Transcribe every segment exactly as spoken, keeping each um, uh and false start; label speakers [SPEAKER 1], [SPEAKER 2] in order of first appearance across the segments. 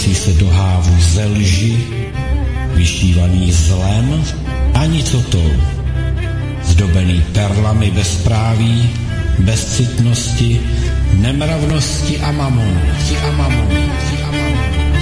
[SPEAKER 1] točící se do hávu ze lži, vyšívaný zlem a nicotou, zdobený perlami bezpráví, bezcitnosti, nemravnosti a mamonu. A mamonu. A mamonu.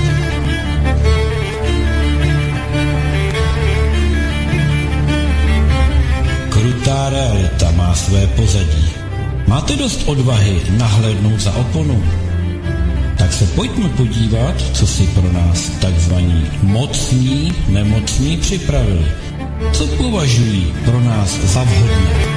[SPEAKER 1] Krutá realita má své pozadí. Máte dost odvahy nahlédnout za oponu? Tak se pojďme podívat, co si pro nás takzvaní mocní, nemocní připravili. Co považují pro nás za vhodné?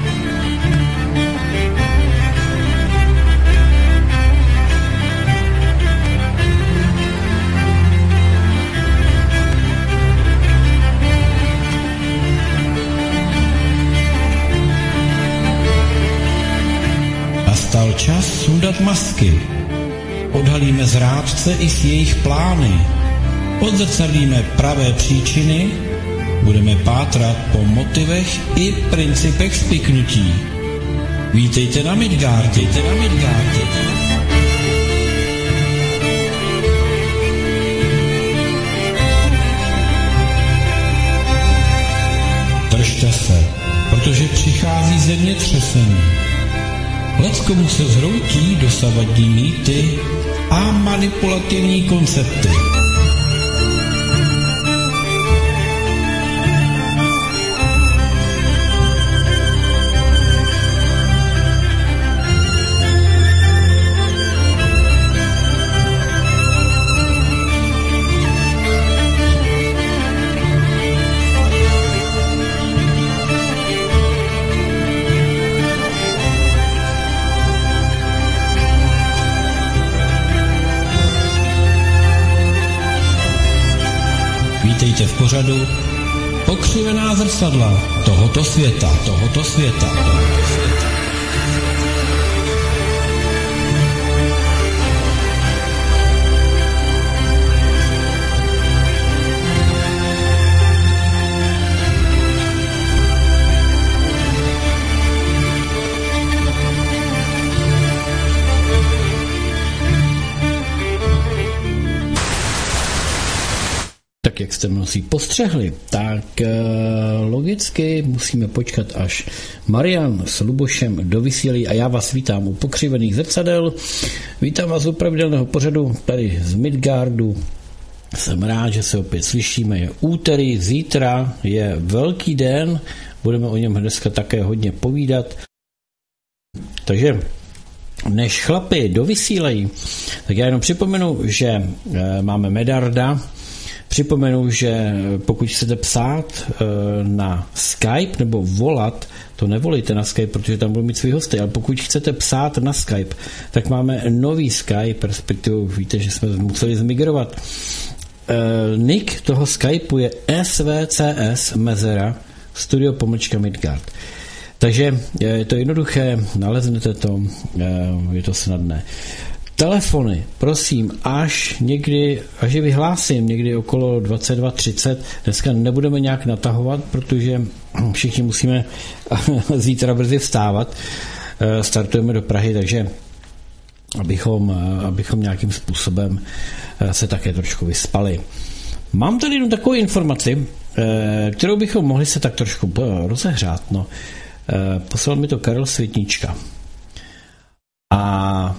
[SPEAKER 1] Nastal čas sundat masky. Odhalíme zrádce i s jejich plány. Odzrcadlíme pravé příčiny. Budeme pátrat po motivech i principech spiknutí. Vítejte na Midgardě. Vítejte na Midgardě. Držte se, protože přichází zemětřesení. Leckomu se zhroutí dosavadní mýty a manipulativní koncepty. Vítejte v pořadu Pokřivená zrcadla tohoto světa, tohoto světa, tohoto světa. Tak jak jste mnozí postřehli, tak e, logicky musíme počkat, až Marian s Lubošem dovysílí a já vás vítám u Pokřivených zrcadel. Vítám vás u pravidelného pořadu tady z Midgardu. Jsem rád, že se opět slyšíme. Je úterý, zítra je velký den, budeme o něm dneska také hodně povídat. Takže než chlapi dovysílejí, tak já jenom připomenu, že e, máme Medarda. Připomenu, že pokud chcete psát na Skype nebo volat, to nevolejte na Skype, protože tam budou mít svý hosty, ale pokud chcete psát na Skype, tak máme nový Skype, respektive víte, že jsme museli zmigrovat. Nick toho Skypeu je S V C S mezera studio pomlčka Midgard. Takže je to jednoduché, naleznete to, je to snadné. Telefony, prosím, až někdy, až je vyhlásím, někdy okolo dvacet dva třicet. Dneska nebudeme nějak natahovat, protože všichni musíme zítra brzy vstávat. Startujeme do Prahy, takže abychom, abychom nějakým způsobem se také trošku vyspali. Mám tady jenom takovou informaci, kterou bychom mohli se tak trošku rozehřát. No. Poslal mi to Karel Světnička. A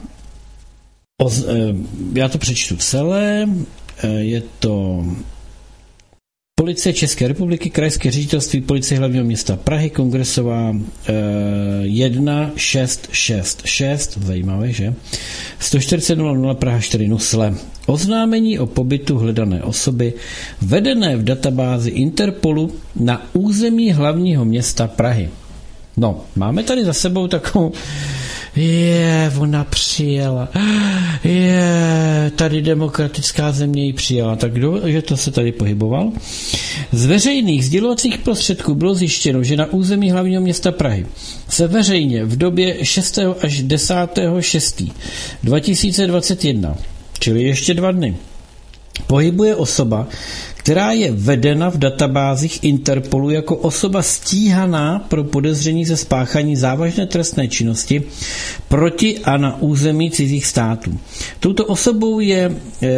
[SPEAKER 1] já to přečtu celé. Je to Policie České republiky, Krajské ředitelství Policie hlavního města Prahy, Kongresová jedna šest šest šest, zajímavé, že? sto čtyřicet nula nula Praha čtyři Nusle. Oznámení o pobytu hledané osoby vedené v databázi Interpolu na území hlavního města Prahy. No, máme tady za sebou takovou Je, ona přijela. Je, tady demokratická země ji přijela. Tak kdo, že to se tady pohyboval? Z veřejných sdělovacích prostředků bylo zjištěno, že na území hlavního města Prahy se veřejně v době šestého až desátého šestého dva tisíce dvacet jedna, čili ještě dva dny, pohybuje osoba, která je vedena v databázích Interpolu jako osoba stíhaná pro podezření ze spáchání závažné trestné činnosti proti a na území cizích států. Touto osobou je e,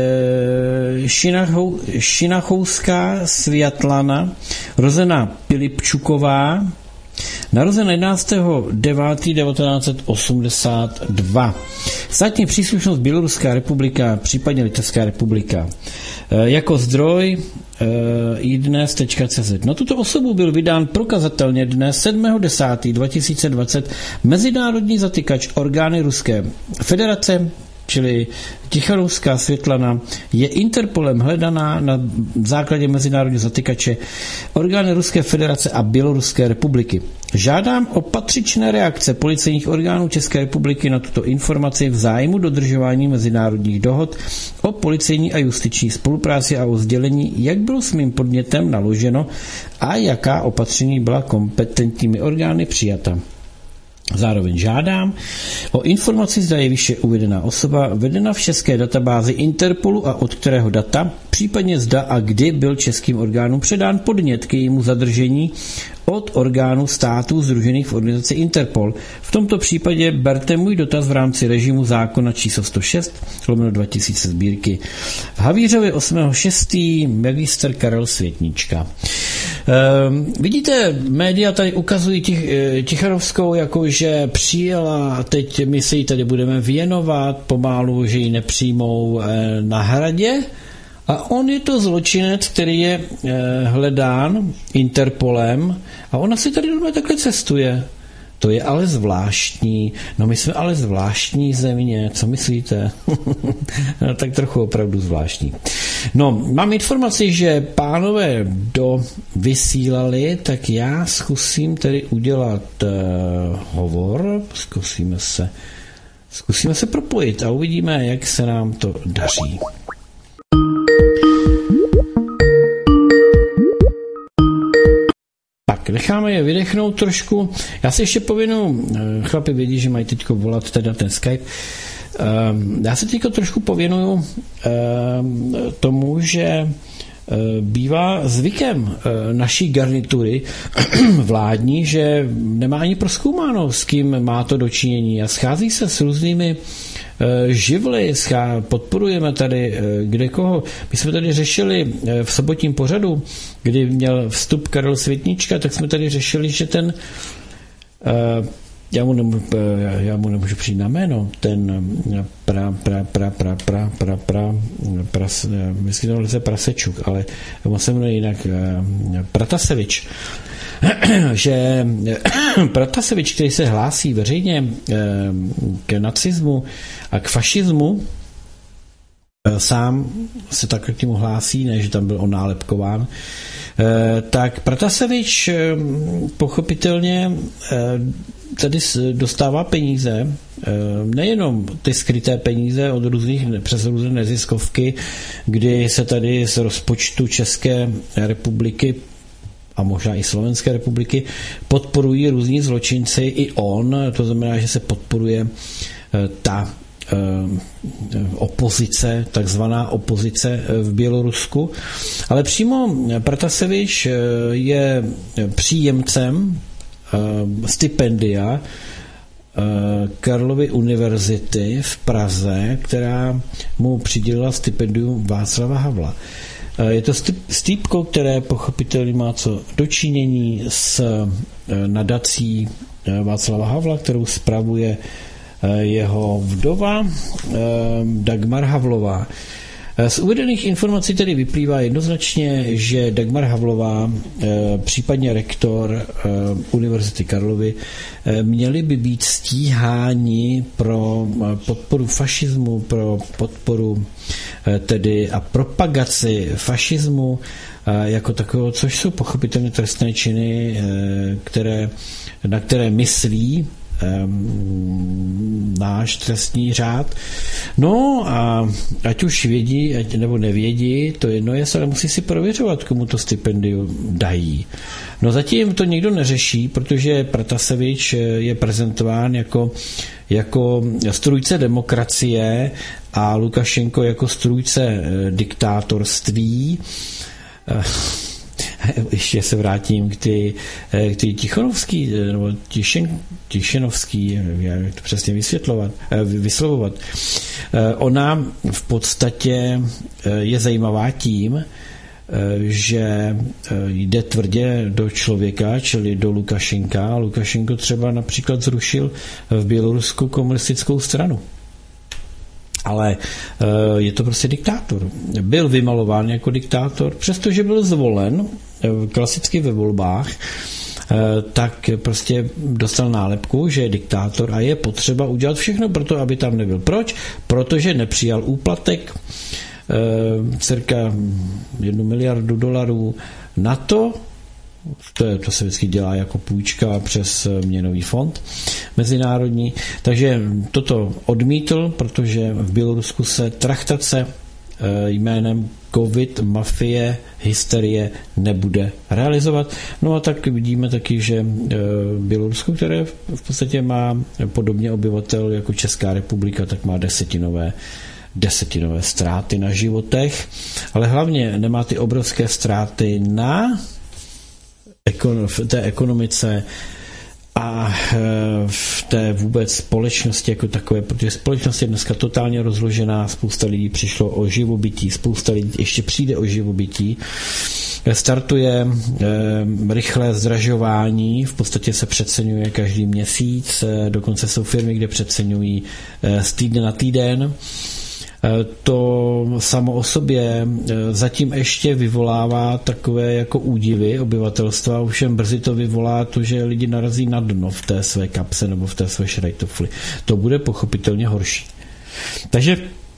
[SPEAKER 1] Šinachou, Šinachouská Světlana, rozená Pilipčuková, narozen jedenáctého devátého devatenáct set osmdesát dva. Státní příslušnost Běloruská republika, případně Litevská republika. E, jako zdroj e, idnes tečka cé zet. Na tuto osobu byl vydán prokazatelně dne sedmého desátého dva tisíce dvacet mezinárodní zatykač orgány Ruské federace, čili Tichanovská Světlana, je Interpolem hledaná na základě mezinárodního zatykače orgány Ruské federace a Běloruské republiky. Žádám o patřičné reakce policejních orgánů České republiky na tuto informaci v zájmu dodržování mezinárodních dohod o policejní a justiční spolupráci a o sdělení, jak bylo s mým podnětem naloženo a jaká opatření byla kompetentními orgány přijata. Zároveň žádám o informaci, zda je výše uvedená osoba vedena v české databázi Interpolu a od kterého data, případně zda a kdy byl českým orgánům předán podnět k jejímu zadržení od orgánů států sdružených v organizaci Interpol. V tomto případě berte můj dotaz v rámci režimu zákona číslo sto šest lomeno dva tisíce sbírky. V Havířově osmého šestého magistr Karel Světnička. Ehm, vidíte, média tady ukazují tich, Tichanovskou, jakože přijela a teď my se jí tady budeme věnovat pomalu, že ji nepřijmou eh, na hradě. A on je to zločinec, který je eh, hledán Interpolem a ona si tady doma takhle cestuje. To je ale zvláštní. No my jsme ale zvláštní země, co myslíte? No, tak trochu opravdu zvláštní. No, mám informaci, že pánové dovysílali, tak já zkusím tedy udělat uh, hovor, zkusíme se, zkusíme se propojit a uvidíme, jak se nám to daří. Tak, necháme je vydechnout trošku. Já se ještě pověnu, chlapi vědí, že mají teďko volat teda ten Skype. Já se teďko trošku pověnuju tomu, že bývá zvykem naší garnitury vládní, že nemá ani prozkoumáno, s kým má to dočinění a schází se s různými živly, podporujeme tady kde koho. My jsme tady řešili v sobotním pořadu, kdy měl vstup Karel Světnička, tak jsme tady řešili, že ten já mu nemůžu, já mu nemůžu přijít na jméno, ten pra, pra, pra, pra, pra, pra, pra, pras, myslím, že to Prasečuk, ale on se jmenuje jinak Pratasevič, že Pratasevič, který se hlásí veřejně k nacismu a k fašismu, sám se tak k němu hlásí, ne, že tam byl on nálepkován, tak Pratasevič pochopitelně tady dostává peníze, nejenom ty skryté peníze od různých, přes různé neziskovky, kdy se tady z rozpočtu České republiky a možná i Slovenské republiky podporují různí zločinci, i on, to znamená, že se podporuje ta opozice, takzvaná opozice v Bělorusku. Ale přímo Pratasevič je příjemcem stipendia Karlovy univerzity v Praze, která mu přidělila stipendium Václava Havla. Je to stýpko, které pochopitelně má co dočinění s nadací Václava Havla, kterou spravuje jeho vdova Dagmar Havlová. Z uvedených informací tedy vyplývá jednoznačně, že Dagmar Havlová, případně rektor Univerzity Karlovy, měli by být stíháni pro podporu fašismu, pro podporu tedy a propagaci fašismu jako takového, což jsou pochopitelně trestné činy, které, na které myslí náš trestní řád. No a ať už vědí, ať nebo nevědí, to jedno je, ale musí si prověřovat, komu to stipendium dají. No zatím to nikdo neřeší, protože Pratasevič je prezentován jako, jako strůjce demokracie a Lukašenko jako strůjce diktátorství. ještě se vrátím k ty, k ty Tichonovský, nebo Tišen, Tišenovský, jak to přesně vysvětlovat, vyslovovat. Ona v podstatě je zajímavá tím, že jde tvrdě do člověka, čili do Lukašenka. Lukašenko třeba například zrušil v Bělorusku komunistickou stranu. Ale je to prostě diktátor. Byl vymalován jako diktátor, přestože byl zvolen klasicky ve volbách, tak prostě dostal nálepku, že je diktátor a je potřeba udělat všechno pro to, aby tam nebyl. Proč? Protože nepřijal úplatek cirka jednu miliardu dolarů na to, to, je, to se vždycky dělá jako půjčka přes měnový fond mezinárodní, takže toto odmítl, protože v Bělorusku se traktace jménem covid, mafie, hysterie nebude realizovat. No a tak vidíme taky, že Bělorusko, které v podstatě má podobně obyvatel jako Česká republika, tak má desetinové desetinové ztráty na životech, ale hlavně nemá ty obrovské ztráty na v té ekonomice a v té vůbec společnosti jako takové, protože společnost je dneska totálně rozložená, spousta lidí přišlo o živobytí, spousta lidí ještě přijde o živobytí, startuje rychlé zdražování, v podstatě se přeceňuje každý měsíc, dokonce jsou firmy, kde přeceňují z týdne na týden. To samo o sobě zatím ještě vyvolává takové jako údivy obyvatelstva, ovšem brzy to vyvolá to, že lidi narazí na dno v té své kapse nebo v té své šrajtofli. To bude pochopitelně horší. Takže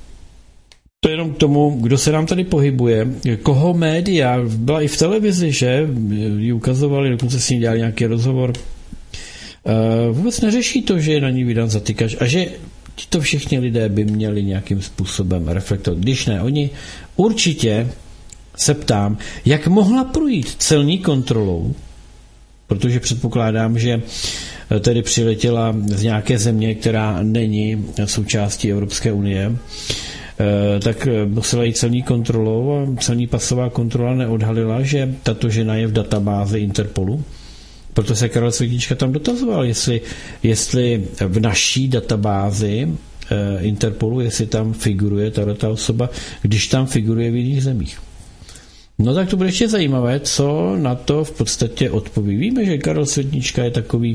[SPEAKER 1] to je jenom k tomu, kdo se nám tady pohybuje, koho média, byla i v televizi, že ji ukazovali, dokonce si dělali nějaký rozhovor, vůbec neřeší to, že je na ní vydán zatykač a že to všichni lidé by měli nějakým způsobem reflektovat. Když ne oni, určitě se ptám, jak mohla projít celní kontrolou, protože předpokládám, že tedy přiletěla z nějaké země, která není součástí Evropské unie, tak musela jít celní kontrolou a celní pasová kontrola neodhalila, že tato žena je v databázi Interpolu. Proto se Karel Světnička tam dotazoval, jestli, jestli v naší databázi eh, Interpolu, jestli tam figuruje ta osoba, když tam figuruje v jiných zemích. No tak to bude ještě zajímavé, co na to v podstatě odpoví. Víme, že Karel Světnička je takový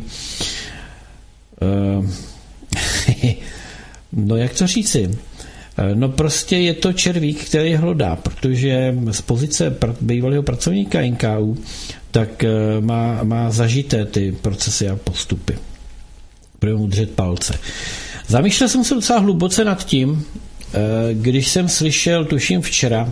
[SPEAKER 1] eh, no jak to říci, no prostě je to červík, který hlodá, protože z pozice bývalého pracovníka N K U tak má, má zažité ty procesy a postupy. Budeme mu držet palce. Zamýšlel jsem se docela hluboce nad tím, když jsem slyšel, tuším včera,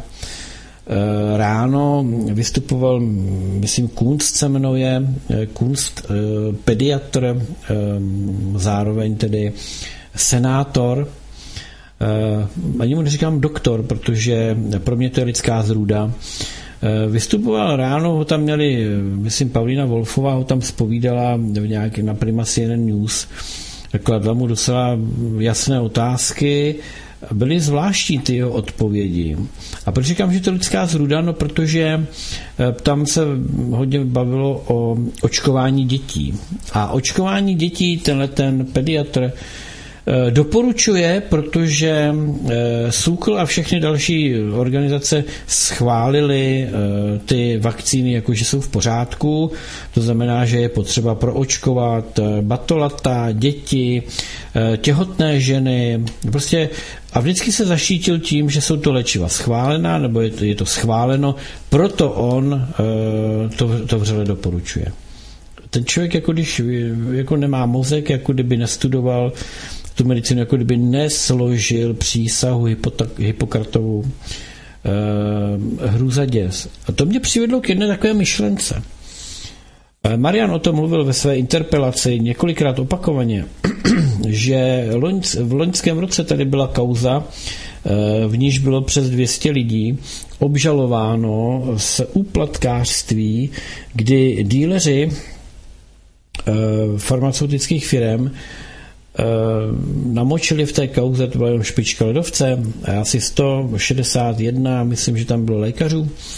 [SPEAKER 1] ráno vystupoval, myslím, Kunst se jmenuje, Kunst, pediatr, zároveň tedy senátor, ani mu neříkám doktor, protože pro mě to je lidská zrůda. Vystupoval ráno, ho tam měli, myslím, Paulína Wolfová ho tam zpovídala nějak na Prima C N N News, kladla mu docela jasné otázky, byly zvláštní ty jeho odpovědi. A proč říkám, že to je lidská zrůda? No, protože tam se hodně bavilo o očkování dětí. A očkování dětí tenhle ten pediatr doporučuje, protože SÚKL a všechny další organizace schválily ty vakcíny, jakože jsou v pořádku. To znamená, že je potřeba proočkovat batolata, děti, těhotné ženy. Prostě a vždycky se zaštítil tím, že jsou to léčiva schválená, nebo je to, je to schváleno, proto on to, to vřele doporučuje. Ten člověk, jako když jako nemá mozek, jako kdyby nestudoval tu medicínu, jako kdyby nesložil přísahu Hippokratovu eh, hru za děs. A to mě přivedlo k jedné takové myšlence. Marian o tom mluvil ve své interpelaci několikrát opakovaně, že v loňském roce tady byla kauza, v níž bylo přes dvě stě lidí obžalováno z úplatkářství, kdy díleři farmaceutických firem namočili v té kauze, to byla jenom špička ledovce, a asi sto šedesát jedna, myslím, že tam bylo lékařů,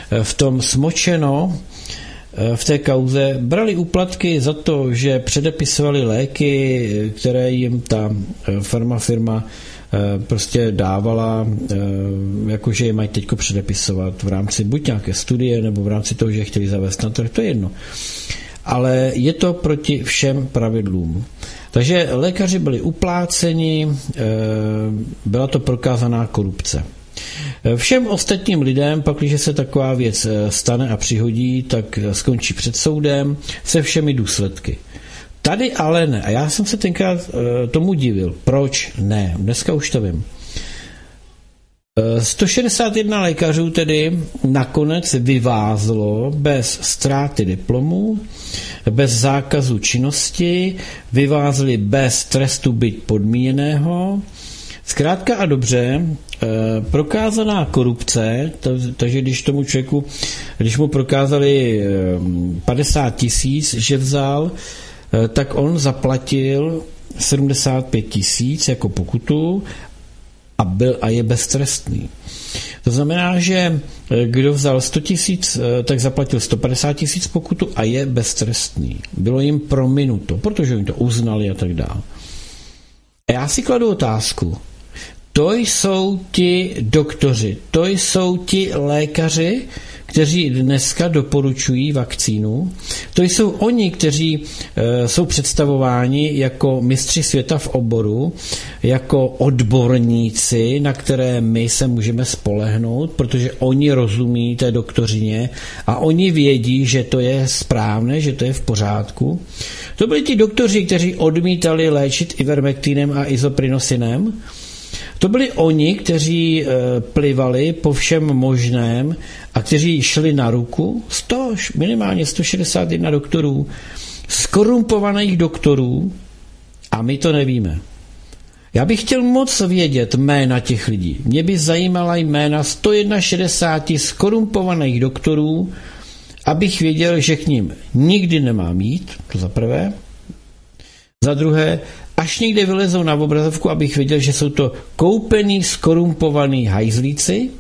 [SPEAKER 1] v tom smočeno v té kauze, brali úplatky za to, že předepisovali léky, které jim ta farmafirma prostě dávala, jakože je mají teďko předepisovat v rámci buď nějaké studie, nebo v rámci toho, že je chtěli zavést na trh, to je jedno. Ale je to proti všem pravidlům. Takže lékaři byli upláceni, byla to prokázaná korupce. Všem ostatním lidem, pak, když se taková věc stane a přihodí, tak skončí před soudem se všemi důsledky. Tady ale ne. A já jsem se tenkrát tomu divil. Proč ne? Dneska už to vím. sto šedesát jedna lékařů tedy nakonec vyvázlo bez ztráty diplomu, bez zákazu činnosti, vyvázli bez trestu byť podmíněného. Zkrátka a dobře, prokázaná korupce, takže když tomu člověku, když mu prokázali padesát tisíc, že vzal, tak on zaplatil sedmdesát pět tisíc jako pokutu a, byl, a je beztrestný. To znamená, že kdo vzal sto tisíc, tak zaplatil sto padesát tisíc pokutu a je beztrestný. Bylo jim prominuto, protože jim to uznali a tak dále. A já si kladu otázku. To jsou ti doktoři, to jsou ti lékaři, kteří dneska doporučují vakcínu. To jsou oni, kteří e, jsou představováni jako mistři světa v oboru, jako odborníci, na které my se můžeme spolehnout, protože oni rozumí té doktorině a oni vědí, že to je správné, že to je v pořádku. To byli ti doktoři, kteří odmítali léčit ivermektinem a izoprinosinem. To byli oni, kteří e, plivali po všem možném a kteří šli na ruku, sto, minimálně sto šedesát jedna doktorů, skorumpovaných doktorů, a my to nevíme. Já bych chtěl moc vědět jména těch lidí. Mě by zajímala jména sto šedesát jedna skorumpovaných doktorů, abych věděl, že k ním nikdy nemám jít, to za prvé. Za druhé, až někde vylezou na obrazovku, abych věděl, že jsou to koupený, skorumpovaný hajzlíci.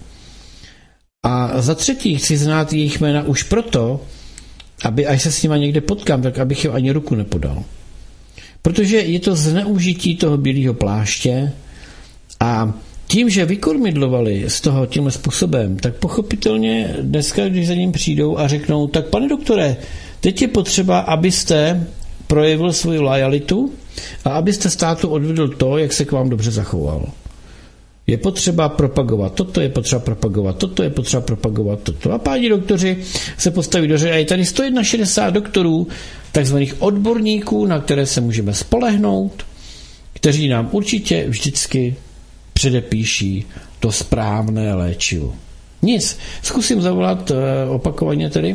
[SPEAKER 1] A za třetí chci znát jejich jména už proto, aby až se s nima někde potkám, tak abych jim ani ruku nepodal. Protože je to zneužití toho bílého pláště a tím, že vykormidlovali z toho tímhle způsobem, tak pochopitelně dneska, když za ním přijdou a řeknou, tak pane doktore, teď je potřeba, abyste projevil svoji lojalitu a abyste státu odvedl to, jak se k vám dobře zachoval. Je potřeba propagovat toto, je potřeba propagovat toto, je potřeba propagovat toto. A páni doktoři se postaví do řady a je tady sto šedesát jedna doktorů, takzvaných odborníků, na které se můžeme spolehnout, kteří nám určitě vždycky předepíší to správné léčivo. Nic, zkusím zavolat opakovaně tedy,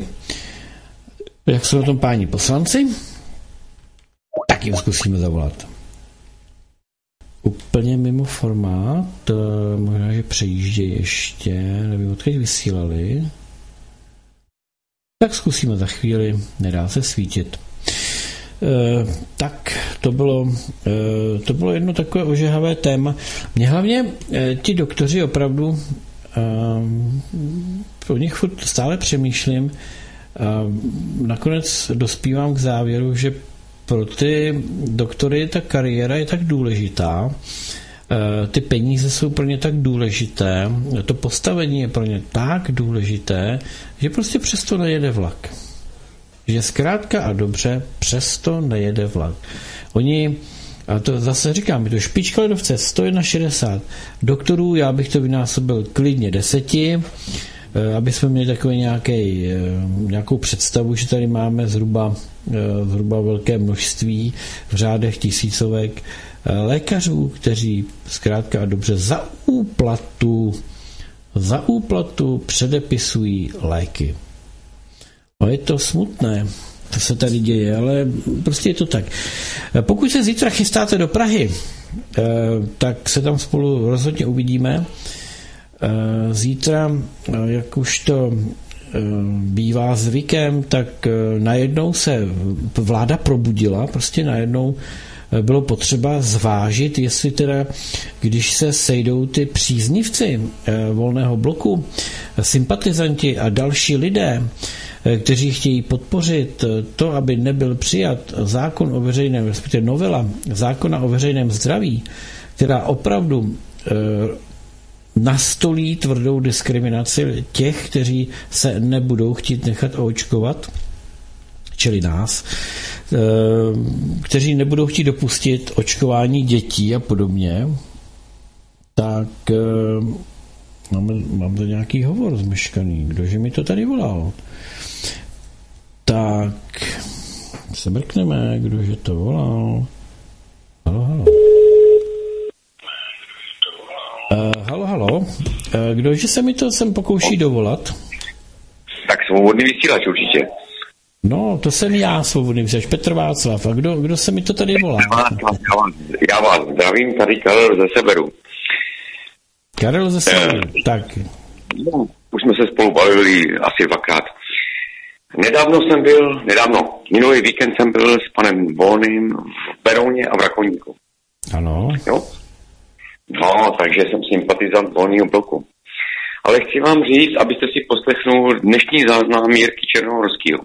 [SPEAKER 1] jak jsou na tom páni poslanci, tak jim zkusíme zavolat. Úplně mimo formát, možná, že přejíždějí ještě, nevím, odkud vysílali. Tak zkusíme za chvíli, nedá se svítit. E, tak to bylo, e, to bylo jedno takové ožehavé téma. Mně hlavně e, ti doktoři opravdu, e, o nich furt stále přemýšlím, e, nakonec dospívám k závěru, že pro ty doktory ta kariéra je tak důležitá, ty peníze jsou pro ně tak důležité, to postavení je pro ně tak důležité, že prostě přesto nejede vlak. Že zkrátka a dobře přesto nejede vlak. Oni, a to zase říkám, je to špička ledovce, sto šedesát jedna doktorů, já bych to vynásobil klidně deseti, aby jsme měli takový nějaký, nějakou představu, že tady máme zhruba, zhruba velké množství v řádech tisícovek lékařů, kteří zkrátka a dobře za úplatu, za úplatu předepisují léky. No je to smutné, to se tady děje, ale prostě je to tak. Pokud se zítra chystáte do Prahy, tak se tam spolu rozhodně uvidíme. Zítra, jak už to bývá zvykem, tak najednou se vláda probudila, prostě najednou bylo potřeba zvážit, jestli teda, když se sejdou ty příznivci Volného bloku, sympatizanti a další lidé, kteří chtějí podpořit to, aby nebyl přijat zákon o veřejném, respektive novela zákona o veřejném zdraví, která opravdu nastolí tvrdou diskriminaci těch, kteří se nebudou chtít nechat oočkovat, čili nás, kteří nebudou chtít dopustit očkování dětí a podobně, tak máme, mám to nějaký hovor zmeškaný. Kdože mi to tady volal? Tak se mrkneme, kdože to volal. Halo, halo. Uh, halo, halo. Uh, kdože se mi to sem pokouší dovolat?
[SPEAKER 2] Tak svobodný vysílač určitě.
[SPEAKER 1] No, to jsem já, svobodný vysílač, Petr Václav. A kdo, kdo se mi to tady volá?
[SPEAKER 2] Já vás, já vás, já vás zdravím, tady Karel ze Severu.
[SPEAKER 1] Karel ze Severu, eh, tak.
[SPEAKER 2] No, už jsme se spolu bavili asi dvakrát. Nedávno jsem byl, nedávno, minulý víkend jsem byl s panem Volným v Berouně a v Rakovníku.
[SPEAKER 1] Ano.
[SPEAKER 2] Jo? No, takže jsem sympatizant Volného bloku. Ale chci vám říct, abyste si poslechnul dnešní záznam Jirky Černohorského.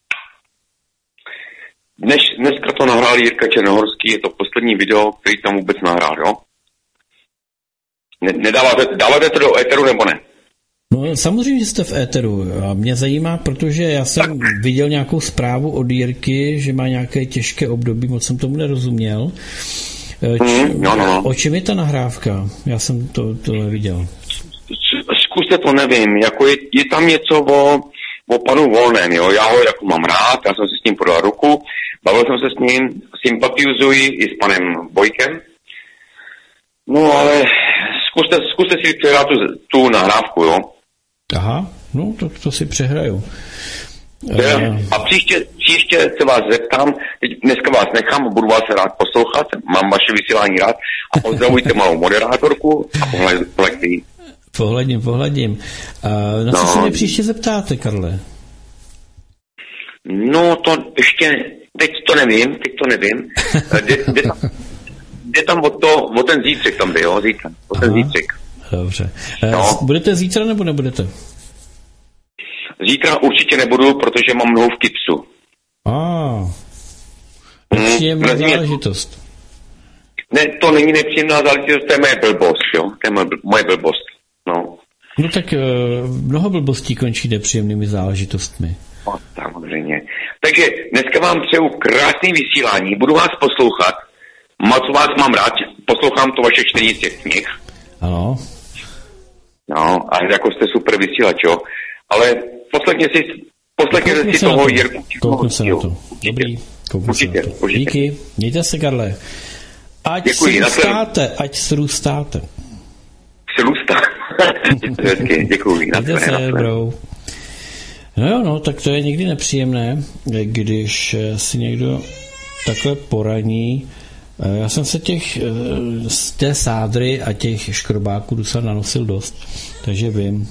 [SPEAKER 2] Dnes, dneska to nahrál Jirka Černohorský, je to poslední video, který tam vůbec nahrál, jo? Ne, nedáváte, dáváte to do éteru nebo ne?
[SPEAKER 1] No samozřejmě, že jste v éteru a mě zajímá, protože já jsem tak viděl nějakou zprávu od Jirky, že má nějaké těžké období, moc jsem tomu nerozuměl. Č- mm, no, no. O čem je ta nahrávka? Já jsem to, to neviděl.
[SPEAKER 2] Zkuste to, nevím, jako je, je tam něco o, o panu Volném, jo, já ho jako mám rád, já jsem si s ním podal ruku, bavil jsem se s ním, sympatizuji i s panem Bojkem, no ale zkuste, zkuste si přehrát tu, tu nahrávku, jo.
[SPEAKER 1] Aha, no to, to si přehraju.
[SPEAKER 2] A příště, příště se vás zeptám, teď dneska vás nechám, budu vás rád poslouchat, mám vaše vysílání rád a pozdravujte malou moderátorku a pohledně.
[SPEAKER 1] Pohledím, pohledím. A na co no. se mě příště zeptáte, Karle?
[SPEAKER 2] No to ještě, teď to nevím, teď to nevím. Jde, jde, tam, jde tam o, to, o ten zítřek tam byl, jo, zítra, o ten Aha, zítřek.
[SPEAKER 1] Dobře. No. Budete zítra nebo nebudete?
[SPEAKER 2] Zítra určitě nebudu, protože mám nohu v gipsu.
[SPEAKER 1] Ah. Nepříjemná hmm, záležitost.
[SPEAKER 2] Ne, to není nepříjemná záležitost, to je moje blbost, jo? To je moje, moje blbost, no.
[SPEAKER 1] No tak uh, mnoho blbostí končí nepříjemnými záležitostmi.
[SPEAKER 2] No, samozřejmě. Takže dneska vám přeju krásný vysílání, budu vás poslouchat, moc vás mám rád, poslouchám to vaše čtyřicet knih.
[SPEAKER 1] Ano.
[SPEAKER 2] No, a jako jste super vysílač, jo? Ale poslechně si, poslechněte si toho Jirku.
[SPEAKER 1] Kouknu se na to. Dobrý, kouknu se na to. Díky, mějte se, Karle. Ať
[SPEAKER 2] Děkuji,
[SPEAKER 1] srůstáte, ať srůstáte.
[SPEAKER 2] Srůstáte. Děkuji.
[SPEAKER 1] Mějte se, bro. No jo, no, tak to je někdy nepříjemné, když si někdo takhle poraní. Já jsem se těch, z té sádry a těch škrobáků docela nanosil dost, takže vím.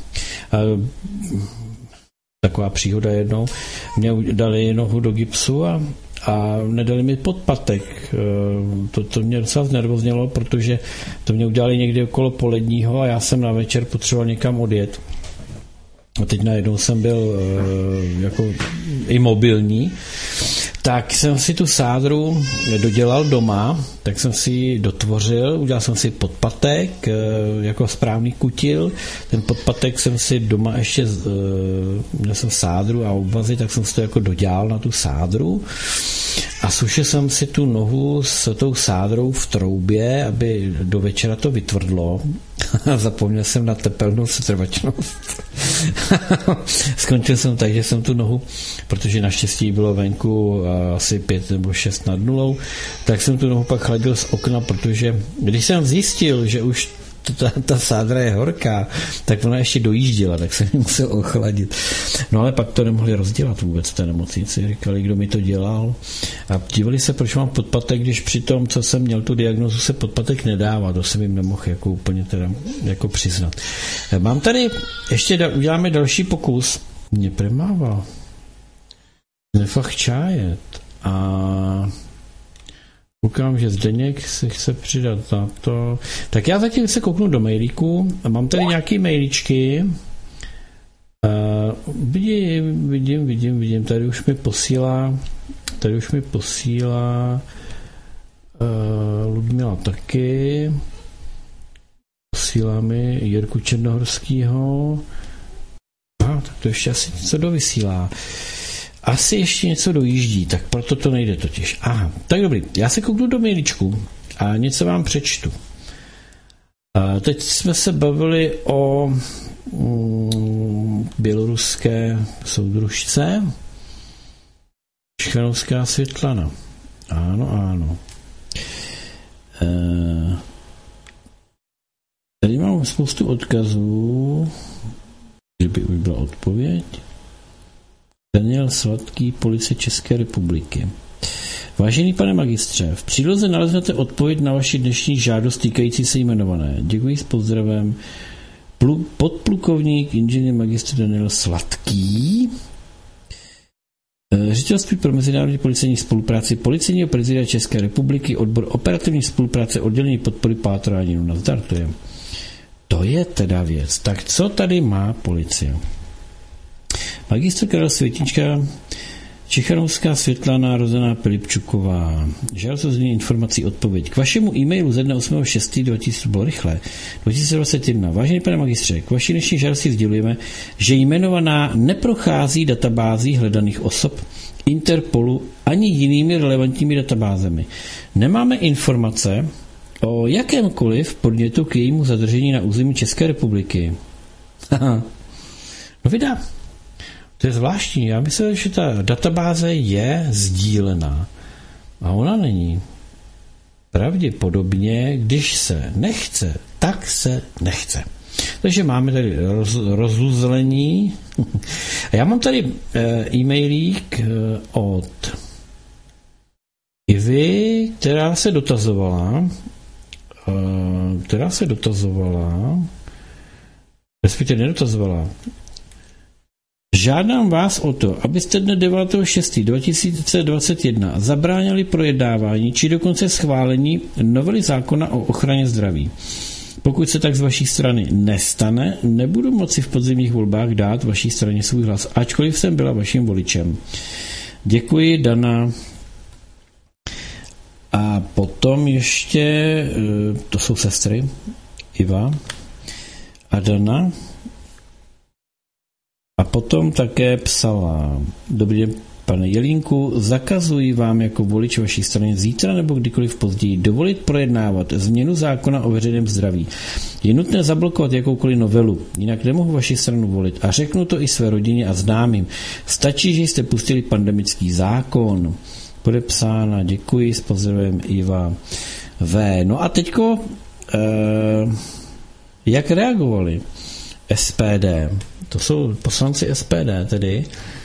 [SPEAKER 1] Taková příhoda jednou. Mě dali nohu do gipsu a, a nedali mi podpatek. To, to mě docela znervoznělo, protože to mě udělali někdy okolo poledního a já jsem na večer potřeboval někam odjet. A teď najednou jsem byl jako imobilní. Tak jsem si tu sádru dodělal doma, tak jsem si ji dotvořil, udělal jsem si podpatek jako správný kutil. Ten podpatek jsem si doma ještě, měl jsem sádru a obvazy, tak jsem si to jako dodělal na tu sádru a sušil jsem si tu nohu s tou sádrou v troubě, aby do večera to vytvrdlo. Zapomněl jsem na tepelnou setrvačnost. Skončil jsem tak, že jsem tu nohu, protože naštěstí bylo venku asi pět nebo šest nad nulou, tak jsem tu nohu pak chladil z okna, protože když jsem zjistil, že už ta, ta sádra je horká, tak ona ještě dojížděla, tak jsem ji musel ochladit. No ale pak to nemohli rozdělat vůbec v té nemocnici, říkali, kdo mi to dělal a dívali se, proč mám podpatek, když při tom, co jsem měl tu diagnozu, se podpatek nedává, to jsem jim nemohl jako úplně teda jako přiznat. Mám tady, ještě da, uděláme další pokus, mě premával nefach čájet a Koukám, že Zdeněk si chce přidat na to. Tak já zatím se kouknu do mailíku. Mám tady nějaké mailičky. Uh, vidím, vidím, vidím, vidím. Tady už mi posílá tady už mi posílá uh, Ludmila taky. Posílá mi Jirku Černohorskýho. A tak to ještě asi něco dovysílá. Asi ještě něco dojíždí, tak proto to nejde totiž. Aha, tak dobrý. Já se kouknu do mailičku a něco vám přečtu. A teď jsme se bavili o mm, běloruské soudružce Cichanovská Světlana. Ano, ano. E, tady mám spoustu odkazů, kdyby už byla odpověď. Daniel Sladký, Policie České republiky. Vážený pane magistře, v příloze naleznete odpověď na vaši dnešní žádost týkající se jmenované. Děkuji s pozdravem. Plu, podplukovník, inženýr magistr Daniel Sladký. Ředitelství pro mezinárodní policejní spolupráci Policejního prezida České republiky, odbor operativní spolupráce, oddělení podpory pátrání. No, nazdar, to je. To je teda věc. Tak co tady má policie? Magistr Karel Světička, Cichanovská Světlana, rozená Pilipčuková. Žádost o sdělení informací, odpověď. K vašemu e-mailu ze dne osmého šestého dva tisíce, bylo rychle, dva tisíce dvacet jedna. Vážený pane magistře, k vaší dnešní žádosti sdělujeme, že jmenovaná neprochází databází hledaných osob Interpolu ani jinými relevantními databázemi. Nemáme informace o jakémkoliv podnětu k jejímu zadržení na území České republiky. Haha. No vydá. To je zvláštní. Já myslím, že ta databáze je sdílená. A ona není. Pravděpodobně, když se nechce, tak se nechce. Takže máme tady roz, rozuzlení. A já mám tady e, e-mailík e, od Ivy, která se dotazovala, e, která se dotazovala, respektive nedotazovala. Žádám vás o to, abyste dne devátého šestého dva tisíce dvacet jedna zabránili projednávání či dokonce schválení novely zákona o ochraně zdraví. Pokud se tak z vaší strany nestane, nebudu moci v podzimních volbách dát vaší straně svůj hlas, ačkoliv jsem byla vaším voličem. Děkuji, Dana. A potom ještě, to jsou sestry, Iva a Dana. A potom také psala: Dobrý den, pane Jelínku, zakazuji vám jako volič vaší strany zítra nebo kdykoliv později dovolit projednávat změnu zákona o veřejném zdraví. Je nutné zablokovat jakoukoliv novelu, jinak nemohu vaši stranu volit a řeknu to i své rodině a známým. Stačí, že jste pustili pandemický zákon. Podepsána, děkuji, s pozdravem Iva V. No a teďko, eh, jak reagovali S P D? To jsou poslanci S P D tedy.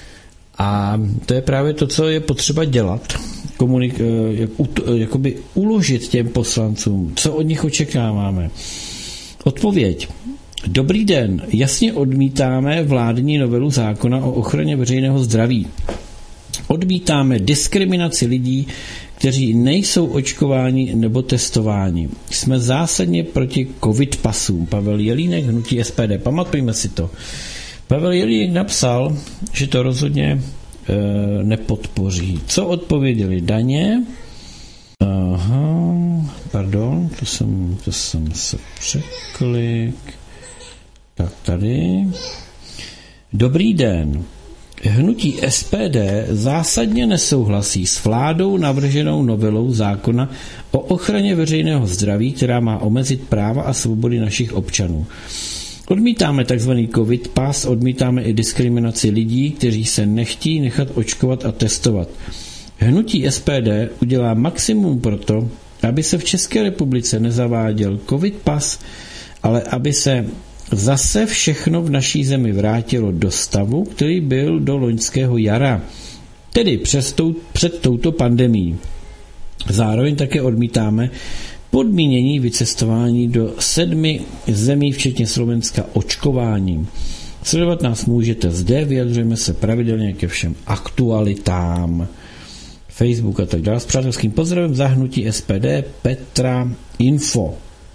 [SPEAKER 1] A to je právě to, co je potřeba dělat. Komunik, jak, jakoby uložit těm poslancům, co od nich očekáváme. Odpověď. Dobrý den, jasně odmítáme vládní novelu zákona o ochraně veřejného zdraví. Odmítáme diskriminaci lidí, kteří nejsou očkováni nebo testováni. Jsme zásadně proti covid pasům. Pavel Jelínek, hnutí S P D. Pamatujme si to. Pavel Jelínek napsal, že to rozhodně e, nepodpoří. Co odpověděli? Daně? Aha, pardon, to jsem, to jsem se překlik. Tak tady. Dobrý den. Hnutí S P D zásadně nesouhlasí s vládou navrženou novelou zákona o ochraně veřejného zdraví, která má omezit práva a svobody našich občanů. Odmítáme tzv. covid pas, odmítáme i diskriminaci lidí, kteří se nechtějí nechat očkovat a testovat. Hnutí S P D udělá maximum pro to, aby se v České republice nezaváděl covid pas, ale aby se zase všechno v naší zemi vrátilo do stavu, který byl do loňského jara, tedy přes tou, před touto pandemií. Zároveň také odmítáme podmínění vycestování do sedmi zemí, včetně Slovenska, očkováním. Sledovat nás můžete zde, vyjadřujeme se pravidelně ke všem aktualitám. Facebook a tak dále. S přátelským pozdravem za hnutí S P D Petra Info.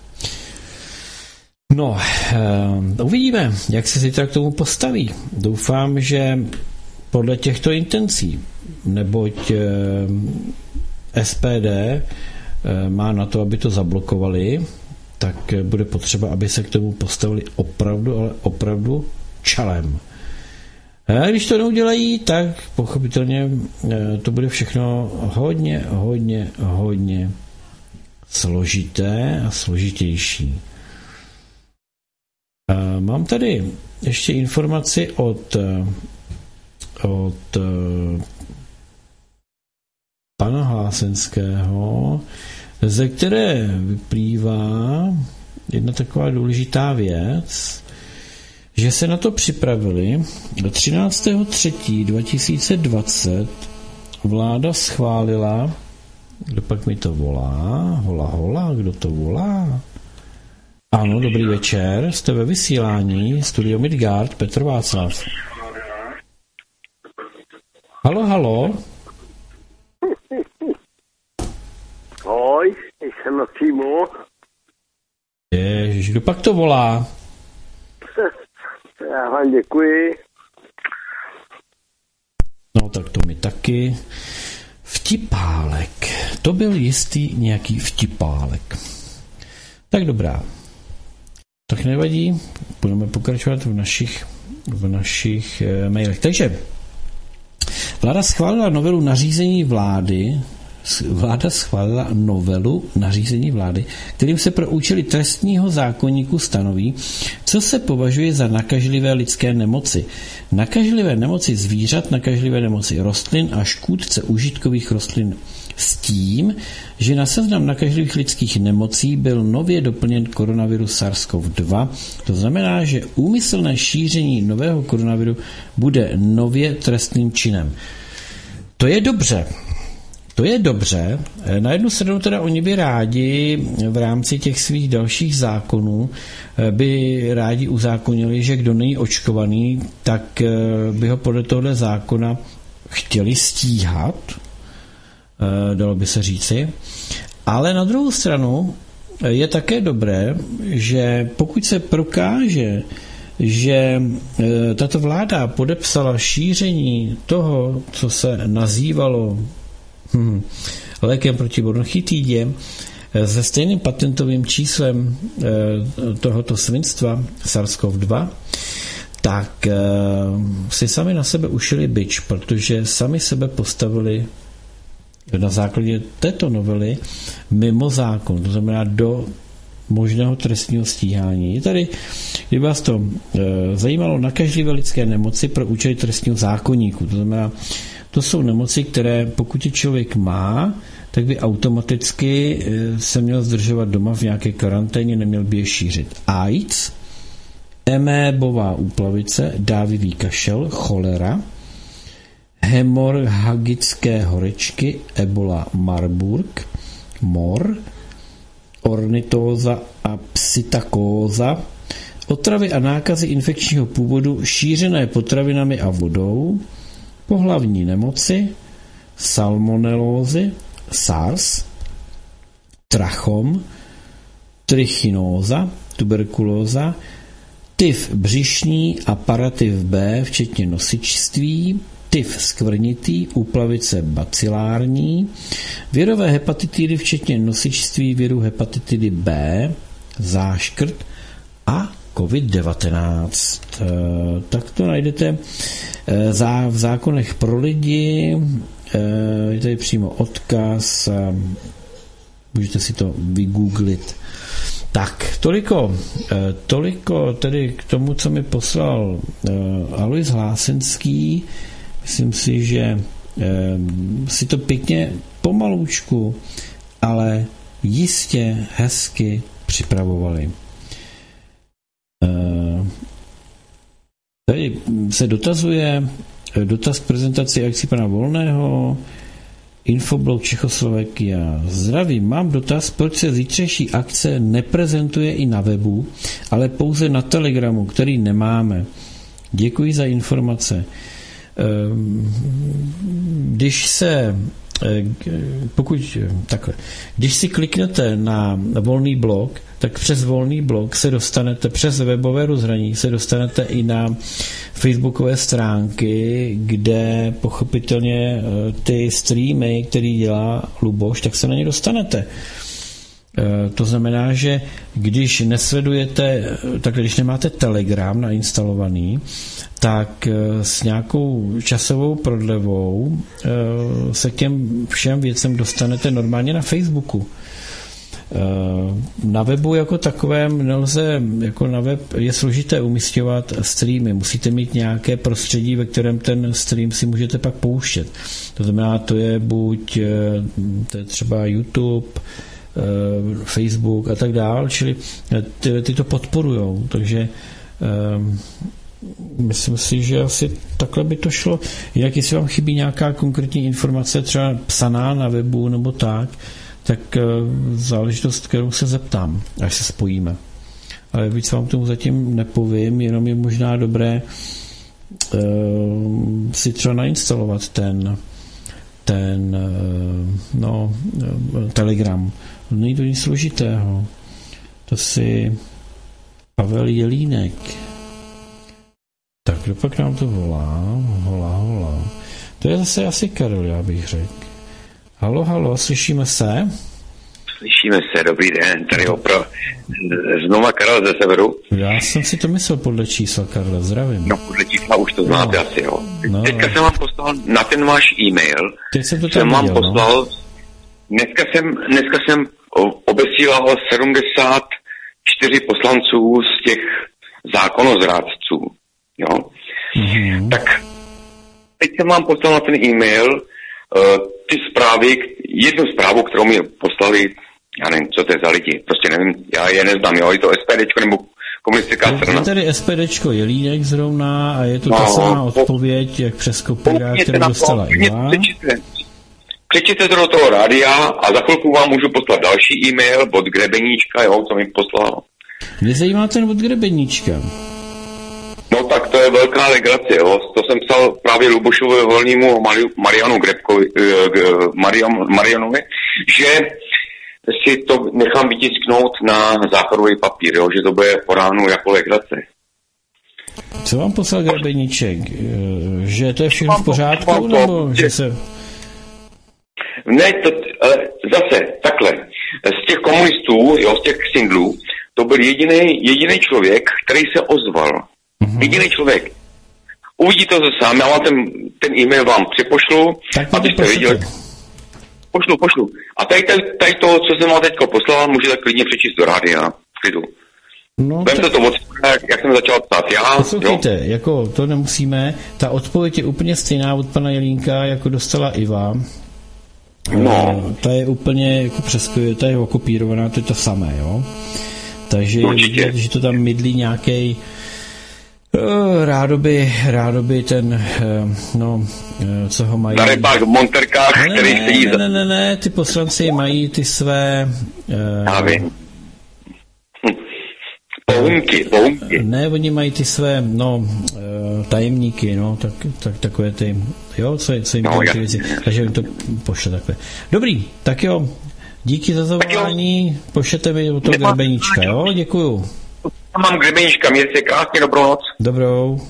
[SPEAKER 1] No, uh, uvidíme, jak se zítra k tomu postaví. Doufám, že podle těchto intencí, neboť uh, S P D uh, má na to, aby to zablokovali, tak uh, bude potřeba, aby se k tomu postavili opravdu, ale opravdu čelem. A když to neudělají, tak pochopitelně uh, to bude všechno hodně, hodně, hodně složité a složitější. Mám tady ještě informaci od, od pana Hlásenského, ze které vyplývá jedna taková důležitá věc, že se na to připravili. třináctého třetího dva tisíce dvacet vláda schválila, kdo pak mi to volá, hola, hola, kdo to volá? Ano, dobrý večer, jste ve vysílání, Studio Midgard, Petr Václav. Halo, halo.
[SPEAKER 3] Ahoj, jsem na přímo.
[SPEAKER 1] Ježiš, kdo pak to volá?
[SPEAKER 3] Já vám děkuji.
[SPEAKER 1] No tak to mi taky. Vtipálek. To byl jistý nějaký vtipálek. Tak dobrá. Tak nevadí, budeme pokračovat v našich, v našich e, mailech. Takže vláda schválila novelu nařízení vlády, vláda schválila novelu nařízení vlády, kterým se pro účely trestního zákoníku stanoví, co se považuje za nakažlivé lidské nemoci. Nakažlivé nemoci zvířat, nakažlivé nemoci rostlin a škůdce užitkových rostlin s tím, že na seznam nakažlivých lidských nemocí byl nově doplněn koronavirus SARS-CoV dva. To znamená, že úmyslné šíření nového koronaviru bude nově trestným činem. To je dobře. To je dobře. Na jednu stranu teda oni by rádi v rámci těch svých dalších zákonů by rádi uzákonili, že kdo není očkovaný, tak by ho podle tohle zákona chtěli stíhat, dalo by se říci. Ale na druhou stranu je také dobré, že pokud se prokáže, že tato vláda podepsala šíření toho, co se nazývalo hmm, lékem proti bronchitidě, se stejným patentovým číslem tohoto svinstva SARS-CoV dva, tak si sami na sebe ušili bič, protože sami sebe postavili na základě této novely mimo zákon, to znamená do možného trestního stíhání. Je tady, kdyby vás to e, zajímalo, nakažlivé lidské nemoci pro účely trestního zákoníku. To znamená, to jsou nemoci, které pokud je člověk má, tak by automaticky e, se měl zdržovat doma v nějaké karanténě, neměl by je šířit. AIDS, emébová úplavice, dávivý kašel, cholera, hemorhagické horečky, ebola Marburg, mor, ornitóza a psitakóza, otravy a nákazy infekčního původu šířené potravinami a vodou, pohlavní nemoci, salmonelózy, SARS, trachom, trichinóza, tuberkulóza, tyf břišní a paratyf B, včetně nosičství, tyf skvrnitý, úplavice bacilární, virové hepatitidy, včetně nosičství viru hepatitidy B, záškrt a covid devatenáct. E, tak to najdete e, zá, v zákonech pro lidi, e, je tady přímo odkaz, e, můžete si to vygooglit. Tak, toliko, e, toliko tedy k tomu, co mi poslal e, Alois Hlásenský. Myslím si, že e, si to pěkně pomaloučku, ale jistě hezky připravovali. E, tady se dotazuje dotaz k prezentaci akcí pana Volného, Infoblog Čechoslovakia. Zdravím, mám dotaz, proč se zítřejší akce neprezentuje i na webu, ale pouze na Telegramu, který nemáme. Děkuji za informace. Když se pokud takhle, když si kliknete na volný blog, tak přes volný blog se dostanete, přes webové rozhraní se dostanete i na facebookové stránky, kde pochopitelně ty streamy, který dělá Luboš, tak se na ně dostanete. To znamená, že když nesledujete, tak když nemáte Telegram nainstalovaný, tak s nějakou časovou prodlevou se k těm všem věcem dostanete normálně na Facebooku. Na webu jako takovém nelze, jako na web je složité umisťovat streamy. Musíte mít nějaké prostředí, ve kterém ten stream si můžete pak pouštět. To znamená, to je buď to je třeba YouTube, Facebook a tak dál, čili ty, ty to podporujou, takže um, myslím si, že asi takhle by to šlo. Jinak jestli vám chybí nějaká konkrétní informace, třeba psaná na webu nebo tak, tak uh, záležitost, kterou se zeptám, až se spojíme. Ale víc vám tomu zatím nepovím, jenom je možná dobré uh, si třeba nainstalovat ten ten uh, no, uh, Telegram. Není to nic složitého. To si Pavel Jelínek. Tak, kdo pak nám to volá? Volá, volá. To je zase asi Karel, já bych řekl. Halo, halo, slyšíme se?
[SPEAKER 2] Slyšíme se, dobrý den. Tady opravdu znova Karel ze severu.
[SPEAKER 1] Já jsem si to myslel podle čísla, Karle, zdravím.
[SPEAKER 2] No, podle čísla už to znáte no. asi, jo.
[SPEAKER 1] No,
[SPEAKER 2] Teďka
[SPEAKER 1] no.
[SPEAKER 2] jsem vám poslal na ten váš e-mail.
[SPEAKER 1] Teď jsem to tam
[SPEAKER 2] jsem vám
[SPEAKER 1] viděl,
[SPEAKER 2] poslal,
[SPEAKER 1] no.
[SPEAKER 2] dneska jsem, dneska jsem obesílal sedmdesát čtyři poslanců z těch zákonozrádců, jo. Mm-hmm. Tak teď jsem vám poslal na ten e-mail uh, ty zprávy, jednu zprávu, kterou mi poslali, já nevím, co to je za lidi, prostě nevím, já je neznám, jo, je to SPDčko nebo komunistická strana.
[SPEAKER 1] Je tady SPDčko Jelínek zrovna a je to no, ta samá odpověď, jak přes kopírák, kterou dostala Iva.
[SPEAKER 2] Křičíte to do toho rádia a za chvilku vám můžu poslat další e-mail od Grebeníčka, jo, co mi poslal.
[SPEAKER 1] Mě zajímá ten od Grebeníčka.
[SPEAKER 2] No tak to je velká legrace, jo. To jsem psal právě Lubošovi Volnému Marianu Grebkovi, Marian, Marianovi, že si to nechám vytisknout na záchodový papír, jo, že to bude po ránu jako legrace.
[SPEAKER 1] Co vám poslal Grebeníček? Že to je všechno v pořádku, nebo že se...
[SPEAKER 2] Ne, to, ale zase takhle. Z těch komunistů, jo, z těch singlů, to byl jediný jediný člověk, který se ozval. Mm-hmm. Jediný člověk. Uvidíte to sám, já vám ten, ten e-mail vám připošlu, abyste viděli. Pošlu, pošlu. A tady, tady, tady to, co jsem vám teďko poslal, můžete klidně přečíst do rádia. V klidu.
[SPEAKER 1] No,
[SPEAKER 2] Vemte
[SPEAKER 1] tak...
[SPEAKER 2] to od, jak jsem začal ptát já.
[SPEAKER 1] Poslouchejte, jo? Jako to nemusíme. Ta odpověď je úplně stejná od pana Jelínka, jako dostala Iva.
[SPEAKER 2] No.
[SPEAKER 1] Ta je úplně jako přeskvělá, ta je okopírovaná, to je to samé, jo. Takže
[SPEAKER 2] určitě.
[SPEAKER 1] Vidět, že to tam mydlí nějakej uh, rádoby, rádoby ten, uh, no, uh, co ho mají.
[SPEAKER 2] Na rybách v monterkách,
[SPEAKER 1] ne,
[SPEAKER 2] který
[SPEAKER 1] ne,
[SPEAKER 2] stojí
[SPEAKER 1] ne,
[SPEAKER 2] za...
[SPEAKER 1] ne, ne, ne, ty poslanci mají ty své... Uh,
[SPEAKER 2] já vím. Pohumky, pohumky.
[SPEAKER 1] Ne, oni mají ty své, no, tajemníky, no, tak, tak takové ty, jo, co, co jim no, ty věci, takže jim to pošle takhle. Dobrý, tak jo, díky za zavolání, pošlete mi od toho Grebeníčka, jo, děkuju.
[SPEAKER 2] Mám Grebeníčka, mějte se krásně, dobrou noc.
[SPEAKER 1] Dobrou.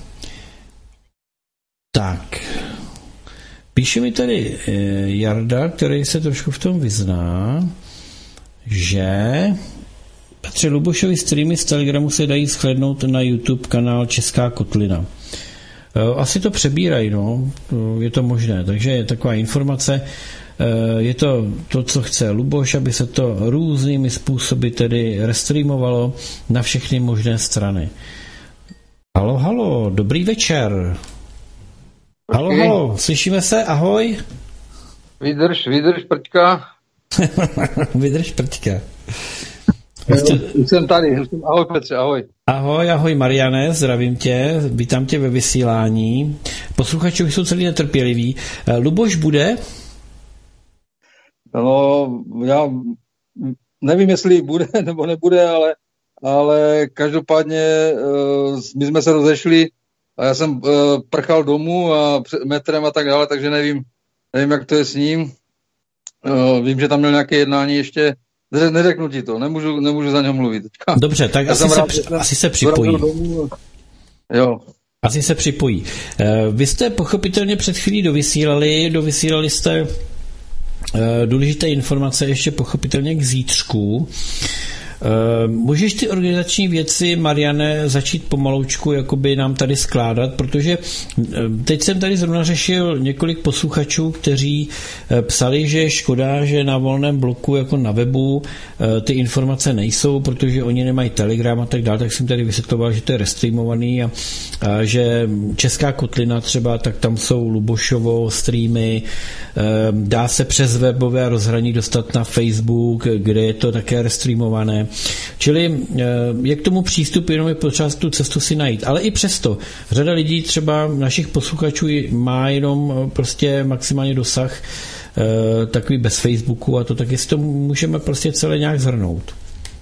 [SPEAKER 1] Tak, píše mi tady Jarda, který se trošku v tom vyzná, že... Petře, Lubošovi streamy z Telegramu se dají shlédnout na YouTube kanál Česká kotlina. Asi to přebírají, no, je to možné, takže je taková informace, je to to, co chce Luboš, aby se to různými způsoby tedy restreamovalo na všechny možné strany. Halo, halo, dobrý večer. Halo, okay. Halo, slyšíme se, ahoj.
[SPEAKER 4] Vydrž, vydrž, prťka.
[SPEAKER 1] Vydrž, prťka.
[SPEAKER 4] Jste... Už jsem tady, už jsem... ahoj Petře, ahoj.
[SPEAKER 1] Ahoj, ahoj Mariane, zdravím tě, vítám tě ve vysílání. Posluchači už jsou celý netrpěliví. Luboš bude?
[SPEAKER 4] No, já nevím, jestli bude nebo nebude, ale, ale každopádně my jsme se rozešli a já jsem prchal domů a metrem a tak dále, takže nevím, nevím, jak to je s ním. uh, vím, že tam měl nějaké jednání ještě, neřeknu ti to, nemůžu, nemůžu za něho mluvit.
[SPEAKER 1] Dobře, tak asi se, rád, asi se připojí.
[SPEAKER 4] Jo.
[SPEAKER 1] Asi se připojí. Vy jste pochopitelně před chvílí dovysílali, dovysílali jste důležité informace ještě pochopitelně k zítřku. Můžeš ty organizační věci, Mariane, začít pomaloučku jakoby nám tady skládat, protože teď jsem tady zrovna řešil několik posluchačů, kteří psali, že je škoda, že na Volném bloku jako na webu ty informace nejsou, protože oni nemají Telegram a tak dále, tak jsem tady vysvětloval, že to je restreamovaný a, a že Česká kotlina třeba, tak tam jsou Lubošovo streamy, dá se přes webové rozhraní dostat na Facebook, kde je to také restreamované. Čili je k tomu přístup, jenom je potřeba tu cestu si najít. Ale i přesto, řada lidí, třeba našich posluchačů, má jenom prostě maximálně dosah takový bez Facebooku a to tak, jestli to můžeme prostě celé nějak zhrnout.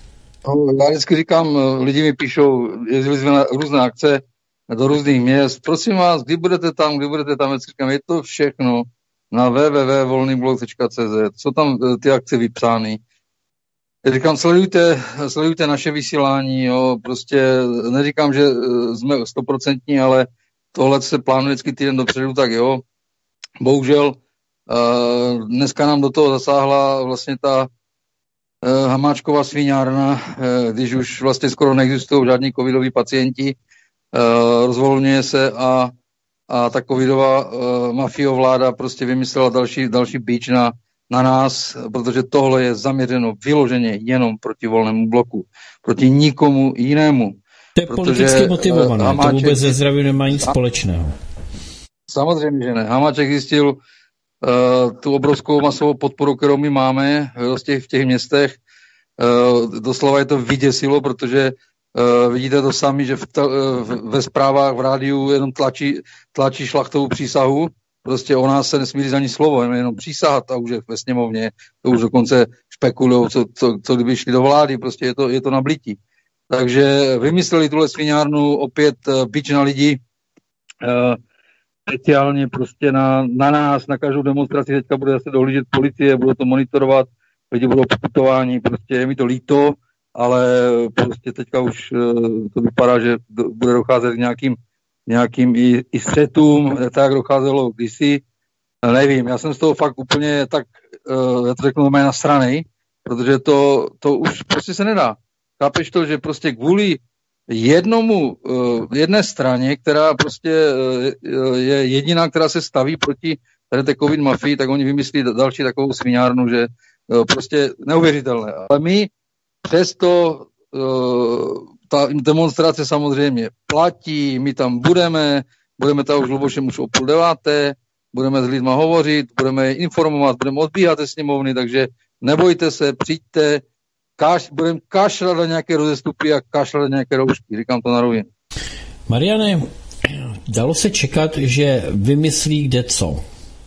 [SPEAKER 4] Já vždycky říkám, lidi mi píšou, jezdili jsme na různé akce do různých měst, prosím vás, kdy budete tam, kdy budete tam, říkám, je to všechno na w w w tečka volnyblog tečka c z, jsou tam ty akce vypsány. Říkám, sledujte, sledujte naše vysílání, jo, prostě neříkám, že jsme stoprocentní, ale tohle se plánuje vždycky týden dopředu, tak jo. Bohužel uh, dneska nám do toho zasáhla vlastně ta uh, Hamáčková svíňárna, uh, když už vlastně skoro neexistují žádní covidoví pacienti, uh, rozvolňuje se a, a ta covidová uh, mafiovláda prostě vymyslela další, další bič na na nás, protože tohle je zaměřeno vyloženě jenom proti Volnému bloku, proti nikomu jinému.
[SPEAKER 1] To je politicky motivované, Hamáček, to vůbec ze zdraví nemá nic společného.
[SPEAKER 4] Samozřejmě, že ne. Hamáček zjistil uh, tu obrovskou masovou podporu, kterou my máme v těch, v těch městech. Uh, doslova je to vyděsilo, protože uh, vidíte to sami, že v ta, uh, ve zprávách v rádiu jenom tlačí, tlačí šlachtovou přísahu. Prostě o nás se nesmí říct ani slovo, jenom přísahat a už je ve sněmovně, to už dokonce špekulujou, co, co, co kdyby šli do vlády, prostě je to, je to na blití. Takže vymysleli tuhle sviňárnu, opět bič na lidi, uh, speciálně prostě na, na nás, na každou demonstraci, teďka bude zase dohlížet policie, budou to monitorovat, lidi budou pokutováni, prostě je mi to líto, ale prostě teďka už uh, to vypadá, že do, bude docházet k nějakým nějakým i, i střetům, tak docházelo kdysi, nevím, já jsem z toho fakt úplně tak, uh, já to řeknu, na straně, protože to, to už prostě se nedá. Chápeš to, že prostě kvůli jednomu, uh, jedné straně, která prostě uh, je jediná, která se staví proti tady té covid mafii, tak oni vymyslí další takovou sviňárnu, že uh, prostě neuvěřitelné. Ale my přesto uh, ta demonstrace samozřejmě platí, my tam budeme, budeme tam už Lubošem už o půl deváté, budeme s lidma hovořit, budeme je informovat, budeme odbíhat ze sněmovny, takže nebojte se, přijďte, kaš, budeme kašlat na nějaké rozestupy a kašlat na nějaké roušky, říkám to na rovinu.
[SPEAKER 1] Mariane, dalo se čekat, že vymyslí kde co. Uh,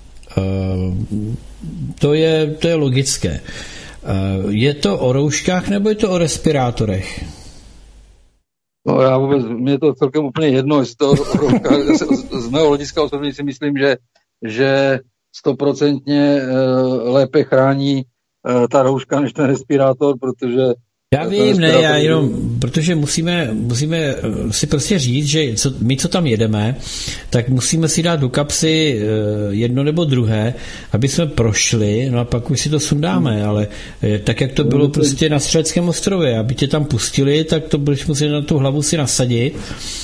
[SPEAKER 1] to, je, to je logické. Uh, je to o rouškách nebo je to o respirátorech?
[SPEAKER 4] No já vůbec, mě je to celkem úplně jedno, jestli to z mého hlediska osobně si myslím, že, že stoprocentně lépe chrání ta rouška než ten respirátor, protože
[SPEAKER 1] já vím, ne, já jenom, protože musíme, musíme si prostě říct, že co, my, co tam jedeme, tak musíme si dát do kapsy jedno nebo druhé, aby jsme prošli, no a pak už si to sundáme, ale tak, jak to bylo prostě na Střeleckém ostrově, aby tě tam pustili, tak to budeš muset na tu hlavu si nasadit.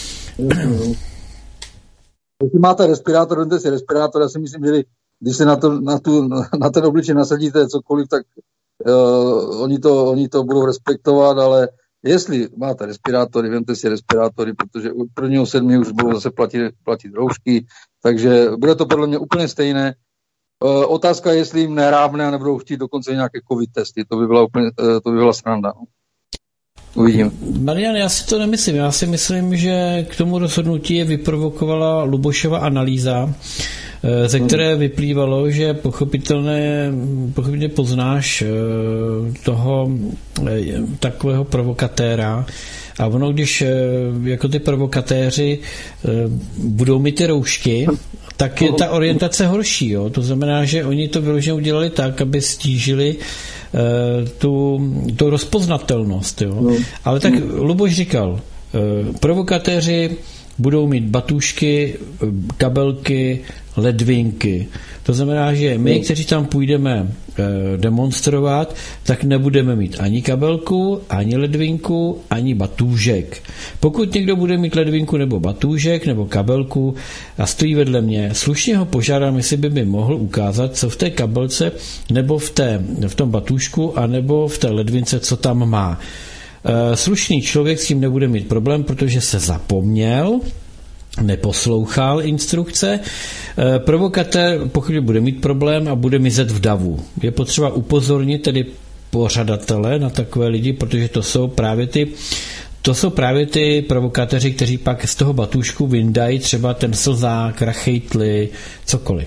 [SPEAKER 4] Když máte respirátor, vemte si respirátor, já si myslím, že když se na, to, na, tu, na ten obličej nasadíte cokoliv, tak Uh, oni, to, oni to budou respektovat, ale jestli máte respirátory, vemte si respirátory, protože od prvního sedmi už budou zase platit, platit roušky, takže bude to podle mě úplně stejné. Uh, otázka je, jestli jim nerábne a nebudou chtít dokonce nějaké covid testy, to by byla, úplně, uh, to by byla sranda. No. Uvidím.
[SPEAKER 1] Marian, já si to nemyslím. Já si myslím, že k tomu rozhodnutí je vyprovokovala Lubošova analýza, ze které vyplývalo, že pochopitelně, pochopitelně poznáš toho takového provokatéra A ono, když jako ty provokatéři budou mít ty roušky, tak je ta orientace horší. Jo? To znamená, že oni to vyloženě udělali tak, aby stížili tu, tu rozpoznatelnost. Jo? No. Ale tak Luboš říkal, provokatéři budou mít batůžky, kabelky, ledvinky. To znamená, že my, kteří tam půjdeme demonstrovat, tak nebudeme mít ani kabelku, ani ledvinku, ani batůžek. Pokud někdo bude mít ledvinku nebo batůžek nebo kabelku a stojí vedle mě, slušně ho požádám, jestli by mi mohl ukázat, co v té kabelce nebo v, té, v tom batůžku a nebo v té ledvince, co tam má. Slušný člověk s tím nebude mít problém, protože se zapomněl, neposlouchal instrukce. Provokatér, pokud bude mít problém a bude mizet v davu. Je potřeba upozornit tedy pořadatele na takové lidi, protože to jsou právě ty to jsou právě ty provokatéři, kteří pak z toho batůžku vyndají třeba ten slzák, rachejtli, cokoliv.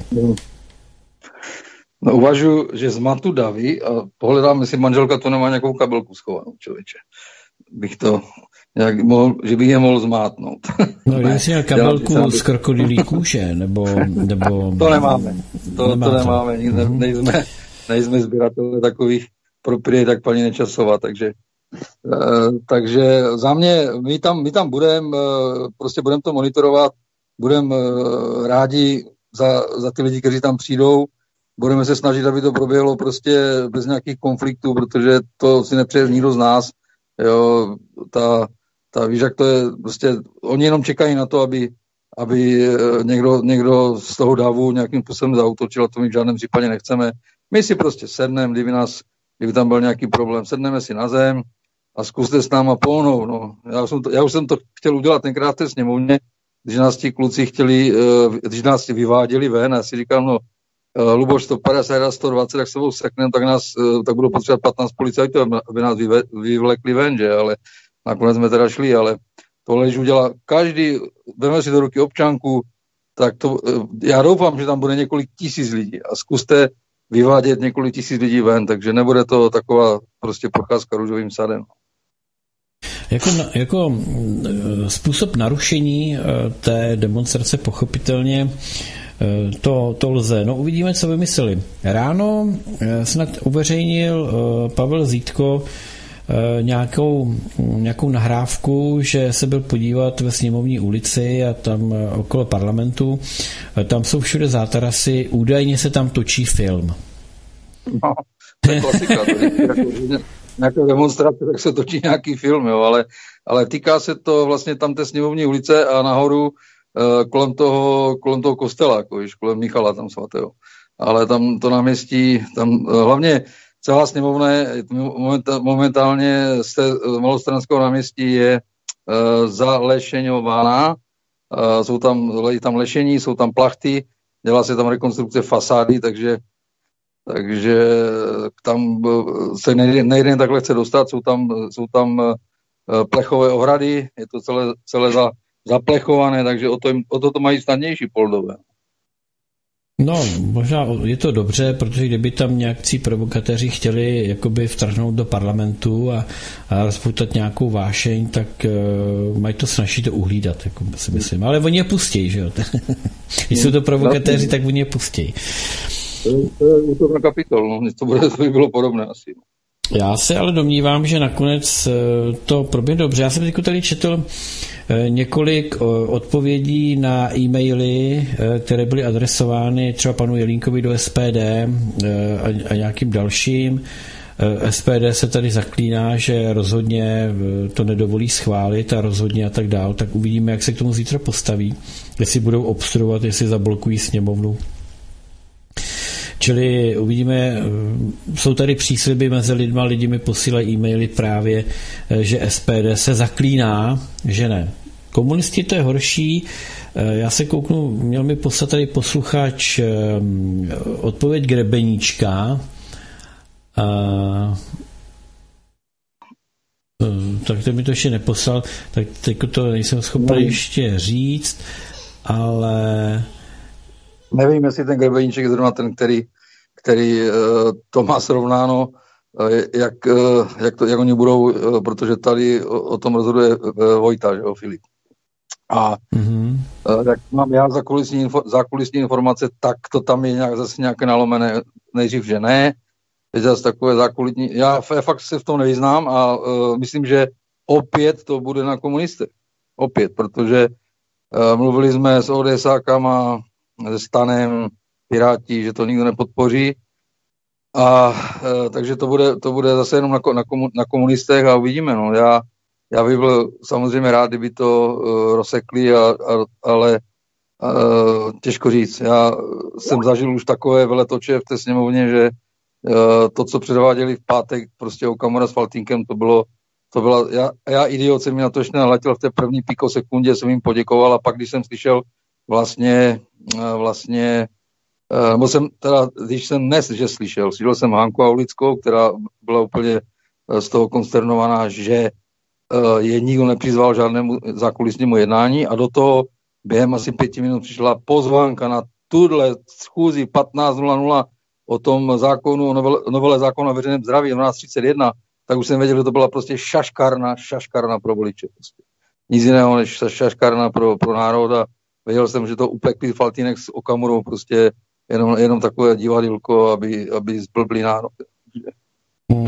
[SPEAKER 4] No, uvažuji, že zmatu davy a pohledám, jestli manželka to nemá nějakou kabelku schovanou, člověče. Bych to nějak mohl, že bych je mohl zmátnout.
[SPEAKER 1] No, kdyby si měl kabelku z krokodilí kůže, nebo, nebo...
[SPEAKER 4] To nemáme. To, to nemáme. Ne, nejsme, nejsme sběratelé takových propriet, jak paní Nečasová, takže uh, takže za mě, my tam, my tam budeme, uh, prostě budeme to monitorovat, budeme uh, rádi za, za ty lidi, kteří tam přijdou. Budeme se snažit, aby to proběhlo prostě bez nějakých konfliktů, protože to si nepřeje nikdo z nás. Jo, ta, ta, víš, jak to je, prostě oni jenom čekají na to, aby, aby někdo, někdo z toho davu nějakým způsobem zaútočil, a to my v žádném případě nechceme. My si prostě sedneme, kdyby, nás, kdyby tam byl nějaký problém, sedneme si na zem a zkuste s náma pohnout. No. Já, už jsem to, já už jsem to chtěl udělat tenkrát v té sněmovně, když nás ti kluci chtěli, když nás vyváděli ven, a já si říkám, no, Luboš sto padesát, sto dvacet, tak se budou seknem, tak nás, tak budou potřebovat patnáct policajtů, aby nás vyve, vyvlekli ven, že, ale nakonec jsme teda šli, ale tohle, když udělá každý, veme si do ruky občanku, tak to, já doufám, že tam bude několik tisíc lidí a zkuste vyvádět několik tisíc lidí ven, takže nebude to taková prostě procházka růžovým sadem.
[SPEAKER 1] Jako, jako způsob narušení té demonstrace pochopitelně To, to lze. No uvidíme, co vymysleli. Ráno snad uveřejnil Pavel Zítko nějakou, nějakou nahrávku, že se byl podívat ve Sněmovní ulici a tam okolo parlamentu. Tam jsou všude zátarasy. Údajně se tam točí film.
[SPEAKER 4] No, to je klasika. Nějaká demonstrace, tak se točí nějaký film, jo, ale, ale týká se to vlastně tam té Sněmovní ulice a nahoru kolem toho, kolem toho kostela, jako víš, kolem Michala tam svatého. Ale tam to náměstí, tam hlavně celá sněmovna je momentálně z té Malostranského náměstí je uh, zalešeňovaná. Uh, jsou tam, tam lešení, jsou tam plachty, dělá se tam rekonstrukce fasády, takže takže tam se nejde, nejde takhle chce dostat, jsou tam, jsou tam uh, plechové ohrady, je to celé, celé za zaplechované, takže o to, o to, to mají snadnější Poldové.
[SPEAKER 1] No, možná je to dobře, protože kdyby tam nějakcí provokatéři chtěli jakoby vtrhnout do parlamentu a, a rozpoutat nějakou vášeň, tak uh, mají to snaží to uhlídat, jako si myslím. Ale oni je pustí, že jo? Když jsou to provokatéři, tak oni je pustí.
[SPEAKER 4] To je útok na kapitol, no. To, bude, to by bylo podobné asi.
[SPEAKER 1] Já se ale domnívám, že nakonec to proběhne dobře. Já jsem teď tady četl několik odpovědí na e-maily, které byly adresovány třeba panu Jelínkovi do S P D a nějakým dalším. S P D se tady zaklíná, že rozhodně to nedovolí schválit a rozhodně a tak dál. Tak uvidíme, jak se k tomu zítra postaví. Jestli budou obstruovat, jestli zablokují sněmovnu. Čili uvidíme, jsou tady přísliby mezi lidma, lidi mi posílají e-maily právě, že S P D se zaklíná, že ne. Komunisti to je horší. Já se kouknu, měl mi poslat tady posluchač odpověď Grebeníčka. A, tak to mi to ještě neposlal, tak teď to nejsem schopen ještě říct, ale...
[SPEAKER 4] Nevím, jestli ten Grebeníček je zrovna ten, který, který to má srovnáno jak, jak, to, jak oni budou, protože tady o, o tom rozhoduje Vojta, že jo, Filip. A mm-hmm. jak mám já zákulisní, zákulisní informace, tak to tam je nějak, zase nějaké nalomené, nejdřív, že ne. Teď zase takové zákulisní, já fakt se v tom nevyznám a uh, myslím, že opět to bude na komunistech. Opět, protože uh, mluvili jsme s ODSákama, se Stanem, Piráti, že to nikdo nepodpoří. A e, takže to bude, to bude zase jenom na, na, komu, na komunistech a uvidíme. No. Já, já bych byl samozřejmě rád, kdyby to e, rozsekli, a, a, ale e, těžko říct. Já jsem zažil už takové veletoče v té sněmovně, že e, to, co předváděli v pátek, prostě Okamura s Faltýnkem, to bylo, to byla, já, já idiot jsem mi na to ještě naletěl v té první pikosekundě, jsem jim poděkoval a pak, když jsem slyšel vlastně, vlastně Uh, jsem teda, když jsem dnes, že slyšel, slyšel jsem Hanku Aulickou, která byla úplně uh, z toho konsternovaná, že uh, je nikdo nepřizval žádnému zákulisnímu jednání a do toho během asi pěti minut přišla pozvánka na tuhle schůzi patnáct nula nula o tom zákonu, o novele, novele zákona o veřejném zdraví dvanáct třicet jedna, tak už jsem věděl, že to byla prostě šaškarna, šaškarna pro voliče. Prostě. Nic jiného než šaškarna pro, pro národ a věděl jsem, že to upekli Faltýnek s Okamurou prostě Jenom, jenom takové divadýlko, aby, aby zblblý národ.
[SPEAKER 1] Hmm.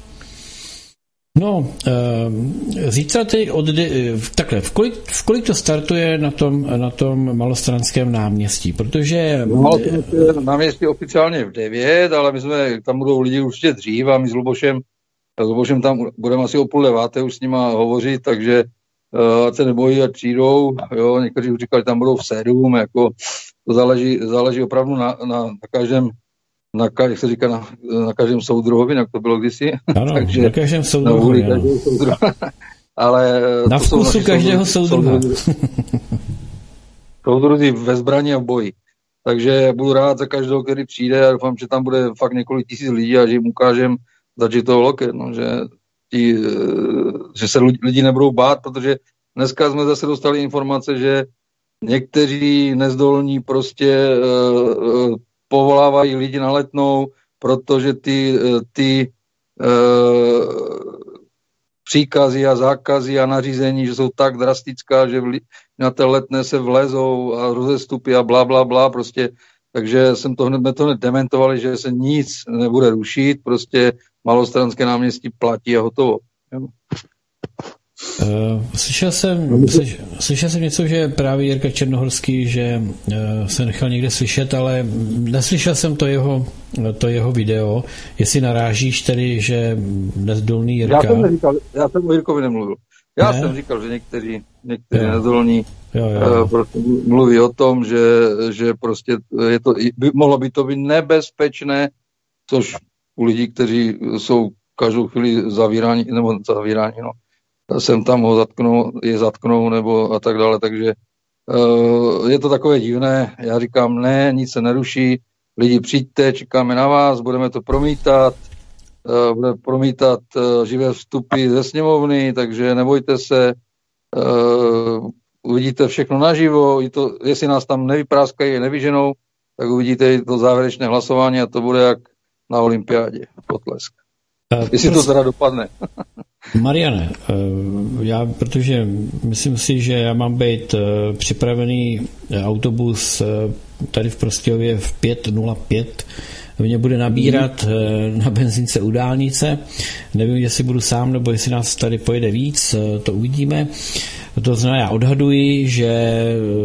[SPEAKER 1] No, e, zítra tedy od, takhle, v kolik, v kolik to startuje na tom, na tom Malostranském náměstí, protože...
[SPEAKER 4] No, náměstí oficiálně v devět, ale my jsme, tam budou lidi určitě dřív a my s Lubošem, s Lubošem tam budeme asi o půl deváté už s nima hovořit, takže uh, ať se nebojí, ať přijdou, jo, někteří už říkali, tam budou v sedm, jako to záleží, záleží opravdu na, na, na každém, na, jak se říká, na, na každém soudruhovi, jak to bylo kdysi.
[SPEAKER 1] Ano,
[SPEAKER 4] takže,
[SPEAKER 1] na každém soudruhovi.
[SPEAKER 4] Na každém soudruhovi. Ale
[SPEAKER 1] na vkusu každého soudruha.
[SPEAKER 4] Soudruzi ve zbraní a v boji. Takže budu rád za každého, který přijde a doufám, že tam bude fakt několik tisíc lidí a že jim ukážem začít toho loket, no, že, tí, že se lidi nebudou bát, protože dneska jsme zase dostali informace, že někteří nezdolní prostě uh, povolávají lidi na Letnou, protože ty, ty uh, příkazy a zákazy a nařízení, že jsou tak drastická, že li, na té Letné se vlezou a rozestupy a blá, blá, blá, prostě. Takže jsem to hned, to hned dementovali, že se nic nebude rušit, prostě Malostranské náměstí platí a hotovo. Jo.
[SPEAKER 1] Uh, slyšel jsem, slyš, slyšel jsem něco, že právě Jirka Černohorský, že uh, se nechal někde slyšet, ale neslyšel jsem to jeho, to jeho video. Jestli narážíš tedy, že nezdolný Jirka...
[SPEAKER 4] Já jsem neříkal, já jsem o Jirkovi nemluvil. Já ne? jsem říkal, že někteří, někteří nezdolní jo, jo. Uh, prostě mluví o tom, že, že prostě je to, by, mohlo by to být nebezpečné, což u lidí, kteří jsou každou chvíli zavíráni, nebo zavíráni, no. Sem tam ho zatknou, je zatknou, nebo a tak dále, takže uh, je to takové divné. Já říkám, ne, nic se neruší, lidi přijďte, čekáme na vás, budeme to promítat, uh, budeme promítat uh, živé vstupy ze sněmovny, takže nebojte se, uh, uvidíte všechno naživo, i to, jestli nás tam nevypráskají, nevyženou, tak uvidíte i to závěrečné hlasování a to bude jak na olympiádě, potlesk. Uh, jestli to teda dopadne.
[SPEAKER 1] Mariane, já, protože myslím si, že já mám být připravený autobus tady v Prostějově v pět nula pět, mě bude nabírat na benzínce u dálnice, nevím, jestli budu sám, nebo jestli nás tady pojede víc, to uvidíme. To znamená, já odhaduji, že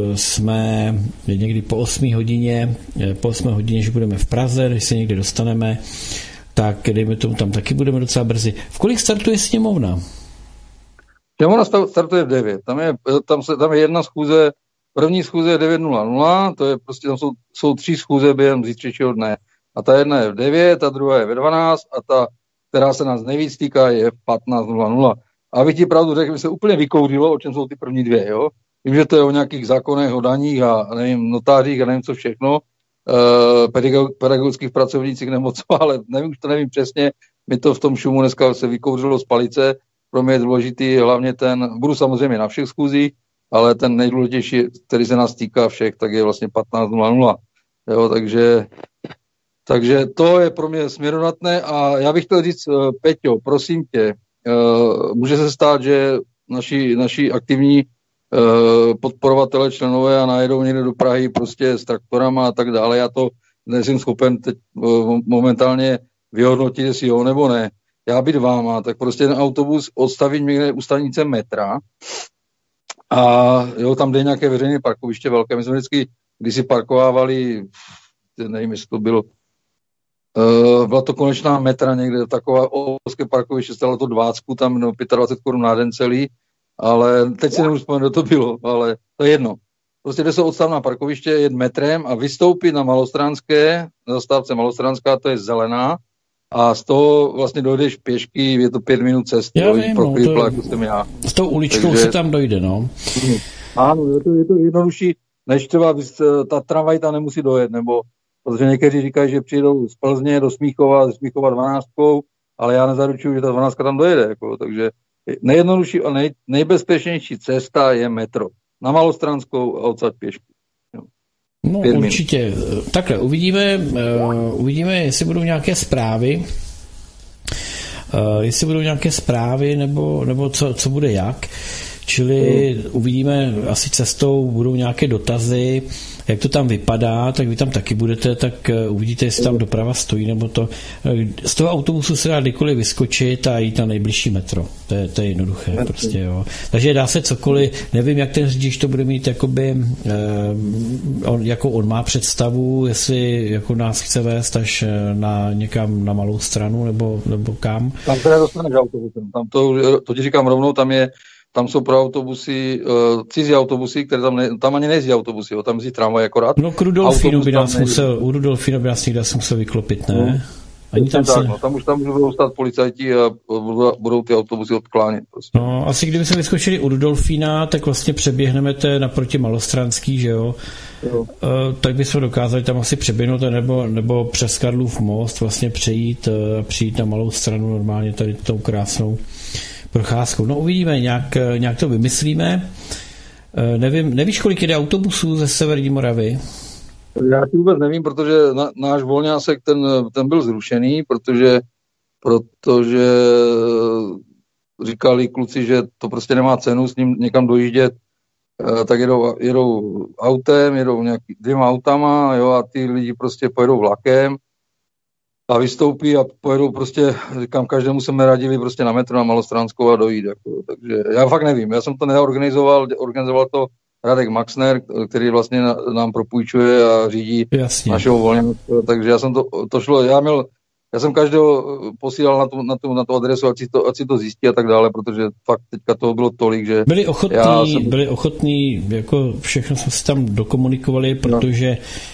[SPEAKER 1] jsme někdy po osmé hodině, po osmé hodině, že budeme v Praze, když se někde dostaneme, tak dejme tomu, tam taky budeme docela brzy. V kolik startuje sněmovna?
[SPEAKER 4] Sněmovna startuje v devět. Tam je, tam, se, tam je jedna schůze, první schůze je devět nula nula, to je prostě, tam jsou, jsou tři schůze během zítřejšího dne. A ta jedna je v devět, ta druhá je ve dvanáct a ta, která se nás nejvíc týká, je v patnáct nula nula. A abych ti pravdu řekl, mi se úplně vykoudilo, o čem jsou ty první dvě, jo? Vím, že to je o nějakých zákonech, o daních a nevím, notářích a nevím co všechno, pedagogických pracovnících nebo co, ale nevím, už to nevím přesně, mi to v tom šumu dneska se vykouřilo z palice, pro mě je důležitý hlavně ten, budu samozřejmě na všech schůzích, ale ten nejdůležitější, který se nás týká všech, tak je vlastně patnáct nula nula, jo, takže Takže to je pro mě směrodatné a já bych chtěl říct, Peťo, prosím tě, může se stát, že naši, naši aktivní podporovatele, členové a najedou někde do Prahy prostě s traktorama a tak dále. Já to nejsem schopen teď momentálně vyhodnotit, jestli jo nebo ne. Já být váma, tak prostě ten autobus odstavit někde u stanice metra a jo, tam jde nějaké veřejné parkoviště velké. My jsme vždycky, když si parkovávali, nevím, jestli to bylo, uh, byla to konečná metra někde, taková obrovské parkoviště, stálo to dvacet, tam no, dvacet pět korun na den celý, ale teď si nemůžu vzpomenout, kdo to bylo, ale to je jedno. Prostě jde se odstav na parkoviště, jet metrem a vystoupit na Malostranské, na zastávce Malostranská, to je zelená, a z toho vlastně dojdeš pěšky, je to pět minut cesty.
[SPEAKER 1] Já vím, no, to,
[SPEAKER 4] jako jsem já.
[SPEAKER 1] S tou uličkou Takže, se tam dojde, no.
[SPEAKER 4] Ano, je to, je to jednodušší, než třeba ta tramvaj tam nemusí dojet, nebo protože někteří říkají, že přijdou z Plzně do Smíchova, z Smíchova dvanáctkou, ale já nezaručuju, že ta dvanáctka tam dojede, jako, takže nejjednodušší a nej, nejbezpečnější cesta je metro. Na Malostranskou a odsad pěšky.
[SPEAKER 1] No Pět určitě. Minut. Takhle, uvidíme, uh, uvidíme, jestli budou nějaké zprávy, uh, jestli budou nějaké zprávy, nebo, nebo co, co bude jak. Čili mm. uvidíme, asi cestou budou nějaké dotazy, jak to tam vypadá, tak vy tam taky budete, tak uvidíte, jestli tam doprava stojí, nebo to. Z toho autobusu se dá kdykoliv vyskočit a jít na nejbližší metro. To je, to je jednoduché, Metry. prostě, jo. Takže dá se cokoliv, nevím, jak ten řidič to bude mít, jakoby, eh, on, jakou on má představu, jestli jako nás chce vést až na někam na Malou Stranu, nebo, nebo kam.
[SPEAKER 4] Tam se nedostaneš autobusem, tam to, to ti říkám rovnou, tam je Tam jsou pro autobusy, uh, cizí autobusy, které tam, ne, tam ani nejezdí autobusy, jo, tam jezdí tramvaj akorát.
[SPEAKER 1] No k Rudolfínu by nás musel, u Rudolfína by nás někde musel vyklopit, ne?
[SPEAKER 4] No.
[SPEAKER 1] Ani tam,
[SPEAKER 4] tak,
[SPEAKER 1] se...
[SPEAKER 4] no, tam už tam už budou stát policajti a budou, budou ty autobusy odklánět. Prostě.
[SPEAKER 1] No, asi kdyby se vyskočili u Rudolfína, tak vlastně přeběhneme té naproti Malostranský, že jo? jo. Uh, tak bychom dokázali tam asi přeběhnout, nebo, nebo přes Karlův most vlastně přejít, uh, přijít na Malou Stranu normálně tady tou krásnou procházkou. No uvidíme, nějak, nějak to vymyslíme. Uh, nevím, nevíš, kolik jde autobusů ze Severní Moravy?
[SPEAKER 4] Já si vůbec nevím, protože na, náš volňásek ten, ten byl zrušený, protože, protože říkali kluci, že to prostě nemá cenu s ním někam dojíždět, tak jedou, jedou autem, jedou nějaký dvěma autama, jo, a ty lidi prostě pojedou vlakem a vystoupí a pojedou prostě, říkám, každému jsme radili prostě na metro na Malostranskou a dojít. Jako, takže já fakt nevím, já jsem to neorganizoval, organizoval to Radek Maxner, který vlastně nám propůjčuje a řídí Jasně. našeho volného, takže já jsem to, to šlo, já měl, já jsem každého posílal na tu, na tu, na tu adresu, ať si, to, ať si to zjistí a tak dále, protože fakt teďka toho bylo tolik, že...
[SPEAKER 1] Byli ochotní, jsem... byli ochotní, jako všechno jsme si tam dokomunikovali, protože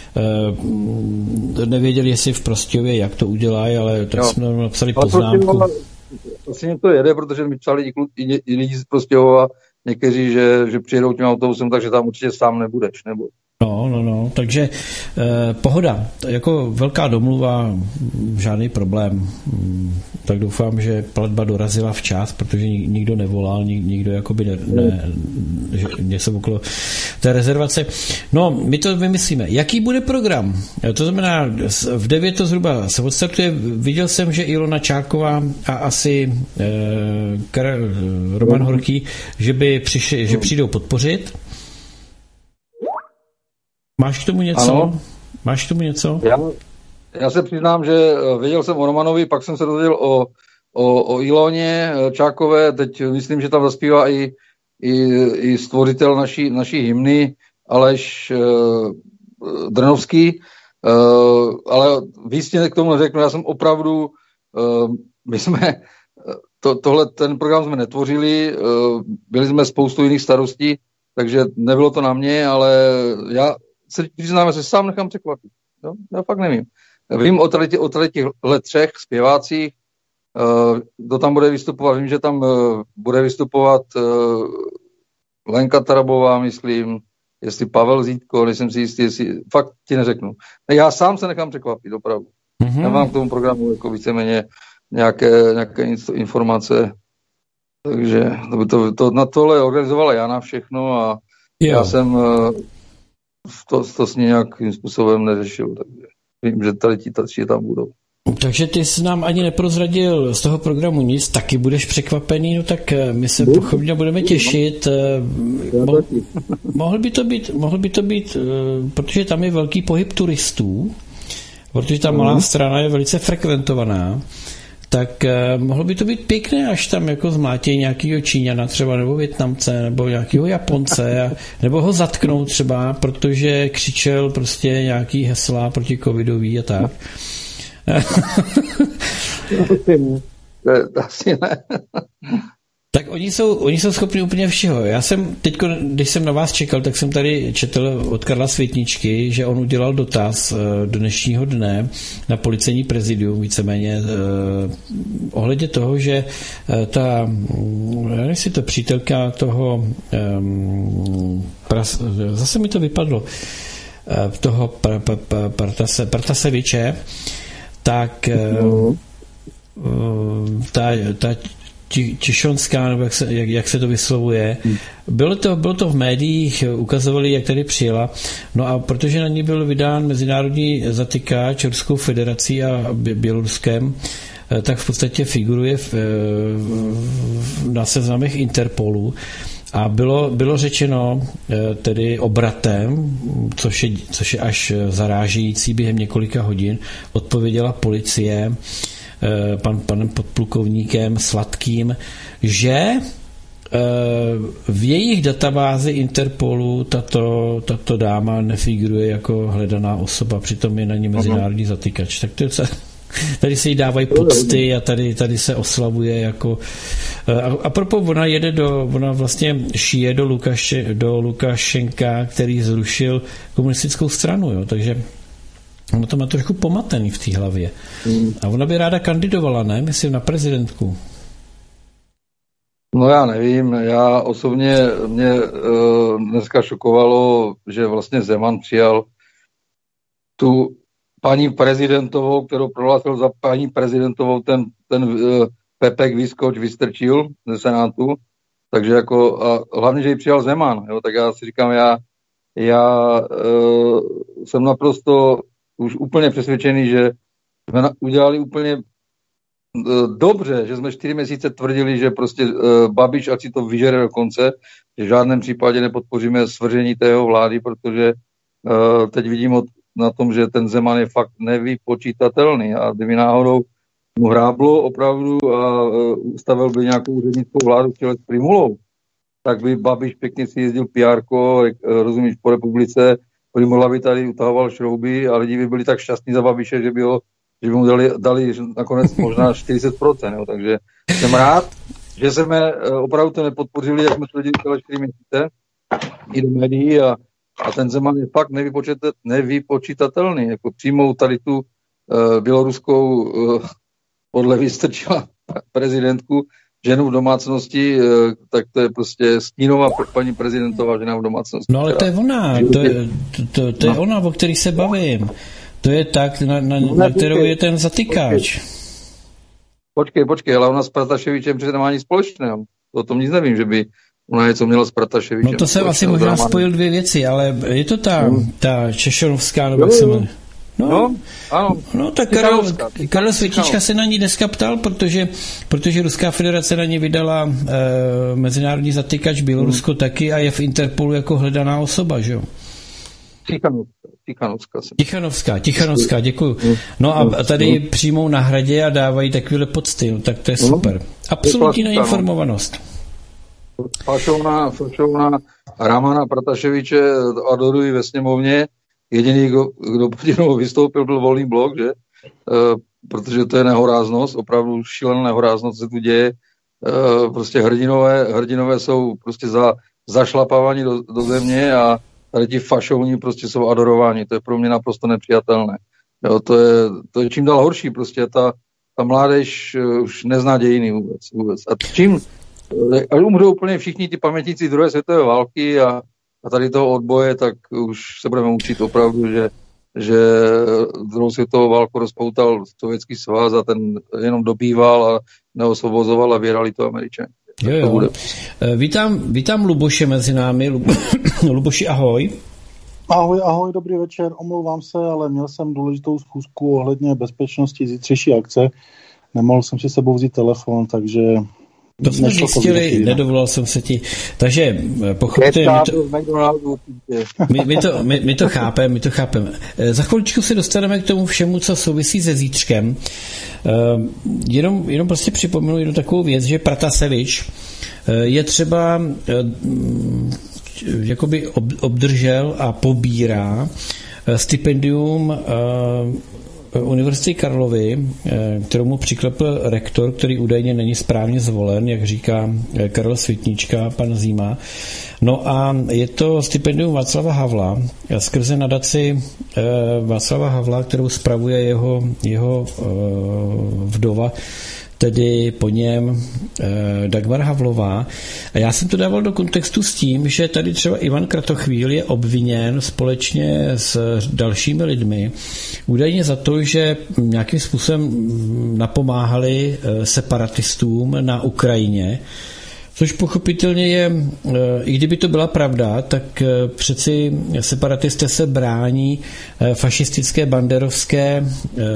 [SPEAKER 1] no. uh, nevěděli, jestli v Prostějově, jak to udělají, ale tak no. jsme napsali ale poznámku.
[SPEAKER 4] Vlastně to jede, protože mi psali i, i, i lidi z Prostějova, někteří, že, že přijedou tím autobusem, takže tam určitě sám nebudeš, nebo...
[SPEAKER 1] No, no, no, takže eh, pohoda, jako velká domluva, žádný problém, tak doufám, že platba dorazila včas, protože nikdo nevolal, nikdo jakoby ne, ne, že něco okolo té rezervace. No, my to vymyslíme. Jaký bude program? To znamená, v devět to zhruba se odstartuje, viděl jsem, že Ilona Čáková a asi eh, Kar, Roman Horký, že by přišli, že přijdou podpořit. Máš k tomu něco? Ano. Máš k tomu něco?
[SPEAKER 4] Já, já se přiznám, že věděl jsem o Romanovi, pak jsem se dozvěděl o, o, o Iloně Čákové, teď myslím, že tam zaspívá i, i, i stvořitel naší, naší hymny Aleš uh, Drnovský, uh, ale víc k tomu neřeknu, já jsem opravdu, uh, my jsme, to, tohle, ten program jsme netvořili, uh, byli jsme spoustu jiných starostí, takže nebylo to na mě, ale já se přiznám, že se sám nechám překvapit. Jo? Já fakt nevím. Vím o tady, o tady těchto třech zpěvácích, uh, kdo tam bude vystupovat. Vím, že tam uh, bude vystupovat uh, Lenka Tarabová, myslím, jestli Pavel Zítko, nejsem si jistý, jestli, fakt ti neřeknu. Já sám se nechám překvapit, opravdu. Mm-hmm. Já mám k tomu programu jako víceméně nějaké, nějaké informace, takže to, to, to, na tohle organizovala Jana všechno a jo. Já jsem uh, to, to s ní nějakým způsobem neřešil. Takže vím, že tady ti tači tam budou.
[SPEAKER 1] Takže ty jsi nám ani neprozradil z toho programu nic, taky budeš překvapený, no tak my se pochopně budeme těšit. Mo- mohl by to být, mohl by to být, protože tam je velký pohyb turistů, protože ta malá strana je velice frekventovaná, tak mohlo by to být pěkné, až tam jako zmlátějí nějakýho Číňana třeba, nebo Vietnamce, nebo nějakýho Japonce, a, nebo ho zatknou třeba, protože křičel prostě nějaký hesla proti covidový a tak.
[SPEAKER 4] Asi ne.
[SPEAKER 1] Tak oni jsou, oni jsou schopni úplně všeho. Já jsem teď, když jsem na vás čekal, tak jsem tady četl od Karla Světničky, že on udělal dotaz do dnešního dne na policejní prezidium, víceméně eh, ohledně toho, že ta, nevím, jestli to přítelka toho eh, pras, zase mi to vypadlo, eh, toho pr, pr, pr, Partase, Partaseviče, tak no. ta, ta Tišonská, nebo jak se, jak, jak se to vyslovuje. Bylo to, bylo to v médiích, ukazovali, jak tady přijela. No a protože na ní byl vydán mezinárodní zatykač Ruskou federací a Běloruskem, tak v podstatě figuruje v, v, na seznamech Interpolu. A bylo, bylo řečeno tedy obratem, což je, což je až zarážející, během několika hodin odpověděla policie pan, panem podplukovníkem Sladkým, že v jejich databázi Interpolu tato, tato dáma nefiguruje jako hledaná osoba, přitom je na ní mezinárodní zatykač. Tak to je docela... Tady se jí dávají pocty a tady, tady se oslavuje jako... A, a propos, ona jede do... Ona vlastně šije do, Lukaše, do Lukašenka, který zrušil komunistickou stranu, jo, takže ono to má trošku pomatený v té hlavě. A ona by ráda kandidovala, ne? Myslím na prezidentku.
[SPEAKER 4] No já nevím, já osobně mě uh, dneska šokovalo, že vlastně Zeman přijal tu paní prezidentovou, kterou prohlásil za paní prezidentovou, ten, ten uh, Pepek vyskoč, vystrčil ze Senátu, takže jako, a hlavně, že ji přijal Zeman, jo, tak já si říkám, já, já uh, jsem naprosto už úplně přesvědčený, že jsme na, udělali úplně uh, dobře, že jsme čtyři měsíce tvrdili, že prostě uh, Babiš, ať si to vyžere do konce, že v žádném případě nepodpoříme svržení té jeho vlády, protože uh, teď vidím od na tom, že ten Zeman je fakt nevypočítatelný a kdyby náhodou mu hráblo opravdu a uh, ustavil by nějakou úřednickou vládu v čele s Primulou, tak by Babiš pěkně si jezdil pé érko, uh, rozumíš, po republice, Primula by tady utahoval šrouby a lidi by byli tak šťastní za Babiše, že by, ho, že by mu dali, dali nakonec možná čtyřicet procent. Jo. Takže jsem rád, že jsme uh, opravdu to nepodpořili, jak jsme to dělali celé čtyři měsíce i do médií a A ten Zeman je fakt nevypočítatelný. Jako přijmou tady tu uh, běloruskou uh, podle vystrčila prezidentku, ženu v domácnosti, uh, tak to je prostě stínová paní prezidentová žena v domácnosti.
[SPEAKER 1] No ale to je ona, to je, to, to, to je no. ona, o který se bavím. To je tak, na, na, no, na kterou je ten zatykač.
[SPEAKER 4] Počkej, počkej, ale ona s Prataševičem přece nemá nic společného. O tom nic nevím, že by ona něco měla s Prataševičem.
[SPEAKER 1] No to jsem asi možná dramatu. Spojil dvě věci, ale je to ta, ta Češonovská, nebo jak se jmenuje? No, no, ano. No tak Karel, Karel Světička se na ní dneska ptal, protože, protože Ruská federace na ní vydala e, mezinárodní zatykač, Bělorusko hmm. taky a je v Interpolu jako hledaná osoba, že jo?
[SPEAKER 4] Tichanovská.
[SPEAKER 1] Tichanovská, Tichanovská, děkuju. No a tady přijmou na hradě a dávají takovéhle pocty, no, tak to je super. Absolutní neinformovanost.
[SPEAKER 4] Fašovna, fašovna Ramana Prataševiče adorují ve sněmovně. Jediný, kdo, kdo proti němu vystoupil, byl Volný blok, že? E, protože to je nehoráznost, opravdu šílená nehoráznost, co se tu děje. E, prostě hrdinové, hrdinové jsou prostě za, zašlapáváni do, do země a tady ti fašovní prostě jsou adorováni. To je pro mě naprosto nepřijatelné. Jo, to, je, to je čím dál horší. Prostě ta, ta mládež už nezná dějiny vůbec. vůbec. A čím až umřou úplně všichni ty pamětníci druhé světové války a, a tady toho odboje, tak už se budeme učit opravdu, že, že druhou světovou válku rozpoutal Sovětský svaz a ten jenom dobýval a neosvobozoval a věrali to Američané.
[SPEAKER 1] Jo, jo. Vítám, vítám Luboše mezi námi. Luboši, ahoj.
[SPEAKER 5] Ahoj, ahoj, dobrý večer, omlouvám se, ale měl jsem důležitou schůzku ohledně bezpečnosti zítřejší akce. Nemohl jsem si sebou vzít telefon, takže...
[SPEAKER 1] To jsme zjistili, nedovolal jsem se ti. Takže pochopte, my to, my, my, to, my, my to chápeme, my to chápeme. Za chviličku se dostaneme k tomu všemu, co souvisí se zítřkem. Jenom, jenom prostě připomenu jednu takovou věc, že Pratasevič je třeba jakoby obdržel a pobírá stipendium Univerzity Karlovy, kterou mu přiklepl rektor, který údajně není správně zvolen, jak říká Karel Světnička, pan Zíma. No a je to stipendium Václava Havla skrze nadaci Václava Havla, kterou spravuje jeho, jeho vdova, tedy po něm eh, Dagmar Havlová. A já jsem to dával do kontextu s tím, že tady třeba Ivan Kratochvíl je obviněn společně s dalšími lidmi údajně za to, že nějakým způsobem napomáhali eh, separatistům na Ukrajině, což pochopitelně je, i kdyby to byla pravda, tak přeci separatisté se brání fašistické banderovské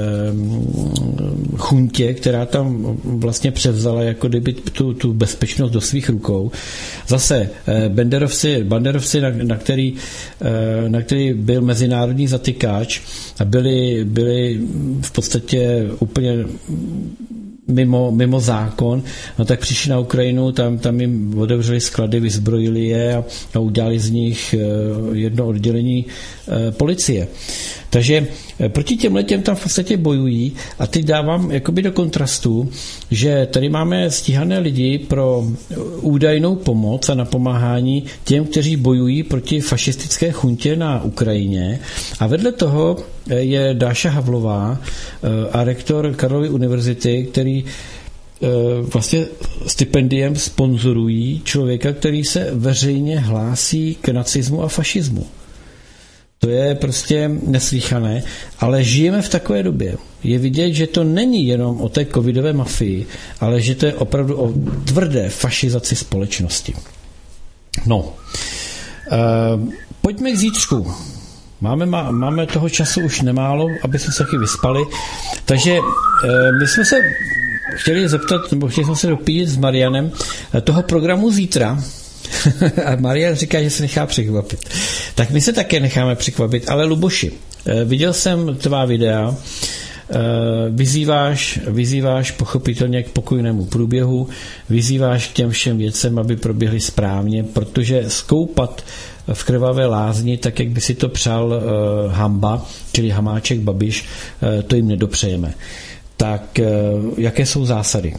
[SPEAKER 1] chuntě, která tam vlastně převzala jako kdyby tu, tu bezpečnost do svých rukou. Zase banderovci, banderovci na, na, který, na který byl mezinárodní zatykáč a byli, byli v podstatě úplně Mimo, mimo zákon, no tak přišli na Ukrajinu, tam, tam jim otevřeli sklady, vyzbrojili je a, a udělali z nich jedno oddělení e, policie. Takže proti těm letěm tam v podstatě bojují a teď dávám jakoby do kontrastu, že tady máme stíhané lidi pro údajnou pomoc a napomáhání těm, kteří bojují proti fašistické chuntě na Ukrajině a vedle toho je Dáša Havlová a rektor Karlovy univerzity, který vlastně stipendiem sponzorují člověka, který se veřejně hlásí k nacismu a fašismu. To je prostě neslýchané, ale žijeme v takové době. Je vidět, že to není jenom o té covidové mafii, ale že to je opravdu o tvrdé fašizaci společnosti. No, e, pojďme k zítřku. Máme, má, máme toho času už nemálo, aby jsme se taky vyspali. Takže e, my jsme se chtěli zeptat, nebo chtěli jsme se dopídit s Marianem toho programu zítra. A Marian říká, že se nechá překvapit. Tak my se také necháme překvapit, ale Luboši, viděl jsem tvá videa, vyzýváš, vyzýváš pochopitelně k pokojnému průběhu, vyzýváš k těm všem věcem, aby proběhly správně, protože skoupat v krvavé lázni, tak jak by si to přál Hamba, čili Hamáček Babiš, to jim nedopřejeme. Tak jaké jsou zásady?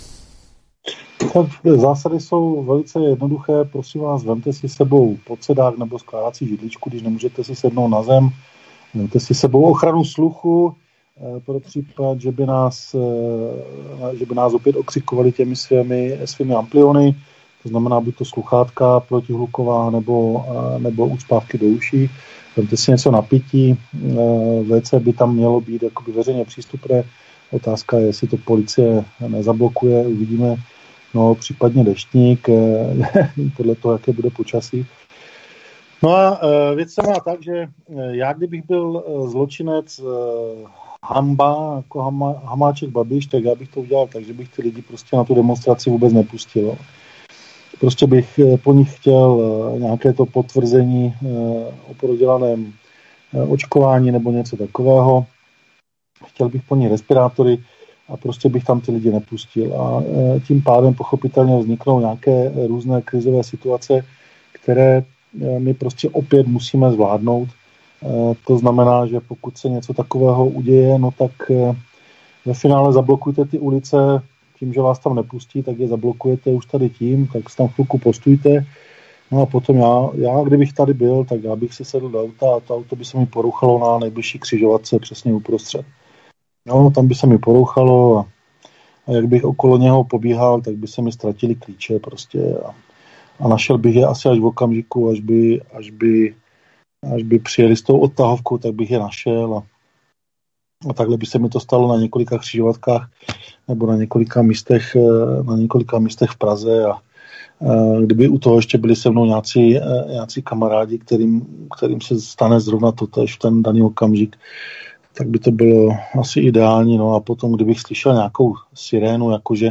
[SPEAKER 5] Zásady jsou velice jednoduché. Prosím vás, vemte si sebou podsedák nebo skládací židličku, když nemůžete si sednout na zem. Vemte si sebou ochranu sluchu pro případ, že by nás, že by nás opět okřikovali těmi svými, svými ampliony. To znamená buď to sluchátka protihluková nebo, nebo úcpávky do uší. Vemte si něco na pití. vé cé by tam mělo být jakoby veřejně přístupné. Otázka je, jestli to policie nezablokuje. Uvidíme. No, případně deštník, podle toho, jaké bude počasí. No a věc se má tak, že já kdybych byl zločinec Hamba, jako Hama, Hamáček Babiš, tak já bych to udělal tak, že bych ty lidi prostě na tu demonstraci vůbec nepustil. Prostě bych po nich chtěl nějaké to potvrzení o prodělaném očkování nebo něco takového. Chtěl bych po nich respirátory, a prostě bych tam ty lidi nepustil. A tím pádem pochopitelně vzniknou nějaké různé krizové situace, které my prostě opět musíme zvládnout. To znamená, že pokud se něco takového uděje, no tak ve finále zablokujte ty ulice tím, že vás tam nepustí, tak je zablokujete už tady tím, tak tam chvilku postujte. No a potom já, já, kdybych tady byl, tak já bych si sedl do auta a to auto by se mi poruchalo na nejbližší křižovatce přesně uprostřed. No, tam by se mi porouchalo a, a jak bych okolo něho pobíhal, tak by se mi ztratili klíče prostě a, a našel bych je asi až v okamžiku, až by, až by, až by přijeli s tou odtahovkou, tak bych je našel a, a takhle by se mi to stalo na několika křižovatkách nebo na několika místech, na několika místech v Praze a, kdyby u toho ještě byli se mnou nějací, nějací kamarádi, kterým, kterým se stane zrovna totéž v ten daný okamžik, tak by to bylo asi ideální. No a potom, kdybych slyšel nějakou sirénu, jakože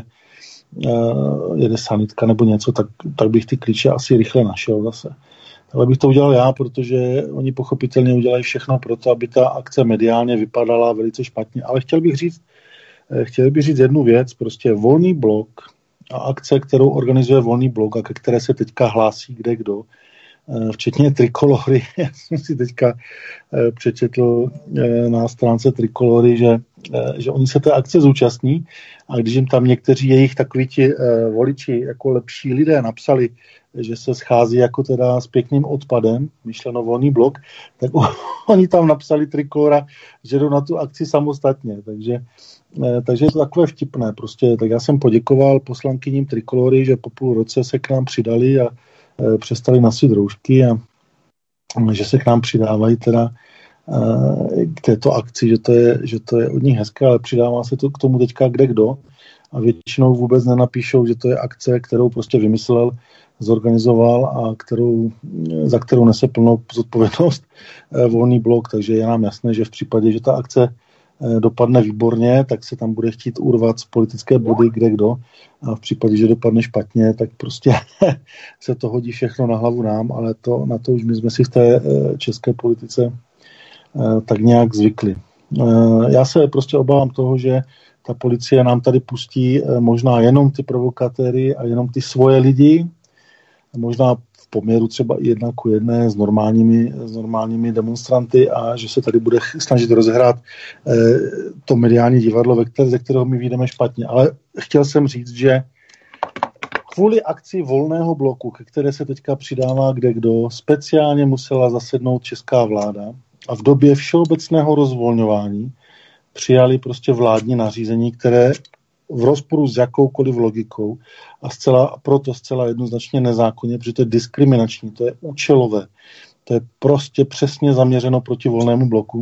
[SPEAKER 5] jede sanitka nebo něco, tak, tak bych ty klíče asi rychle našel zase. Ale bych to udělal já, protože oni pochopitelně udělají všechno pro to, aby ta akce mediálně vypadala velice špatně. Ale chtěl bych říct, chtěl bych říct jednu věc, prostě Volný blok a akce, kterou organizuje Volný blok a ke které se teďka hlásí kde kdo, včetně Trikolory. Já jsem si teďka přečetl na stránce Trikolory, že, že oni se té akce zúčastní a když jim tam někteří jejich takoví ti voliči jako lepší lidé napsali, že se schází jako teda s pěkným odpadem, myšleno Volný blok, tak oni tam napsali Trikolora, že jdou na tu akci samostatně, takže Takže je to takové vtipné. Prostě, tak já jsem poděkoval poslankyním Trikolory, že po půl roce se k nám přidali a e, přestali nosit roušky a že se k nám přidávají teda e, k této akci, že to, je, že to je od nich hezké, ale přidává se to k tomu teďka kde kdo a většinou vůbec nenapíšou, že to je akce, kterou prostě vymyslel, zorganizoval a kterou, za kterou nese plnou zodpovědnost e, Volný blok, takže je nám jasné, že v případě, že ta akce dopadne výborně, tak se tam bude chtít urvat z politické body kde kdo. A v případě, že dopadne špatně, tak prostě se to hodí všechno na hlavu nám, ale to, na to už my jsme si v té české politice tak nějak zvykli. Já se prostě obávám toho, že ta policie nám tady pustí možná jenom ty provokatéry a jenom ty svoje lidi, možná v poměru třeba i jedna ku jedné s normálními, s normálními demonstranty a že se tady bude snažit rozehrát eh, to mediální divadlo, ve které, ze kterého my vyjdeme špatně. Ale chtěl jsem říct, že kvůli akci Volného bloku, ke které se teďka přidává kde kdo, speciálně musela zasednout česká vláda a v době všeobecného rozvolňování přijali prostě vládní nařízení, které v rozporu s jakoukoliv logikou a zcela, proto zcela jednoznačně nezákonně, protože to je diskriminační, to je účelové, to je prostě přesně zaměřeno proti Volnému bloku.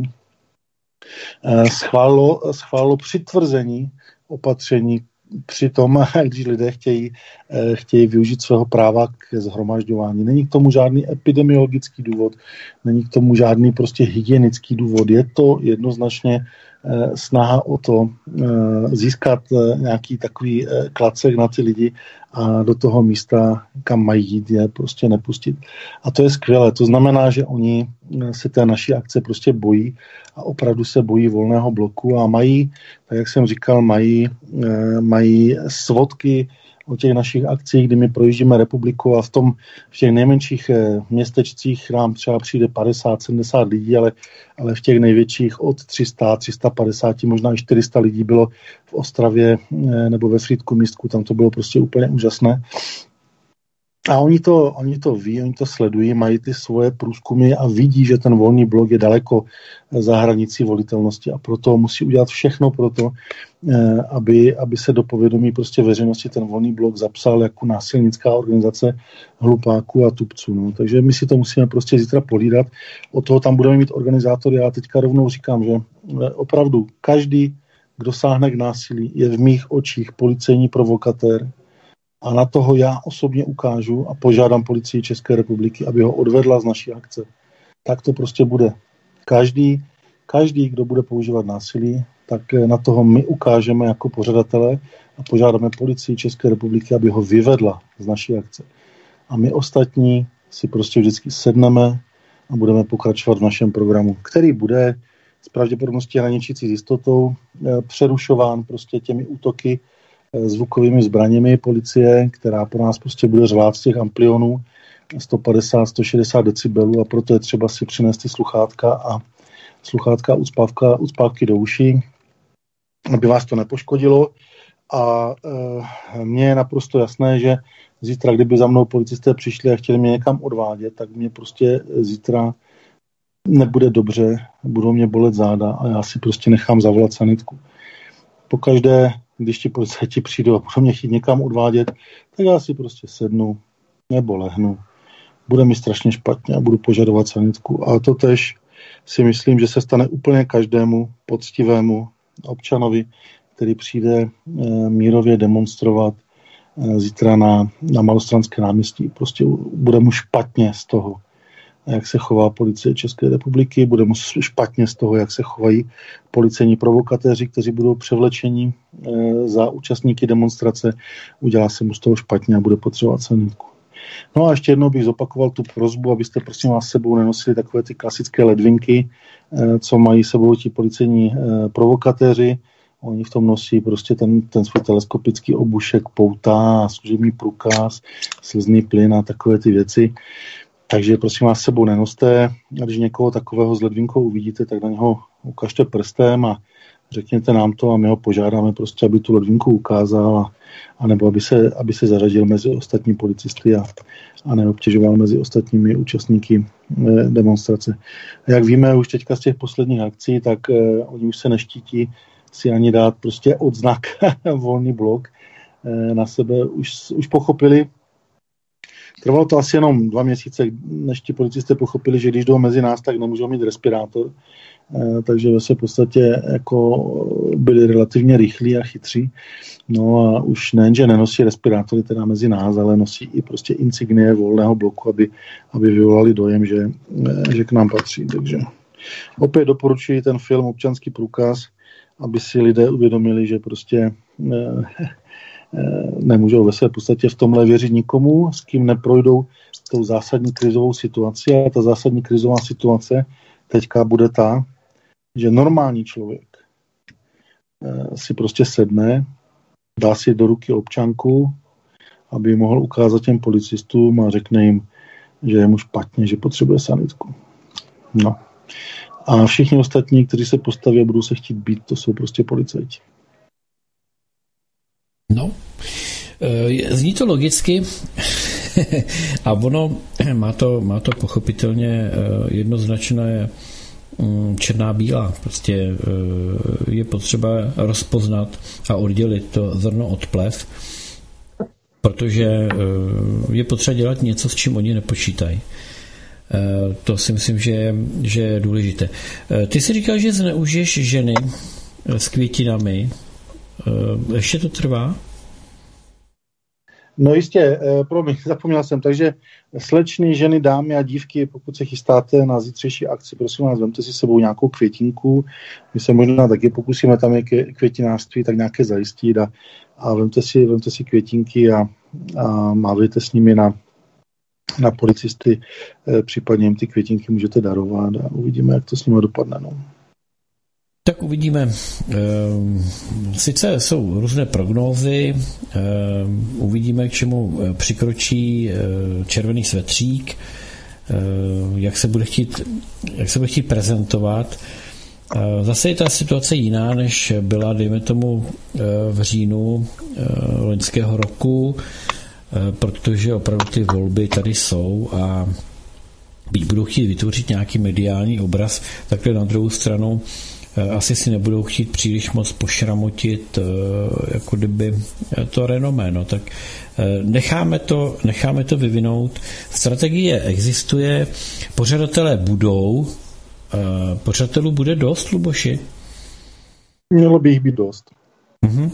[SPEAKER 5] Schválilo, schválilo přitvrzení opatření při tom, když lidé chtějí, chtějí využít svého práva k shromažďování. Není k tomu žádný epidemiologický důvod, není k tomu žádný prostě hygienický důvod. Je to jednoznačně snaha o to získat nějaký takový klacek na ty lidi a do toho místa, kam mají jít, je prostě nepustit. A to je skvělé. To znamená, že oni se té naší akce prostě bojí a opravdu se bojí Volného bloku a mají, tak jak jsem říkal, mají, mají svodky o těch našich akcích, kdy my projíždíme republiku a v tom v těch nejmenších městečcích nám třeba přijde padesát sedmdesát lidí, ale, ale v těch největších od tři sta, tři sta padesát, možná i čtyři sta lidí bylo v Ostravě nebo ve Frýdku místku, tam to bylo prostě úplně úžasné. A oni to, oni to ví, oni to sledují, mají ty svoje průzkumy a vidí, že ten Volný blok je daleko za hranicí volitelnosti a proto musí udělat všechno pro to, aby, aby se do povědomí prostě veřejnosti ten Volný blok zapsal jako násilnická organizace hlupáků a tupců. No. Takže my si to musíme prostě zítra pohlídat. Od toho tam budeme mít organizátory. Já teďka rovnou říkám, že opravdu každý, kdo sáhne k násilí, je v mých očích policejní provokatér. A na toho já osobně ukážu a požádám policii České republiky, aby ho odvedla z naší akce. Tak to prostě bude. Každý, každý, kdo bude používat násilí, tak na toho my ukážeme jako pořadatelé a požádáme policii České republiky, aby ho vyvedla z naší akce. A my ostatní si prostě vždycky sedneme a budeme pokračovat v našem programu, který bude s pravděpodobností hraničící s jistotou přerušován prostě těmi útoky zvukovými zbraněmi policie, která po nás prostě bude řvát z těch amplionů sto padesát, sto šedesát decibelů a proto je třeba si přinést ty sluchátka a sluchátka ucpávka, ucpávky do uší, aby vás to nepoškodilo. A e, mně je naprosto jasné, že zítra, kdyby za mnou policisté přišli a chtěli mě někam odvádět, tak mě prostě zítra nebude dobře, budou mě bolet záda a já si prostě nechám zavolat sanitku. Pokaždé, když ti policajti přijdou a budou mě chtít někam odvádět, tak já si prostě sednu nebo lehnu. Bude mi strašně špatně a budu požadovat sanitku. A to tež si myslím, že se stane úplně každému poctivému občanovi, který přijde e, mírově demonstrovat zítra na, na Malostranské náměstí. Prostě bude mu špatně z toho, jak se chová policie České republiky, bude mu špatně z toho, jak se chovají policejní provokatéři, kteří budou převlečeni e, za účastníky demonstrace. Udělá se mu z toho špatně a bude potřebovat sanitku. No a ještě jednou bych zopakoval tu prosbu, abyste prosím vás s sebou nenosili takové ty klasické ledvinky, e, co mají sebou ti policejní e, provokatéři. Oni v tom nosí prostě ten, ten svůj teleskopický obušek, pouta, služební průkaz, slzný plyn a takové ty věci. Takže prosím vás s sebou nenoste. A když někoho takového s ledvinkou uvidíte, tak na něho ukažte prstem a řekněte nám to a my ho požádáme prostě, aby tu ledvinku ukázal a, a nebo aby se, aby se zařadil mezi ostatní policisty a, a neobtěžoval mezi ostatními účastníky eh, demonstrace. A jak víme už teďka z těch posledních akcí, tak eh, oni už se neštítí si ani dát prostě odznak volný blok eh, na sebe. Už, už pochopili. Trvalo to asi jenom dva měsíce, než ti policisté pochopili, že když jdou mezi nás, tak nemůžou mít respirátor. E, takže se v podstatě jako byli relativně rychlí a chytří. No a už nejen, že nenosí respirátory teda mezi nás, ale nosí i prostě insignie volného bloku, aby, aby vyvolali dojem, že, že k nám patří. Takže opět doporučuji ten film Občanský průkaz, aby si lidé uvědomili, že prostě e, nemůžou ve své podstatě v tomhle věřit nikomu, s kým neprojdou tou zásadní krizovou situaci. A ta zásadní krizová situace teďka bude ta, že normální člověk si prostě sedne, dá si do ruky občanku, aby mohl ukázat těm policistům a řekne jim, že je mu špatně, že potřebuje sanitku. No. A všichni ostatní, kteří se postaví a budou se chtít být, to jsou prostě policajti.
[SPEAKER 1] No, zní to logicky a ono má to, má to pochopitelně jednoznačné černá bílá. Prostě je potřeba rozpoznat a oddělit to zrno od plev, protože je potřeba dělat něco, s čím oni nepočítají. To si myslím, že je, že je důležité. Ty jsi říkal, že zneužiješ ženy s květinami. Ještě to trvá?
[SPEAKER 5] No jistě, promiň, zapomněl jsem. Takže slečny, ženy, dámy a dívky, pokud se chystáte na zítřejší akci, prosím vás, vemte si sebou nějakou květinku. My se možná taky pokusíme tam je květinářství tak nějaké zajistit a, a vemte, si, vemte si květinky a, a mávejte s nimi na, na policisty, případně jim ty květinky můžete darovat a uvidíme, jak to s nimi dopadne. No.
[SPEAKER 1] Tak uvidíme. Sice jsou různé prognózy, uvidíme, k čemu přikročí červený svetřík, jak se bude chtít, jak se bude chtít prezentovat. Zase je ta situace jiná, než byla, dejme tomu, v říjnu loňského roku, protože opravdu ty volby tady jsou a byť budou chtít vytvořit nějaký mediální obraz, takhle na druhou stranu asi si nebudou chtít příliš moc pošramotit jako kdyby to renomé. No, tak necháme to, necháme to vyvinout. Strategie existuje, pořadatelé budou, pořadatelů bude dost, Luboši?
[SPEAKER 5] Mělo by jich být dost.
[SPEAKER 1] Uh-huh.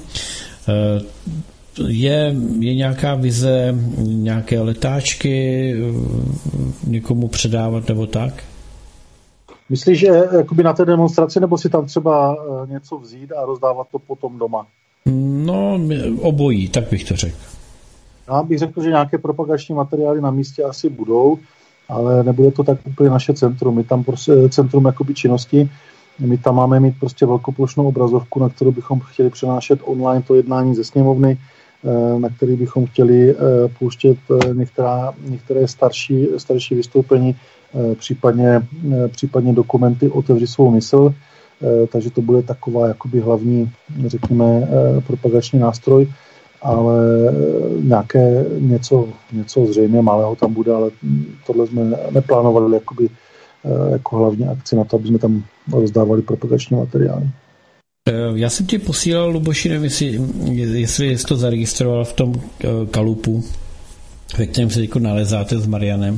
[SPEAKER 1] Je, je nějaká vize, nějaké letáčky někomu předávat nebo tak?
[SPEAKER 5] Myslíš, že jakoby na té demonstraci, nebo si tam třeba něco vzít a rozdávat to potom doma?
[SPEAKER 1] No, obojí, tak bych to řekl.
[SPEAKER 5] Já bych řekl, že nějaké propagační materiály na místě asi budou, ale nebude to tak úplně naše centrum. My tam prostě centrum jakoby činnosti, my tam máme mít prostě velkoplošnou obrazovku, na kterou bychom chtěli přenášet online to jednání ze sněmovny, na který bychom chtěli pouštět některá, některé starší, starší vystoupení, případně, případně dokumenty Otevři svou mysl, takže to bude taková jakoby hlavní, řekněme, propagační nástroj, ale nějaké něco, něco zřejmě malého tam bude, ale tohle jsme neplánovali jakoby, jako hlavní akci na to, aby jsme tam rozdávali propagační materiály.
[SPEAKER 1] Já jsem ti posílal, Luboši, nevím, jestli, jestli jsi to zaregistroval v tom kalupu, ve kterém se teď nalezáte s Marianem.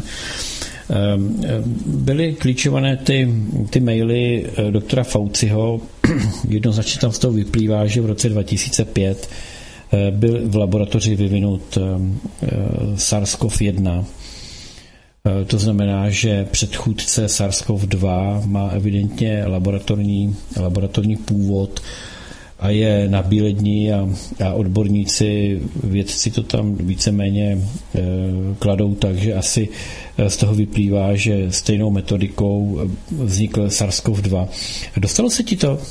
[SPEAKER 1] Byly klíčované ty, ty maily doktora Fauciho, jednoznačně tam z toho vyplývá, že v roce dva tisíce pět byl v laboratoři vyvinut SARS-CoV jedna. To znamená, že předchůdce SARS-CoV dva má evidentně laboratorní, laboratorní původ a je na bíledni a, a odborníci, vědci to tam víceméně e, kladou tak, že asi z toho vyplývá, že stejnou metodikou vznikl SARS-CoV dva. Dostalo se ti to?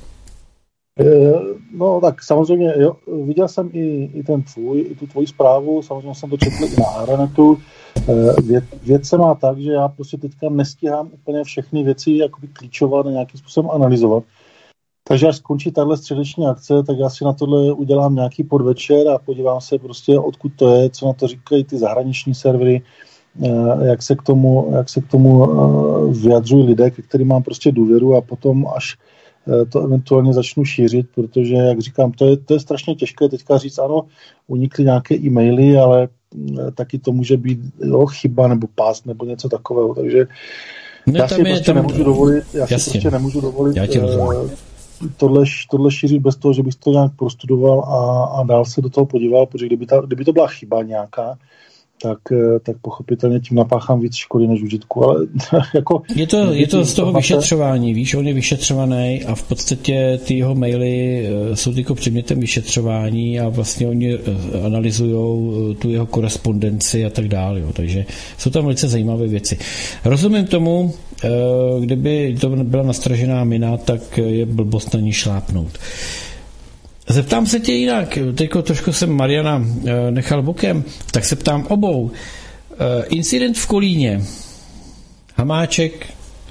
[SPEAKER 5] No tak samozřejmě, jo, viděl jsem i, i ten tvůj, i tu tvoji zprávu, samozřejmě jsem to četl i na Aeronetu. Věc, věc se má tak, že já prostě teďka nestíhám úplně všechny věci jakoby klíčovat a nějakým způsobem analyzovat. Takže až skončí tahle středeční akce, tak já si na tohle udělám nějaký podvečer a podívám se prostě, odkud to je, co na to říkají ty zahraniční servery, jak se k tomu, jak se k tomu vyjadřují lidé, ke kterým mám prostě důvěru a potom až to eventuálně začnu šířit, protože, jak říkám, to je, to je strašně těžké teďka říct, ano, unikly nějaké e-maily, ale taky to může být jo, chyba nebo pás nebo něco takového, takže
[SPEAKER 1] no,
[SPEAKER 5] já si
[SPEAKER 1] je,
[SPEAKER 5] prostě
[SPEAKER 1] tam...
[SPEAKER 5] nemůžu dovolit, já si
[SPEAKER 1] Jasně.
[SPEAKER 5] prostě nemůžu dovolit
[SPEAKER 1] uh,
[SPEAKER 5] tohle, tohle šířit bez toho, že bych to nějak prostudoval a, a dál se do toho podíval, protože kdyby, ta, kdyby to byla chyba nějaká, tak, tak pochopitelně tím napáchám víc škody než užitku. Ale jako,
[SPEAKER 1] je to, je to z toho vyšetřování, víš, on je vyšetřovaný a v podstatě ty jeho maily jsou jako předmětem vyšetřování a vlastně oni analyzují tu jeho korespondenci a tak dále. Jo. Takže jsou tam velice zajímavé věci. Rozumím tomu, kdyby to byla nastražená mina, tak je blbost na ní šlápnout. Zeptám se tě jinak, teďko trošku jsem Mariana nechal bokem, tak se ptám obou. Incident v Kolíně. Hamáček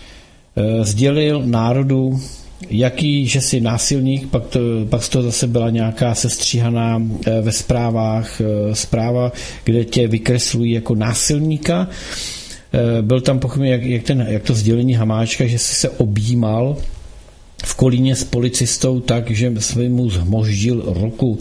[SPEAKER 1] sdělil národu, jaký, že jsi násilník, pak to, pak to zase byla nějaká sestříhaná ve zprávách zpráva, kde tě vykreslují jako násilníka. Byl tam pochopně, jak, jak, ten, jak to sdělení Hamáčka, že jsi se objímal v Kolíně s policistou tak, že jsme mu zmoždil ruku.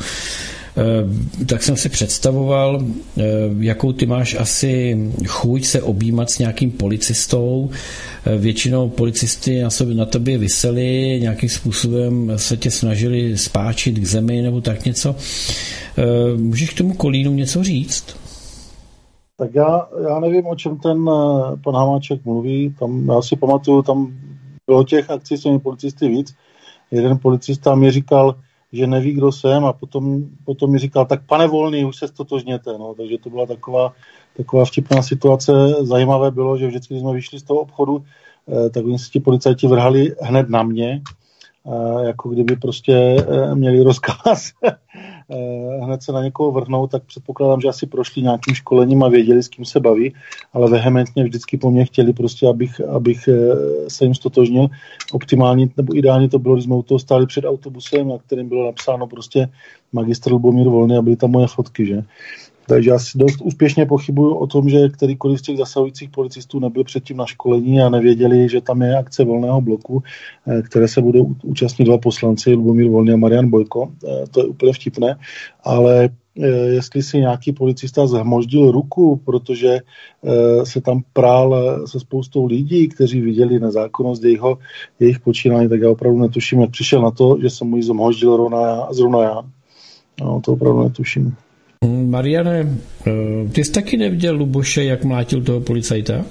[SPEAKER 1] E, tak jsem si představoval, e, jakou ty máš asi chuť se objímat s nějakým policistou. E, většinou policisty na, sobě, na tobě viseli, nějakým způsobem se tě snažili spáčit k zemi nebo tak něco. E, můžeš k tomu Kolínu něco říct?
[SPEAKER 5] Tak já, já nevím, o čem ten pan Hamáček mluví. Tam, já si pamatuju, tam bylo těch akcí s těmi policisty víc. Jeden policista mi říkal, že neví, kdo jsem a potom, potom mi říkal, tak pane Volný, už se stotožněte. No. Takže to byla taková, taková vtipná situace. Zajímavé bylo, že vždycky, když jsme vyšli z toho obchodu, eh, tak oni se ti policajti vrhali hned na mě, eh, jako kdyby prostě eh, měli rozkaz hned se na někoho vrhnout, tak předpokládám, že asi prošli nějakým školením a věděli, s kým se baví, ale vehementně vždycky po mně chtěli prostě, abych, abych se jim stotožnil. Optimální nebo ideální to bylo, když jsme u toho stáli před autobusem, na kterém bylo napsáno prostě magistr Lubomír Volný a byly tam moje fotky, že? Takže já si dost úspěšně pochybuju o tom, že kterýkoliv z těch zasahujících policistů nebyl předtím na školení a nevěděli, že tam je akce Volného bloku, které se budou účastnit dva poslanci, Lubomír Volný a Marian Bojko. To je úplně vtipné, ale jestli si nějaký policista zhmoždil ruku, protože se tam prál se spoustou lidí, kteří viděli nezákonnost jejich, jejich počínání, tak já opravdu netuším, jak přišel na to, že jsem mu ji zhmoždil zrovna já. No, to opravdu netuším.
[SPEAKER 1] Mariane, ty jsi taky neviděl Luboše, jak mlátil toho policajta?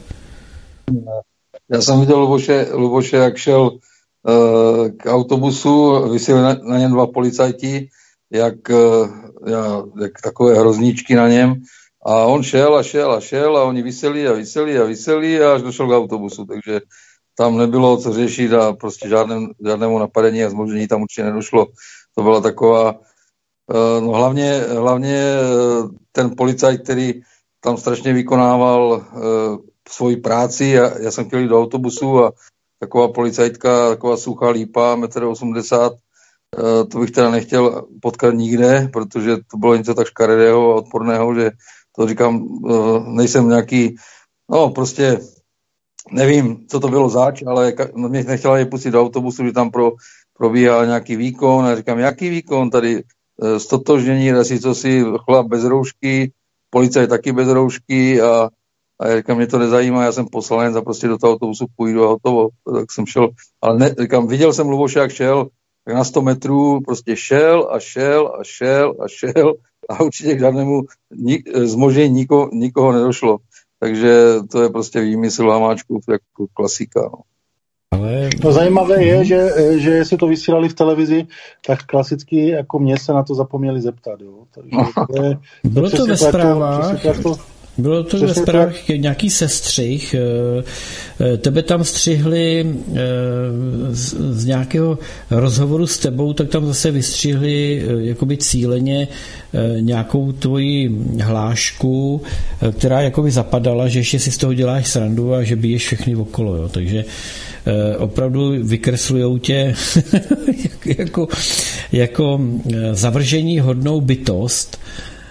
[SPEAKER 4] Já jsem viděl Luboše, Luboše jak šel uh, k autobusu, viseli na, na něm dva policajti, jak, uh, jak takové hrozníčky na něm a on šel a šel a šel a oni viseli a viseli a viseli a až došel k autobusu, takže tam nebylo co řešit a prostě žádném, žádnému napadení a zmožení tam určitě nedošlo. To byla taková No hlavně, hlavně ten policajt, který tam strašně vykonával uh, svoji práci. Já, já jsem chtěl jít do autobusu a taková policajtka, taková suchá lípa, metr osmdesát, uh, to bych teda nechtěl potkat nikde, protože to bylo něco tak škaredého a odporného, že to říkám, uh, nejsem nějaký, no prostě nevím, co to bylo zač, ale no, mě nechtěla je pustit do autobusu, že tam pro, probíhá nějaký výkon a říkám, jaký výkon tady? Stotožnění, asi co si chlap bez roušky, policajt taky bez roušky a, a já říkám, mě to nezajímá, já jsem poslanec a prostě do toho autobusu půjdu a hotovo. Tak jsem šel, ale ne, říkám, viděl jsem Luboše, jak šel tak na sto metrů prostě šel a šel a šel a šel a určitě k žádnému zmožnění nikoho, nikoho nedošlo. Takže to je prostě výmysl Hamáčkův jako klasika. No.
[SPEAKER 1] Ale...
[SPEAKER 5] No, zajímavé je, že, že jestli to vysílali v televizi, tak klasicky jako mě se na to zapomněli zeptat. Jo. Takže to je,
[SPEAKER 1] bylo to ve zprávách,
[SPEAKER 5] to,
[SPEAKER 1] bylo to ve zprávách nějaký sestřih, tebe tam střihli z, z nějakého rozhovoru s tebou, tak tam zase vystřihli jakoby cíleně nějakou tvoji hlášku, která jakoby zapadala, že ještě si z toho děláš srandu a že biješ všechny okolo, jo. Takže opravdu vykreslujou tě jako, jako zavržení hodnou bytost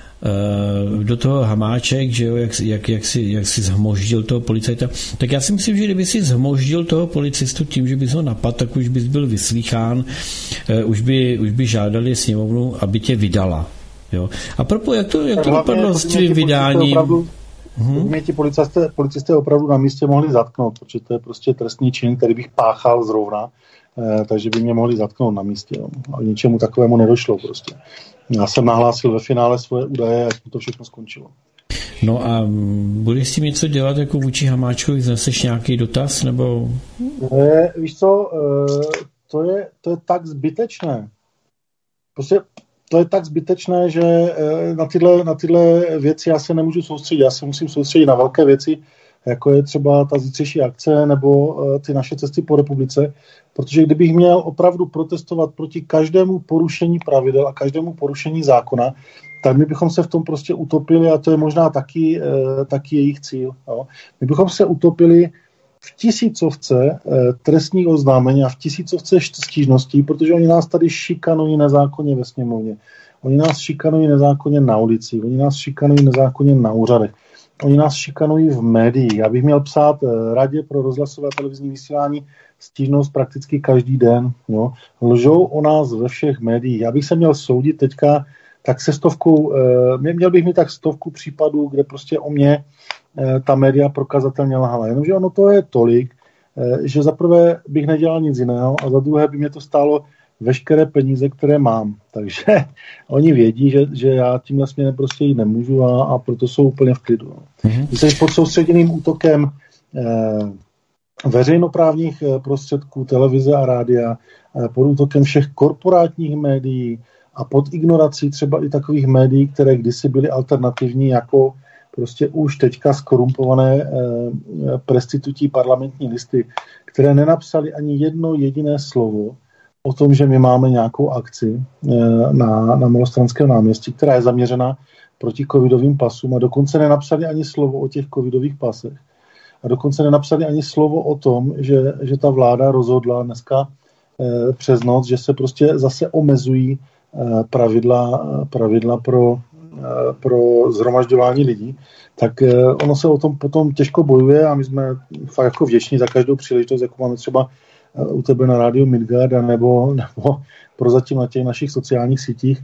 [SPEAKER 1] do toho Hamáček, že jo, jak, jak, jak, si, jak si zhmoždil toho policajta. Tak já si myslím, že kdyby si zhmoždil toho policistu tím, že bys ho napadl, tak už bys byl vyslýchán, už by, už by žádali sněmovnu, aby tě vydala. Jo. A propo, jak to, jak to dopadlo s tím vydáním?
[SPEAKER 5] Hmm. Mě ti policisté, policisté opravdu na místě mohli zatknout, protože to je prostě trestný čin, který bych páchal zrovna, eh, takže by mě mohli zatknout na místě. Jo. A ničemu takovému nedošlo prostě. Já jsem nahlásil ve finále svoje údaje a to všechno skončilo.
[SPEAKER 1] No a budeš s tím něco dělat jako vůči Hamáčkovi, zneseš nějaký dotaz, nebo?
[SPEAKER 5] Eh, víš co, eh, to, je, to je tak zbytečné. Prostě to je tak zbytečné, že na tyhle, na tyhle věci já se nemůžu soustředit. Já se musím soustředit na velké věci, jako je třeba ta zítřejší akce nebo ty naše cesty po republice, protože kdybych měl opravdu protestovat proti každému porušení pravidel a každému porušení zákona, tak my bychom se v tom prostě utopili a to je možná taky, taky jejich cíl. Jo. My bychom se utopili v tisícovce trestních oznámení a v tisícovce stížností, protože oni nás tady šikanují nezákonně ve sněmovně. Oni nás šikanují nezákonně na ulici, oni nás šikanují nezákonně na úřadech. Oni nás šikanují v médiích. Já bych měl psát Radě pro rozhlasové a televizní vysílání stížnost prakticky každý den. Jo. Lžou o nás ve všech médiích. Já bych se měl soudit teďka tak se stovkou, měl bych mít tak stovku případů, kde prostě o mě ta média prokazatelně lhala. Jenomže ono to je tolik, že za prvé bych nedělal nic jiného a za druhé by mě to stálo veškeré peníze, které mám. Takže oni vědí, že, že já tímhle směrem prostě jít nemůžu a, a proto jsou úplně v klidu. Mm-hmm. Když jsi pod soustředěným útokem eh, veřejnoprávních prostředků, televize a rádia, eh, pod útokem všech korporátních médií a pod ignorací třeba i takových médií, které kdysi byly alternativní, jako prostě už teďka skorumpované eh, prestitutí parlamentní listy, které nenapsali ani jedno jediné slovo o tom, že my máme nějakou akci eh, na, na Malostranském náměstí, která je zaměřena proti covidovým pasům a dokonce nenapsali ani slovo o těch covidových pasech. A dokonce nenapsali ani slovo o tom, že, že ta vláda rozhodla dneska eh, přes noc, že se prostě zase omezují eh, pravidla, pravidla pro pro zhromažďování lidí, tak ono se o tom potom těžko bojuje a my jsme fakt jako vděční za každou příležitost, jako máme třeba u tebe na rádiu Midgard nebo, nebo prozatím na těch našich sociálních sítích,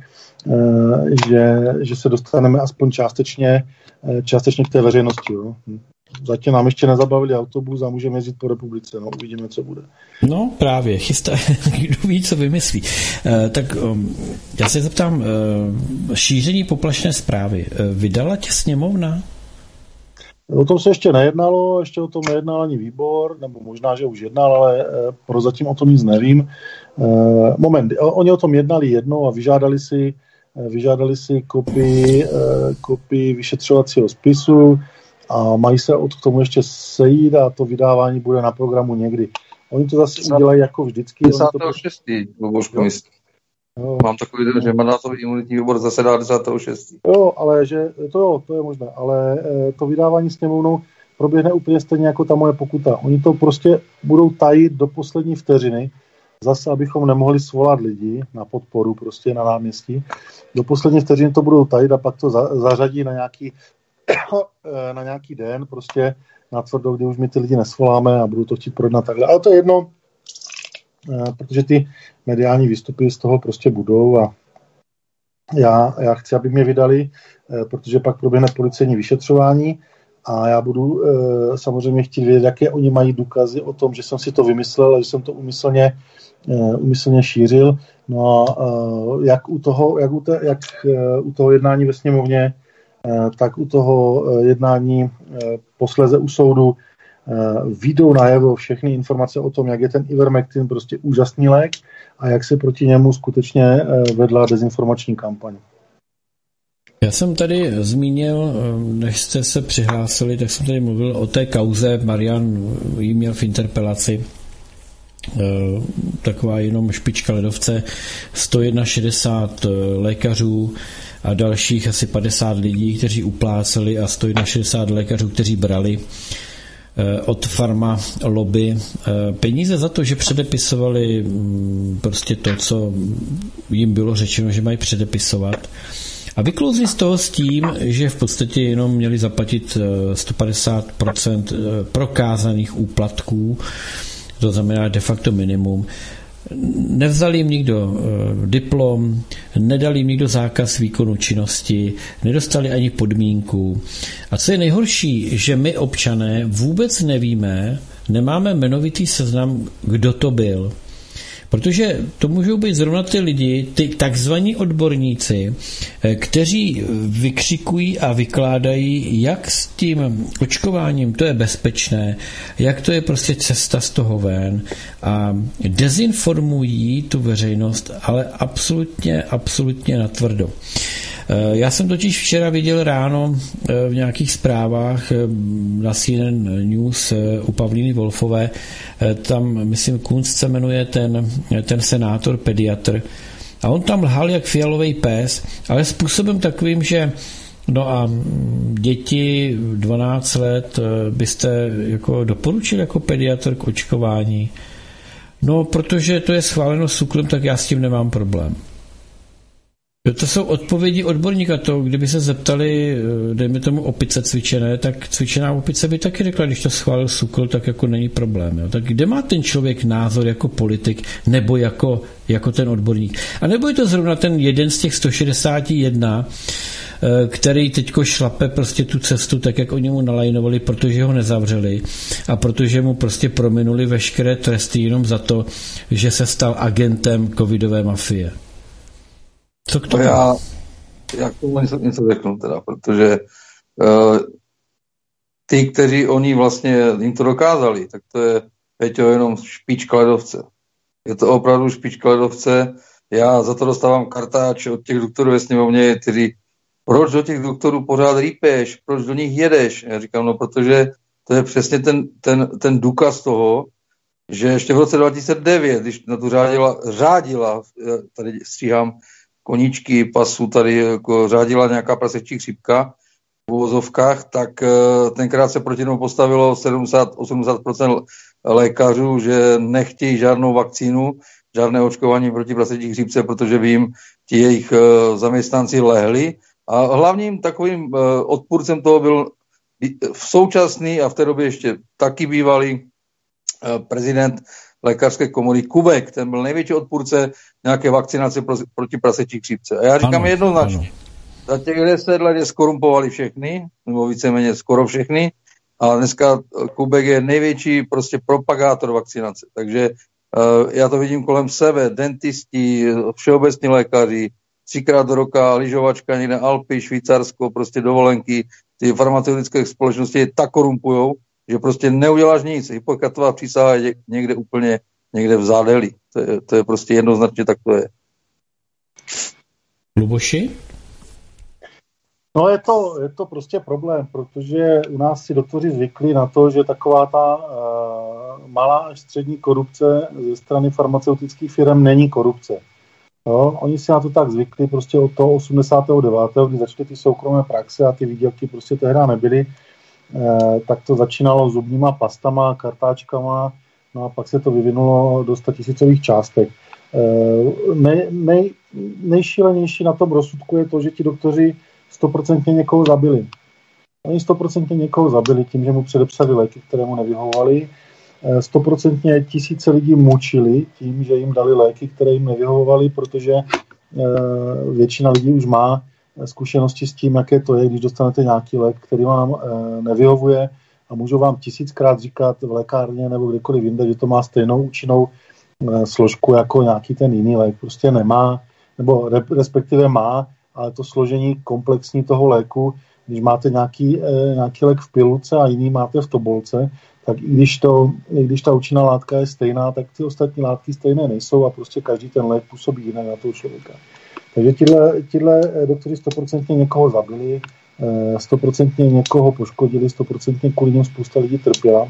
[SPEAKER 5] že, že se dostaneme aspoň částečně, částečně k té veřejnosti. Jo. Zatím nám ještě nezabavili autobus a můžeme jezdit po republice. No, uvidíme, co bude.
[SPEAKER 1] No právě, chystá, kdo ví, co vymyslí. E, tak um, já se zeptám, e, šíření poplašné zprávy. E, vydala tě sněmovna?
[SPEAKER 5] O tom se ještě nejednalo, ještě o tom nejednal ani výbor, nebo možná, že už jednal, ale e, prozatím o tom nic nevím. E, moment, oni o tom jednali jednou a vyžádali si, e, vyžádali si kopii, e, kopii vyšetřovacího spisu, a mají se od k tomu ještě sejít a to vydávání bude na programu někdy. Oni to zase udělají jako vždycky.
[SPEAKER 4] desátého šestého Mám takový, že mandátový imunitní výbor zasedá desátého šestého
[SPEAKER 5] Jo, ale že, to jo, to je možné, ale to vydávání sněmovnou proběhne úplně stejně jako ta moje pokuta. Oni to prostě budou tajit do poslední vteřiny, zase abychom nemohli svolat lidi na podporu prostě na náměstí. Do poslední vteřiny to budou tajit a pak to za, zařadí na nějaký na nějaký den, prostě na tvrdo, kdy už mi ty lidi nesvoláme a budu to chtít projednat takhle. Ale to je jedno, protože ty mediální výstupy z toho prostě budou a já, já chci, aby mě vydali, protože pak proběhne policejní vyšetřování a já budu e, samozřejmě chtít vědět, jaké oni mají důkazy o tom, že jsem si to vymyslel a že jsem to umyslně, e, umyslně šířil. No a e, jak, u toho, jak, u te, jak e, u toho jednání ve sněmovně, e, tak u toho jednání e, posléze u soudu e, vyjdou najevo všechny informace o tom, jak je ten Ivermectin prostě úžasný lék a jak se proti němu skutečně e, vedla dezinformační kampaň.
[SPEAKER 1] Já jsem tady zmínil, než jste se přihlásili, tak jsem tady mluvil o té kauze. Marian ji měl v interpelaci. Taková jenom špička ledovce. sto šedesát jedna lékařů a dalších asi padesát lidí, kteří upláceli a sto šedesát jedna lékařů, kteří brali od farma lobby peníze za to, že předepisovali prostě to, co jim bylo řečeno, že mají předepisovat. A vyklouzli z toho s tím, že v podstatě jenom měli zaplatit sto padesát procent prokázaných úplatků, to znamená de facto minimum. Nevzal jim nikdo diplom, nedal jim nikdo zákaz výkonu činnosti, nedostali ani podmínku. A co je nejhorší, že my občané vůbec nevíme, nemáme jmenovitý seznam, kdo to byl. Protože to můžou být zrovna ty lidi, ty takzvaní odborníci, kteří vykřikují a vykládají, jak s tím očkováním to je bezpečné, jak to je prostě cesta z toho ven a dezinformují tu veřejnost, ale absolutně, absolutně natvrdo. Já jsem totiž včera viděl ráno v nějakých zprávách na C N N News u Pavlíny Wolfové, tam, myslím, Kunc se jmenuje ten, ten senátor, pediatr, a on tam lhal jak fialový pes, ale způsobem takovým, že no a děti dvanáct let byste jako doporučili jako pediatr k očkování. No, protože to je schváleno SÚKLem, tak já s tím nemám problém. To jsou odpovědi odborníka. To, kdyby se zeptali, dejme tomu opice cvičené, tak cvičená opice by taky řekla, když to schválil SÚKL, tak jako není problém. Jo. Tak kde má ten člověk názor jako politik nebo jako, jako ten odborník? A nebo je to zrovna ten jeden z těch sto šedesát jedna, který teďko šlape prostě tu cestu tak, jak oni mu nalajnovali, protože ho nezavřeli a protože mu prostě prominuli veškeré tresty jenom za to, že se stal agentem covidové mafie. Co k tomu?
[SPEAKER 4] Já, já k tomu něco, něco řeknu teda, protože uh, ty, kteří oni vlastně jim to dokázali, tak to je, Peťo, jenom špička ledovce. Je to opravdu špička ledovce. Já za to dostávám kartáč od těch doktorů ve sněmovně, kteří, proč do těch doktorů pořád rýpeš, proč do nich jedeš? Já říkám, no protože to je přesně ten, ten, ten důkaz toho, že ještě v roce dva tisíce devět, když na to řádila, řádila tady stříhám koníčky pasu, tady jako řádila nějaká prasečí chřipka v uvozovkách, tak tenkrát se proti tomu postavilo sedmdesát až osmdesát procent lékařů, že nechtějí žádnou vakcínu, žádné očkování proti prasečí chřipce, protože by jim ti jejich zaměstnanci lehli. A hlavním takovým odpůrcem toho byl v současný a v té době ještě taky bývalý prezident lékařské komory Kubek, ten byl největší odpůrce nějaké vakcinace pro, proti prasečí chřipce. A já říkám ano, jednoznačně, ano. Za těch deset let je skorumpovali všechny, nebo víceméně skoro všechny, a dneska Kubek je největší prostě propagátor vakcinace. Takže uh, já to vidím kolem sebe, dentisti, všeobecní lékaři, třikrát do roka lyžovačka, někde Alpy, Švýcarsko, prostě dovolenky, ty farmaceutické společnosti je tak korumpujou, že prostě neuděláš nic. Hippokratová přísaha je někde úplně někde v zádeli. To je, to je prostě jednoznačně tak to je.
[SPEAKER 1] Luboši?
[SPEAKER 5] No je to, je to prostě problém, protože u nás si doktoři zvykli na to, že taková ta uh, malá až střední korupce ze strany farmaceutických firm není korupce. Jo? Oni si na to tak zvykli prostě od toho osmdesátého devátého kdy začaly ty soukromé praxe a ty výdělky prostě tehdy nebyly. Eh, tak to začínalo zubníma pastama, kartáčkama, no a pak se to vyvinulo do statisícových částek. Eh, nej, nej, nejšílenější na tom rozsudku je to, že ti doktoři stoprocentně někoho zabili. Oni stoprocentně někoho zabili tím, že mu předepsali léky, které mu nevyhovovaly. Stoprocentně tisíce lidí mučili tím, že jim dali léky, které jim nevyhovovaly, protože eh, většina lidí už má zkušenosti s tím, jaké to je, když dostanete nějaký lék, který vám nevyhovuje a můžou vám tisíckrát říkat v lékárně nebo kdekoliv jinde, že to má stejnou účinnou složku jako nějaký ten jiný lék. Prostě nemá, nebo respektive má, ale to složení komplexní toho léku, když máte nějaký, nějaký lék v pilulce a jiný máte v tobolce, tak i když, to, i když ta účinná látka je stejná, tak ty ostatní látky stejné nejsou a prostě každý ten lék působí jinak na toho člověka. Takže tihle, tihle doktoři stoprocentně někoho zabili, stoprocentně někoho poškodili, stoprocentně kvůli něm spousta lidí trpěla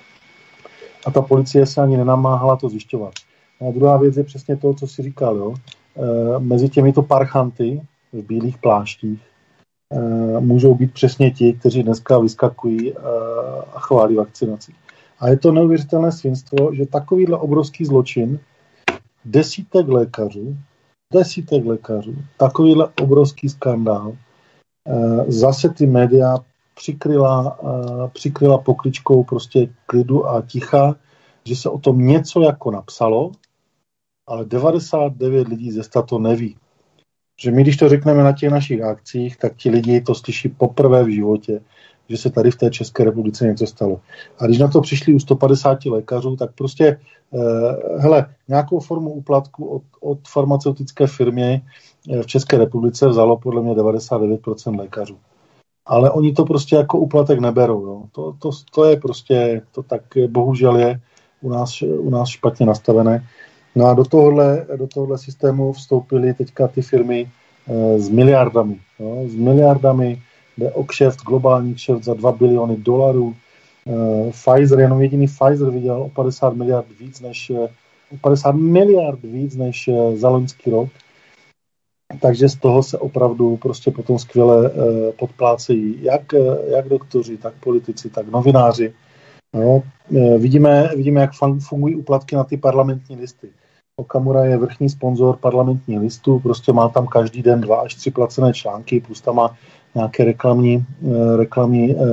[SPEAKER 5] a ta policie se ani nenamáhala to zjišťovat. A druhá věc je přesně to, co si říkal, jo. Mezi těmito parchanty v bílých pláštích můžou být přesně ti, kteří dneska vyskakují a chválí vakcinaci. A je to neuvěřitelné svinstvo, že takovýhle obrovský zločin desítek lékařů, desítek lékařů, takovýhle obrovský skandál zase ty média přikryla, přikryla pokličkou prostě klidu a ticha, že se o tom něco jako napsalo, ale devadesát devět lidí ze sta to neví. Že my, když to řekneme na těch našich akcích, tak ti lidi to slyší poprvé v životě, že se tady v té České republice něco stalo. A když na to přišli u sto padesát lékařů, tak prostě, eh, hele, nějakou formu úplatku od, od farmaceutické firmy v České republice vzalo podle mě devadesát devět procent lékařů. Ale oni to prostě jako úplatek neberou. Jo. To, to, to je prostě, to tak bohužel je u nás, u nás špatně nastavené. No a do tohohle, do tohohle systému vstoupily teďka ty firmy e, s miliardami. Jo. S miliardami jde o kšeft, globální kšeft za dva biliony dolarů. E, Pfizer, jenom jediný Pfizer vydělal o padesát miliard víc než, o padesát miliard víc než za loňský rok. Takže z toho se opravdu prostě potom skvěle e, podplácejí jak, jak doktoři, tak politici, tak novináři. No, e, vidíme, vidíme, jak fungují úplatky na ty parlamentní listy. Okamura je vrchní sponzor parlamentních listů, prostě má tam každý den dva až tři placené články, plus tam má nějaké reklamní, e, reklamní e,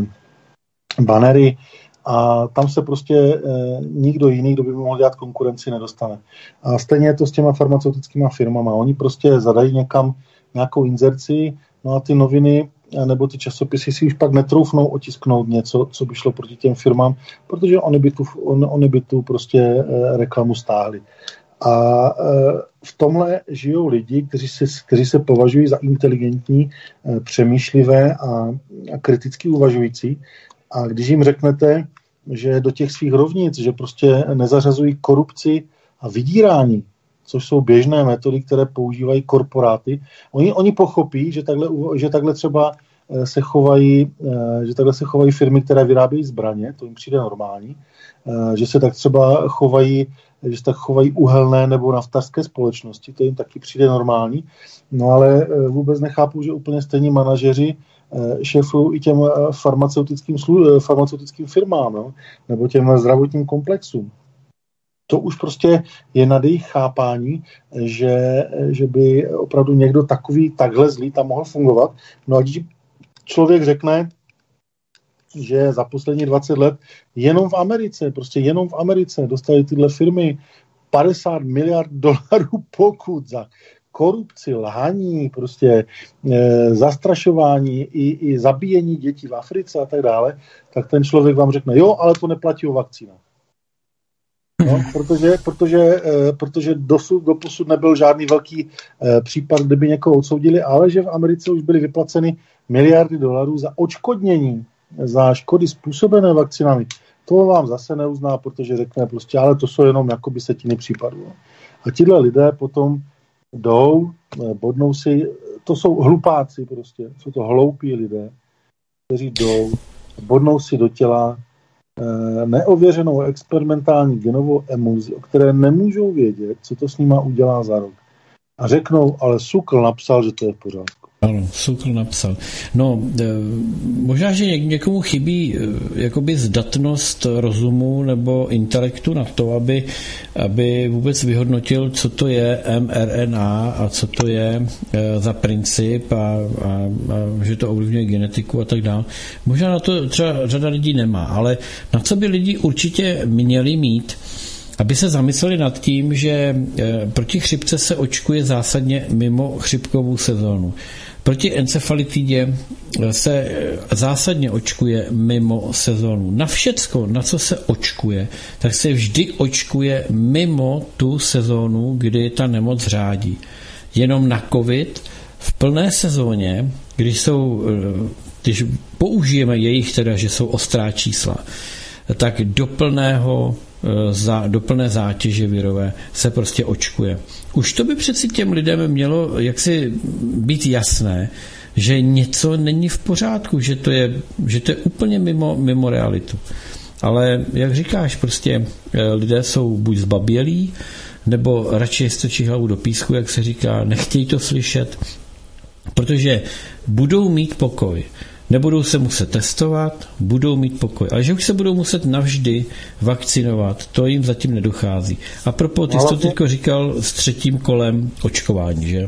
[SPEAKER 5] banery a tam se prostě e, nikdo jiný, kdo by mohl dělat konkurenci, nedostane. A stejně je to s těma farmaceutickýma firmama. Oni prostě zadají někam nějakou inzerci, no a ty noviny nebo ty časopisy si už pak netroufnou otisknout něco, co by šlo proti těm firmám, protože oni by tu, on, oni by tu prostě e, reklamu stáhli. A e, v tomhle žijou lidi, kteří se, kteří se považují za inteligentní, e, přemýšlivé a, a kriticky uvažující. A když jim řeknete, že do těch svých rovnic, že prostě nezařazují korupci a vydírání, což jsou běžné metody, které používají korporáty, oni, oni pochopí, že takhle, že takhle třeba se chovají, že takhle se chovají firmy, které vyrábějí zbraně, to jim přijde normální, že se tak třeba chovají, že se tak chovají uhelné nebo naftařské společnosti, to jim taky přijde normální, no ale vůbec nechápu, že úplně stejní manažeři šéfují i těm farmaceutickým, slu, farmaceutickým firmám, no? Nebo těm zdravotním komplexům. To už prostě je nad jejich chápání, že, že by opravdu někdo takový, takhle zlý tam mohl fungovat. No a když člověk řekne, že za poslední dvacet let jenom v Americe, prostě jenom v Americe dostali tyhle firmy padesát miliard dolarů pokut za korupci, lhaní, prostě e, zastrašování i, i zabíjení dětí v Africe a tak dále, tak ten člověk vám řekne, jo, ale to neplatí o vakcínách. No, protože, protože, protože dosud, doposud nebyl žádný velký případ, kde by někoho odsoudili, ale že v Americe už byly vyplaceny miliardy dolarů za odškodnění, za škody způsobené vakcinami. To vám zase neuzná, protože řekne prostě, ale to jsou jenom jakoby setiny případů. A tihle lidé potom jdou, bodnou si, to jsou hlupáci prostě, jsou to hloupí lidé, kteří jdou, bodnou si do těla neověřenou experimentální genovou emulzi, o které nemůžou vědět, co to s nima udělá za rok. A řeknou, ale Sukl napsal, že to je v pořádku.
[SPEAKER 1] Ano, Sukl napsal. No, možná, že někomu chybí jakoby zdatnost rozumu nebo intelektu na to, aby, aby vůbec vyhodnotil, co to je em er en á a co to je za princip a, a, a že to ovlivňuje genetiku a tak dále. Možná na to třeba řada lidí nemá, ale na co by lidi určitě měli mít, aby se zamysleli nad tím, že proti chřipce se očkuje zásadně mimo chřipkovou sezónu. Proti encefalitidě se zásadně očkuje mimo sezónu. Na všecko, na co se očkuje, tak se vždy očkuje mimo tu sezónu, kdy ta nemoc řádí. Jenom na covid v plné sezóně, když jsou, když použijeme jejich teda, že jsou ostrá čísla, tak do plného Za, do plné zátěže virové se prostě očkuje. Už to by přeci těm lidem mělo jaksi být jasné, že něco není v pořádku, že to je, že to je úplně mimo, mimo realitu. Ale jak říkáš, prostě lidé jsou buď zbabělí, nebo radši strčí hlavu do písku, jak se říká, nechtějí to slyšet, protože budou mít pokoj. Nebudou se muset testovat, budou mít pokoj. Ale že už se budou muset navždy vakcinovat, to jim zatím nedochází. A propos, ty jsi to teďko říkal s třetím kolem očkování, že?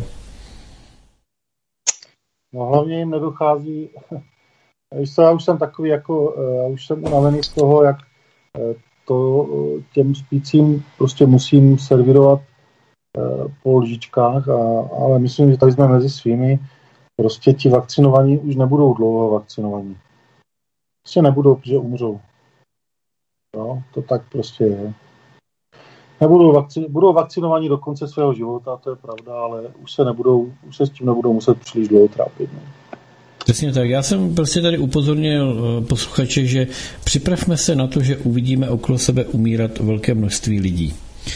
[SPEAKER 5] No hlavně jim nedochází, já už jsem takový jako, já už jsem unavený z toho, jak to těm spícím prostě musím servirovat po lžičkách, a, ale myslím, že tady jsme mezi svými. Prostě ti vakcinovaní už nebudou dlouho vakcinovaní. Prostě nebudou, protože umřou. No, to tak prostě je. Nebudou vakci- budou vakcinovaní do konce svého života, to je pravda, ale už se nebudou, už se s tím nebudou muset příliš dlouho trápit. Ne?
[SPEAKER 1] Přesně tak. Já jsem prostě tady upozornil posluchače, že připravme se na to, že uvidíme okolo sebe umírat velké množství lidí.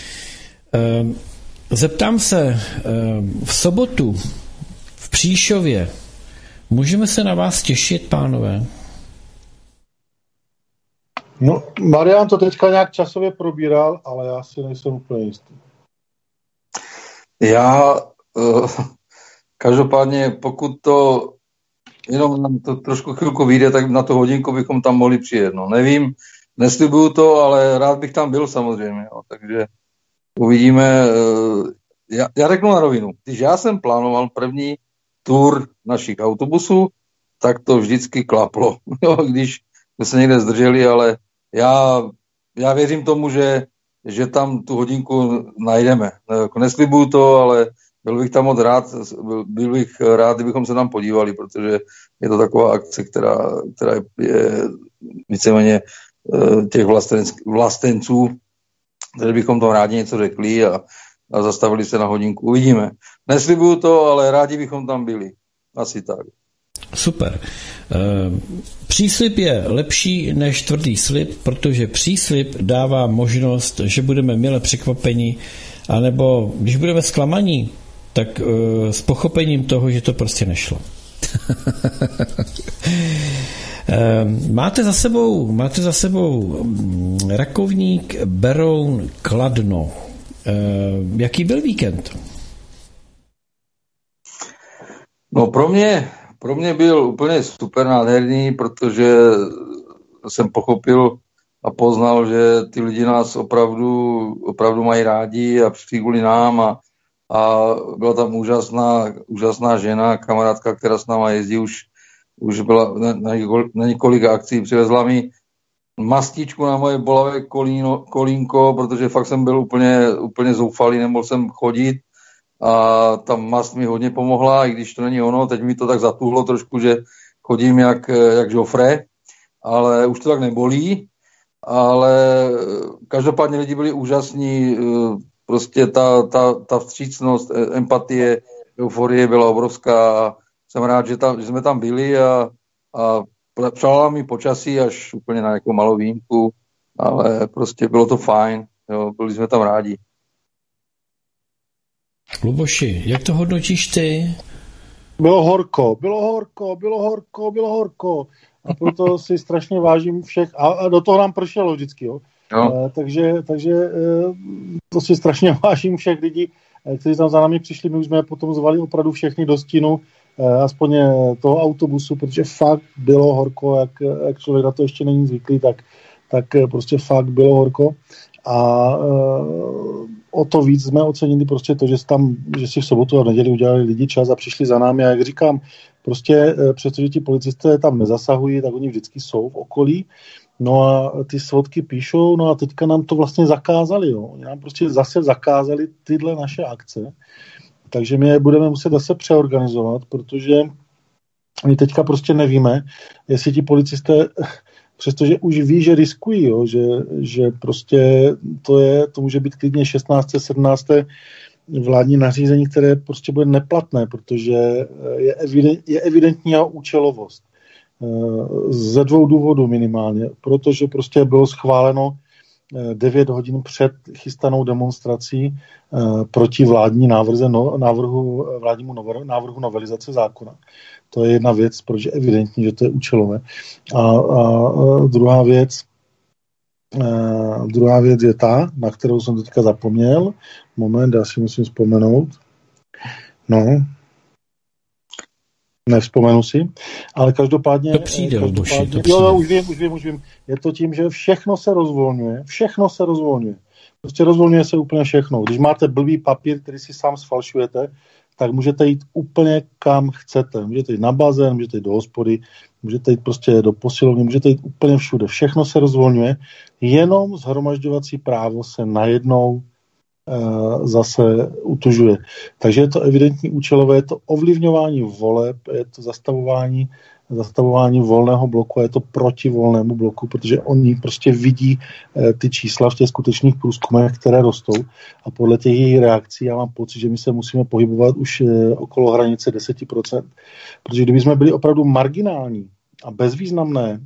[SPEAKER 1] Zeptám se, v sobotu v Příšově můžeme se na vás těšit, pánové?
[SPEAKER 5] No, Marian to teďka nějak časově probíral, ale já si nejsem úplně jistý.
[SPEAKER 4] Já uh, každopádně, pokud to jenom nám to trošku chvilku vyjde, tak na tu hodinku bychom tam mohli přijet. No, nevím, neslibuju to, ale rád bych tam byl samozřejmě. Jo. Takže uvidíme. Uh, já, já řeknu na rovinu. Když já jsem plánoval první tur našich autobusů, tak to vždycky klaplo. Jo, když jsme se někde zdrželi, ale já, já věřím tomu, že, že tam tu hodinku najdeme. Neslibuju to, ale byl bych tam moc rád, byl, byl bych rád, kdybychom se tam podívali, protože je to taková akce, která, která je víceméně těch vlastenců, takže bychom tam rádi něco řekli a, a zastavili se na hodinku. Uvidíme. Neslibuju to, ale rádi bychom tam byli. Asi tak.
[SPEAKER 1] Super. Příslib je lepší než tvrdý slib, protože příslib dává možnost, že budeme mile překvapeni, anebo když budeme zklamaní, tak s pochopením toho, že to prostě nešlo. Máte za sebou, máte za sebou Rakovník, Beroun, Kladno. Jaký byl víkend?
[SPEAKER 4] No pro mě, pro mě byl úplně super nádherný, protože jsem pochopil a poznal, že ty lidi nás opravdu, opravdu mají rádi a přišli kvůli nám a, a byla tam úžasná, úžasná žena, kamarádka, která s náma jezdí, už, už byla na, na, na několika akcí, přivezla mi mastičku na moje bolavé kolíno, kolínko, protože fakt jsem byl úplně, úplně zoufalý, nemohl jsem chodit a ta mast mi hodně pomohla, i když to není ono, teď mi to tak zatuhlo trošku, že chodím jak, jak Joffre, ale už to tak nebolí, ale každopádně lidi byli úžasní, prostě ta, ta, ta vstřícnost, empatie, euforie byla obrovská. Jsem rád, že, tam, že jsme tam byli a, a přála mi počasí až úplně na nějakou malou výjimku, ale prostě bylo to fajn, jo, byli jsme tam rádi.
[SPEAKER 1] Luboši, jak to hodnotíš ty?
[SPEAKER 5] Bylo horko, bylo horko, bylo horko, bylo horko. A proto si strašně vážím všech. A, a do toho nám pršelo vždycky, jo. Uh, takže, takže uh, to si strašně vážím všech lidí, kteří tam za námi přišli. My už jsme potom zvali opravdu všechny do stínu, uh, aspoň toho autobusu, protože fakt bylo horko, jak, jak člověk na to ještě není zvyklý, tak, tak prostě fakt bylo horko. A uh, o to víc jsme ocenili prostě to, že, tam, že si v sobotu a v neděli udělali lidi čas a přišli za námi. A jak říkám, prostě přestože ti policisté tam nezasahují, tak oni vždycky jsou v okolí. No a ty svodky píšou, no a teďka nám to vlastně zakázali. Jo. Oni nám prostě zase zakázali tyhle naše akce. Takže my je budeme muset zase přeorganizovat, protože my teďka prostě nevíme, jestli ti policisté, přestože už ví, že riskují, jo, že, že prostě to je, to může být klidně šestnácté sedmnácté vládní nařízení, které prostě bude neplatné, protože je, evident, je evidentní jeho účelovost. Ze dvou důvodů minimálně, protože prostě bylo schváleno devět hodin před chystanou demonstrací proti vládní návrze, no, návrhu, vládnímu návrhu novelizace zákona. To je jedna věc, protože je evidentní, že to je účelové. A, a druhá věc, a druhá věc je ta, na kterou jsem teďka zapomněl. Moment, já si musím vzpomenout. No, nevzpomenu si, ale každopádně...
[SPEAKER 1] To přijde,
[SPEAKER 5] každopádně
[SPEAKER 1] Luboši, to přijde.
[SPEAKER 5] Jo, už vím, už vím, už vím. Je to tím, že všechno se rozvolňuje. Všechno se rozvolňuje. Prostě rozvolňuje se úplně všechno. Když máte blbý papír, který si sám sfalšujete, tak můžete jít úplně kam chcete. Můžete jít na bazén, můžete jít do hospody, můžete jít prostě do posilovny, můžete jít úplně všude. Všechno se rozvolňuje, jenom shromažďovací právo se najednou e, zase utužuje. Takže je to evidentní účelové, je to ovlivňování voleb, je to zastavování zastavování volného bloku a je to proti volnému bloku, protože oni prostě vidí e, ty čísla v těch skutečných průzkumech, které rostou a podle těch jejich reakcí já mám pocit, že my se musíme pohybovat už e, okolo hranice deset procent. Protože kdyby jsme byli opravdu marginální a bezvýznamné,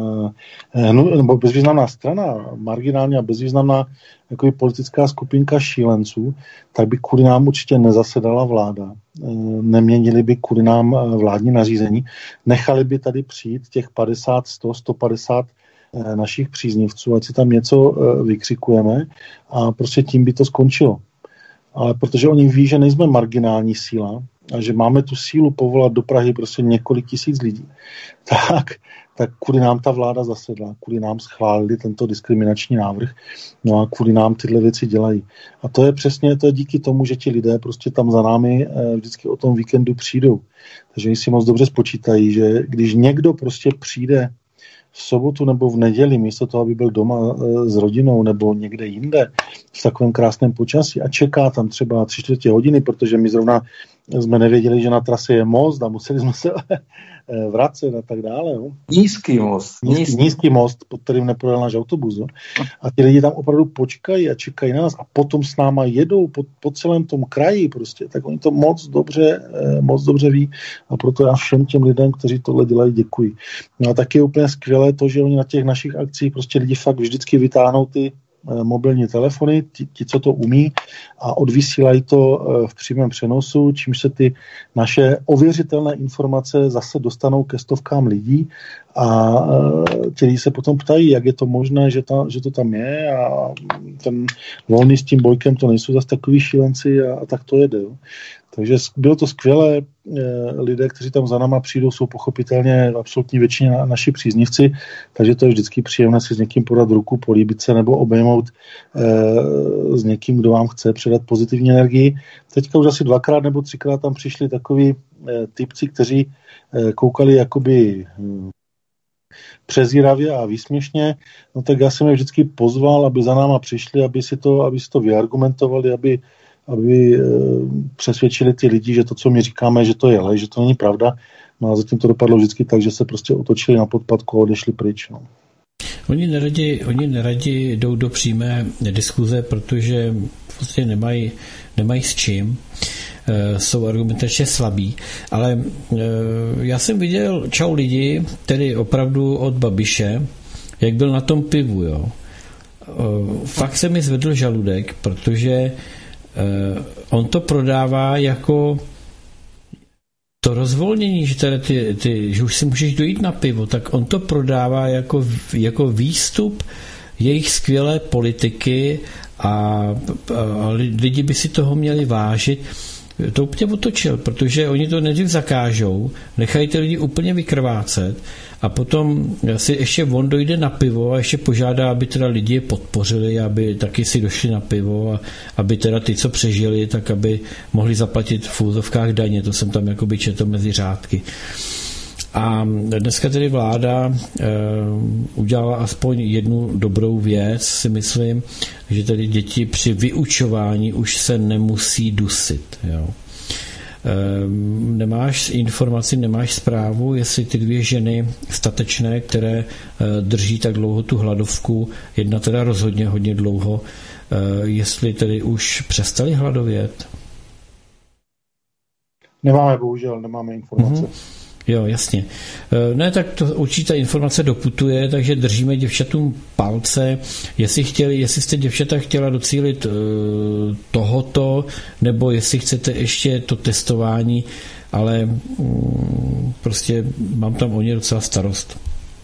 [SPEAKER 5] e, no, nebo bezvýznamná strana, marginální a bezvýznamná jakoby politická skupinka šílenců, tak by kvůli nám určitě nezasedala vláda. Neměnili by kvůli nám vládní nařízení. Nechali by tady přijít těch padesát, sto, sto padesát našich příznivců, ať si tam něco vykřikujeme a prostě tím by to skončilo. Ale protože oni ví, že nejsme marginální síla a že máme tu sílu povolat do Prahy prostě několik tisíc lidí, tak, tak kvůli nám ta vláda zasedla, kvůli nám schválili tento diskriminační návrh, no a kvůli nám tyhle věci dělají. A to je přesně to je díky tomu, že ti lidé prostě tam za námi vždycky o tom víkendu přijdou. Takže oni si moc dobře spočítají, že když někdo prostě přijde v sobotu nebo v neděli, místo toho, aby byl doma s rodinou nebo někde jinde v takovém krásném počasí a čeká tam třeba tři čtvrtě hodiny, protože my zrovna jsme nevěděli, že na trase je most a museli jsme se vracet a tak dále. Jo.
[SPEAKER 4] Nízký most.
[SPEAKER 5] Nízký, nízký most, pod kterým neprojel náš autobus. Jo. A ti lidi tam opravdu počkají a čekají na nás a potom s náma jedou po, po celém tom kraji prostě. Tak oni to moc dobře, moc dobře ví a proto já všem těm lidem, kteří tohle dělají, děkuji. No a taky je úplně skvělé to, že oni na těch našich akcích prostě lidi fakt vždycky vytáhnou ty mobilní telefony, ti, ti, co to umí a odvysílají to v přímém přenosu, čímž se ty naše ověřitelné informace zase dostanou ke stovkám lidí a ti lidi se potom ptají, jak je to možné, že, ta, že to tam je a ten Volný s tím Bojkem to nejsou zase takový šílenci a, a tak to jede. Jo. Takže bylo to skvělé, lidé, kteří tam za náma přijdou, jsou pochopitelně absolutní většině na, naši příznivci, takže to je vždycky příjemné si s někým podat ruku, políbit se nebo obejmout e, s někým, kdo vám chce předat pozitivní energii. Teďka už asi dvakrát nebo třikrát tam přišli takoví e, typci, kteří e, koukali jakoby e, přezíravě a výsměšně, no tak já jsem je vždycky pozval, aby za náma přišli, aby si to, aby si to vyargumentovali, aby aby e, přesvědčili ty lidi, že to, co my říkáme, že to je lež, že to není pravda. No a zatím to dopadlo vždycky tak, že se prostě otočili na podpadku a odešli pryč. No.
[SPEAKER 1] Oni neradi, oni neradi jdou do přímé diskuze, protože prostě nemají, nemají s čím. E, jsou argumentačně slabí. Ale e, já jsem viděl čau lidi, tedy opravdu od Babiše, jak byl na tom pivu. Jo. E, fakt se mi zvedl žaludek, protože Uh, on to prodává jako to rozvolnění, že, teda ty, ty, že už si můžeš dojít na pivo, tak on to prodává jako, jako výstup jejich skvělé politiky a, a lidi by si toho měli vážit. To úplně otočil, protože oni to nejdřív zakážou, nechají ty lidi úplně vykrvácet a potom si ještě on dojde na pivo a ještě požádá, aby teda lidi je podpořili, aby taky si došli na pivo a aby teda ty, co přežili, tak aby mohli zaplatit v úzovkách daně. To jsem tam jakoby četl mezi řádky. A dneska tedy vláda e, udělala aspoň jednu dobrou věc, si myslím, že tedy děti při vyučování už se nemusí dusit. Jo. Nemáš informaci, nemáš zprávu, jestli ty dvě ženy statečné, které drží tak dlouho tu hladovku, jedna teda rozhodně hodně dlouho, jestli tedy už přestali hladovět?
[SPEAKER 5] Nemáme, bohužel, nemáme informace. Mm-hmm.
[SPEAKER 1] Jo, jasně. Ne, tak to určitě informace doputuje, takže držíme děvčatům palce. Jestli, chtěli, jestli jste děvčata chtěla docílit uh, tohoto, nebo jestli chcete ještě to testování, ale um, prostě mám tam o ně docela starost.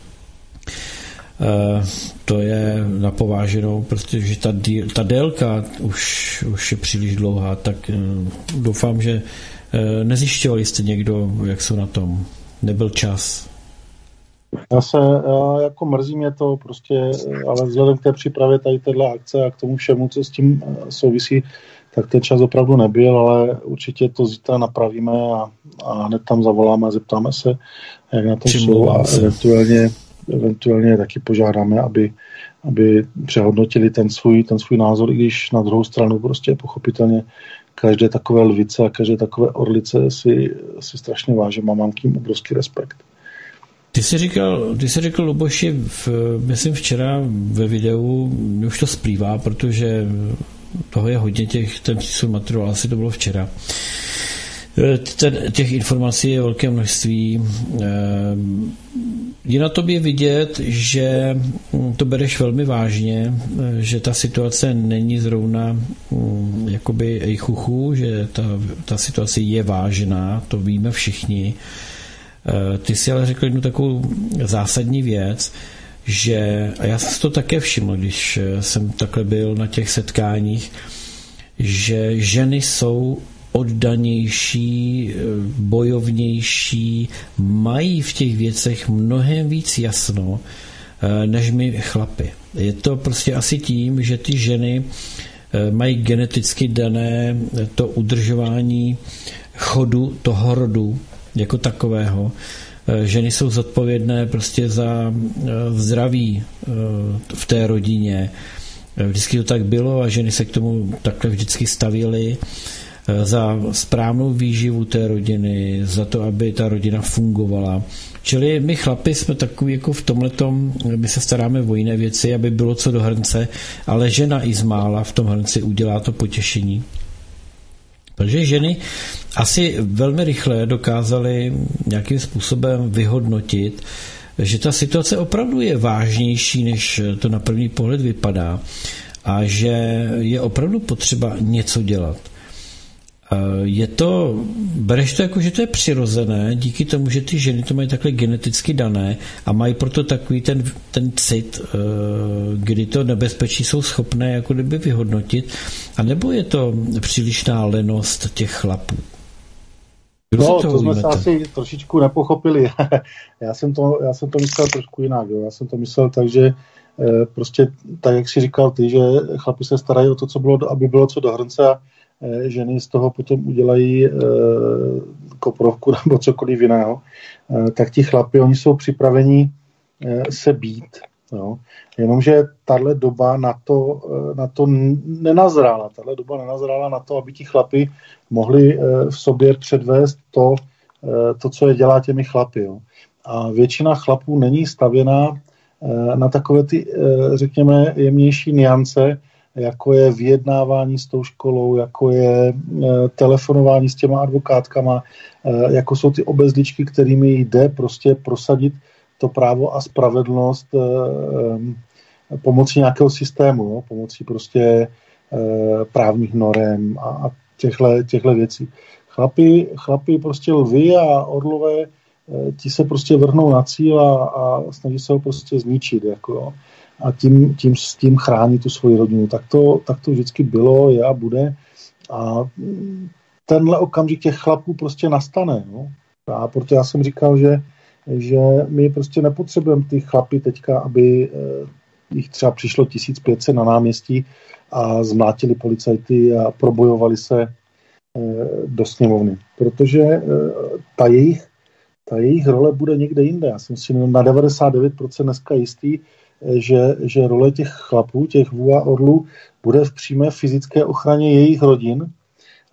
[SPEAKER 1] Uh, to je napováženou, protože ta, díl, ta délka už, už je příliš dlouhá, tak uh, doufám, že nezjišťovali jste někdo, jak jsou na tom? Nebyl čas?
[SPEAKER 5] Já se, já jako mrzí mě to prostě, ale vzhledem k té přípravě tady téhle akce a k tomu všemu, co s tím souvisí, tak ten čas opravdu nebyl, ale určitě to zítra napravíme a, a hned tam zavoláme a zeptáme se, jak na tom jsou a eventuálně, eventuálně taky požádáme, aby, aby přehodnotili ten svůj, ten svůj názor, i když na druhou stranu prostě pochopitelně každé takové lvice a každé takové orlice si, si strašně vážím a mám k ním obrovský respekt.
[SPEAKER 1] Ty jsi říkal, ty jsi říkal Luboši, v, myslím včera ve videu, už to splývá, protože toho je hodně těch, ten přísun materiál, asi to bylo včera. Ten, těch informací je velké množství. Je na tobě vidět, že to bereš velmi vážně, že ta situace není zrovna jakoby ejchuchu, že ta, ta situace je vážná, to víme všichni. Ty si ale řekl jednu takovou zásadní věc, že, a já jsem to také všiml, když jsem takhle byl na těch setkáních, že ženy jsou oddanější, bojovnější, mají v těch věcech mnohem víc jasno, než my chlapi. Je to prostě asi tím, že ty ženy mají geneticky dané to udržování chodu toho rodu jako takového. Ženy jsou zodpovědné prostě za zdraví v té rodině. Vždycky to tak bylo a ženy se k tomu takhle vždycky stavěly, za správnou výživu té rodiny, za to, aby ta rodina fungovala. Čili my chlapi jsme takový jako v tomhletom, my se staráme o jiné věci, aby bylo co do hrnce, ale žena i z mála v tom hrnci udělá to potěšení. Protože ženy asi velmi rychle dokázaly nějakým způsobem vyhodnotit, že ta situace opravdu je vážnější, než to na první pohled vypadá a že je opravdu potřeba něco dělat. Je to, bereš to jako, že to je přirozené, díky tomu, že ty ženy to mají takhle geneticky dané a mají proto takový ten, ten cit, kdy to nebezpečí jsou schopné jako kdyby vyhodnotit, anebo je to přílišná lenost těch chlapů?
[SPEAKER 5] Kdo no, to jsme se asi trošičku nepochopili. já, jsem to, já jsem to myslel trošku jinak. Jo. Já jsem to myslel tak, že prostě tak, jak jsi říkal ty, že chlapi se starají o to, co bylo, aby bylo co do hrnce a ženy z toho potom udělají e, koprovku nebo cokoliv jiného, e, tak ti chlapi, oni jsou připraveni e, se být. Jo. Jenomže tahle doba na to, e, na to nenazrála. Tahle doba nenazrála na to, aby ti chlapi mohli e, v sobě předvést to, e, to, co je dělá těmi chlapi. Jo. A většina chlapů není stavěná e, na takové ty, e, řekněme, jemnější niance, jako je vyjednávání s tou školou, jako je e, telefonování s těma advokátkama, e, jako jsou ty obezličky, kterými jde prostě prosadit to právo a spravedlnost e, e, pomocí nějakého systému, jo? Pomocí prostě e, právních norem a, a těchto věcí. Chlapi, chlapi prostě lvy a orlové, e, ti se prostě vrhnou na cíl a, a snaží se ho prostě zničit, jako jo. A tím, tím, s tím chrání tu svoji rodinu. Tak to, tak to vždycky bylo, je a bude. A tenhle okamžik těch chlapů prostě nastane. No. A proto já jsem říkal, že, že my prostě nepotřebujeme ty chlapy teďka, aby eh, jich třeba přišlo tisíc pět set na náměstí a zmlátili policajty a probojovali se eh, do sněmovny. Protože eh, ta, jejich, ta jejich role bude někde jinde. Já jsem si na devadesát devět procent dneska jistý, Že, že role těch chlapů, těch vů a orlů, bude v přímé fyzické ochraně jejich rodin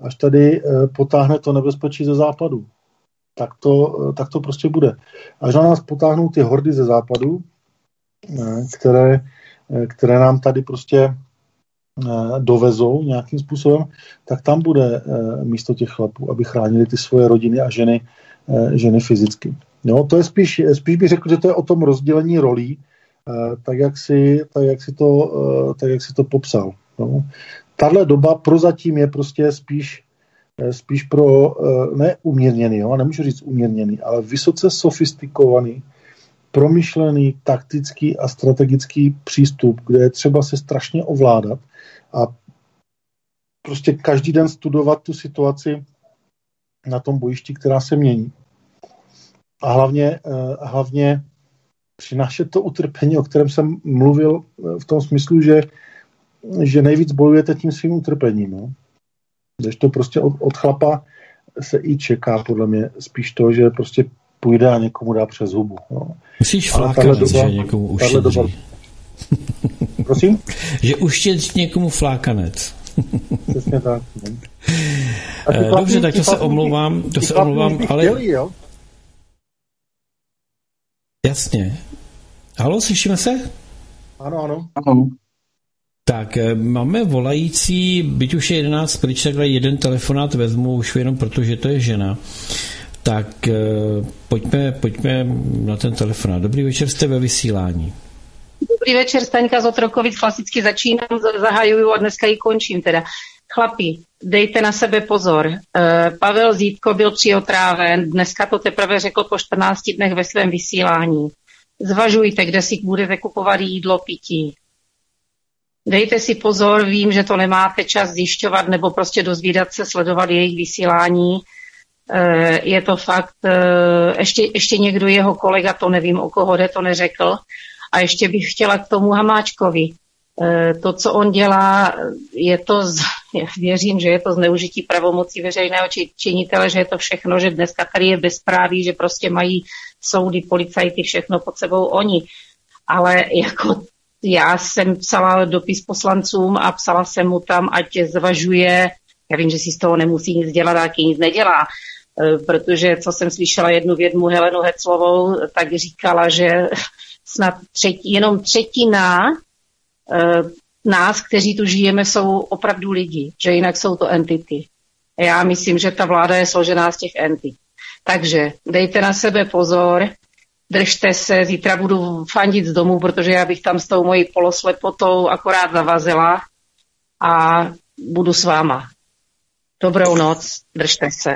[SPEAKER 5] až tady potáhne to nebezpečí ze západu. Tak to, tak to prostě bude. Až na nás potáhnou ty hordy ze západu, které, které nám tady prostě dovezou nějakým způsobem, tak tam bude místo těch chlapů, aby chránili ty svoje rodiny a ženy, ženy fyzicky. No, to je spíš, spíš bych řekl, že to je o tom rozdělení rolí, tak jak si, tak jak si, to, tak jak si to popsal. No. Tahle doba prozatím je prostě spíš, spíš pro, ne umírněný, jo, nemůžu říct umírněný, ale vysoce sofistikovaný, promyšlený, taktický a strategický přístup, kde je třeba se strašně ovládat a prostě každý den studovat tu situaci na tom bojišti, která se mění. A hlavně, hlavně přinášet to utrpení, o kterém jsem mluvil v tom smyslu, že, že nejvíc bojujete tím svým utrpením. No. Když to prostě od, od chlapa se i čeká, podle mě, spíš to, že prostě půjde a někomu dá přes hubu. No.
[SPEAKER 1] Myslíš flákanec, že někomu uštědří? Doba...
[SPEAKER 5] Prosím?
[SPEAKER 1] Že uštědří někomu flákanec.
[SPEAKER 5] Přesně tak. No.
[SPEAKER 1] Dobře, tak to se omlouvám, to se omlouvám, ale...
[SPEAKER 5] Chtěli, jo?
[SPEAKER 1] Jasně. Halo, slyšíme se?
[SPEAKER 5] Ano, ano.
[SPEAKER 4] Ano.
[SPEAKER 1] Tak, máme volající, byť už je jedenáct pryč, takhle jeden telefonát vezmu už jenom proto, že to je žena. Tak pojďme, pojďme na ten telefonát. Dobrý večer, jste ve vysílání.
[SPEAKER 6] Dobrý večer, Staňka z Otrokovic, klasicky začínám, zahajuju a dneska ji končím teda. Chlapi, dejte na sebe pozor. Pavel Zítko byl přiotráven, dneska to teprve řekl po čtrnácti dnech ve svém vysílání. Zvažujte, kde si budete kupovat jídlo, pití. Dejte si pozor, vím, že to nemáte čas zjišťovat nebo prostě dozvídat se, sledovat jejich vysílání. Je to fakt, ještě, ještě někdo jeho kolega, to nevím, o koho jde, to neřekl. A ještě bych chtěla k tomu Hamáčkovi. To, co on dělá, je to, z, věřím, že je to zneužití pravomocí veřejného činitele, že je to všechno, že dneska tady je bezpráví, že prostě mají soudy, policajty, všechno pod sebou oni. Ale jako já jsem psala dopis poslancům a psala jsem mu tam, ať zvažuje, já vím, že si z toho nemusí nic dělat, ale nic nedělá, protože co jsem slyšela jednu vědmu Helenu Heclovou, tak říkala, že snad třetí, jenom třetina nás, kteří tu žijeme, jsou opravdu lidi, že jinak jsou to entity. Já myslím, že ta vláda je složená z těch entit. Takže dejte na sebe pozor, držte se, zítra budu fandit z domu, protože já bych tam s tou mojí poloslepotou akorát zavazila a budu s váma. Dobrou noc, držte se.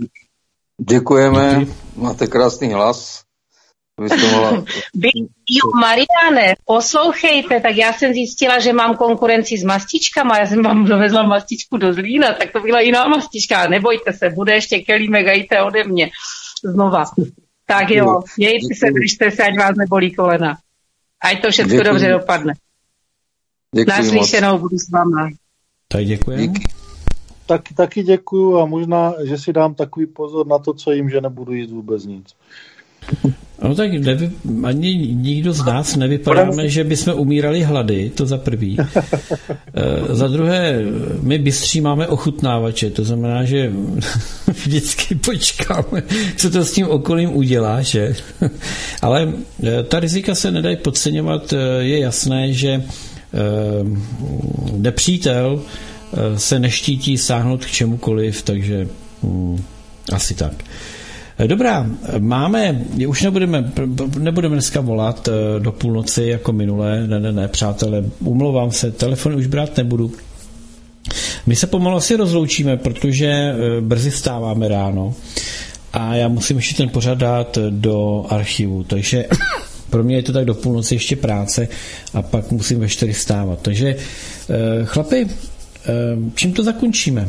[SPEAKER 4] Děkujeme, máte krásný hlas. Mohla...
[SPEAKER 6] Jo, Mariane, poslouchejte, tak já jsem zjistila, že mám konkurenci s mastičkama, já jsem vám dovezla mastičku do Zlína, tak to byla jiná mastička, nebojte se, bude ještě kelímek a jíte ode mě znova. Tak jo, mějte se, držte se, ať vás nebolí kolena. Ať to všechno děkuji. Dobře dopadne. Naslyšenou budu s váma.
[SPEAKER 1] Tak děkuji.
[SPEAKER 5] Tak, taky děkuju a možná, že si dám takový pozor na to, co jim, že nebudu jíst vůbec nic.
[SPEAKER 1] No tak nevy, ani nikdo z nás nevypadáme, že bychom umírali hlady, to za prvý. E, za druhé, my bystří máme ochutnávače, to znamená, že vždycky počkáme, co to s tím okolím udělá, že? Ale ta rizika se nedají podceňovat, je jasné, že nepřítel se neštítí sáhnout k čemukoliv, takže hm, asi tak. Dobrá, máme, už nebudeme, nebudeme dneska volat do půlnoci jako minule, ne, ne, ne, přátelé, umlouvám se, telefony už brát nebudu. My se pomalu asi rozloučíme, protože brzy vstáváme ráno a já musím ještě ten pořad dát do archivu, takže pro mě je to tak do půlnoci ještě práce a pak musím ve čtyři vstávat. Takže chlapi, čím to zakončíme?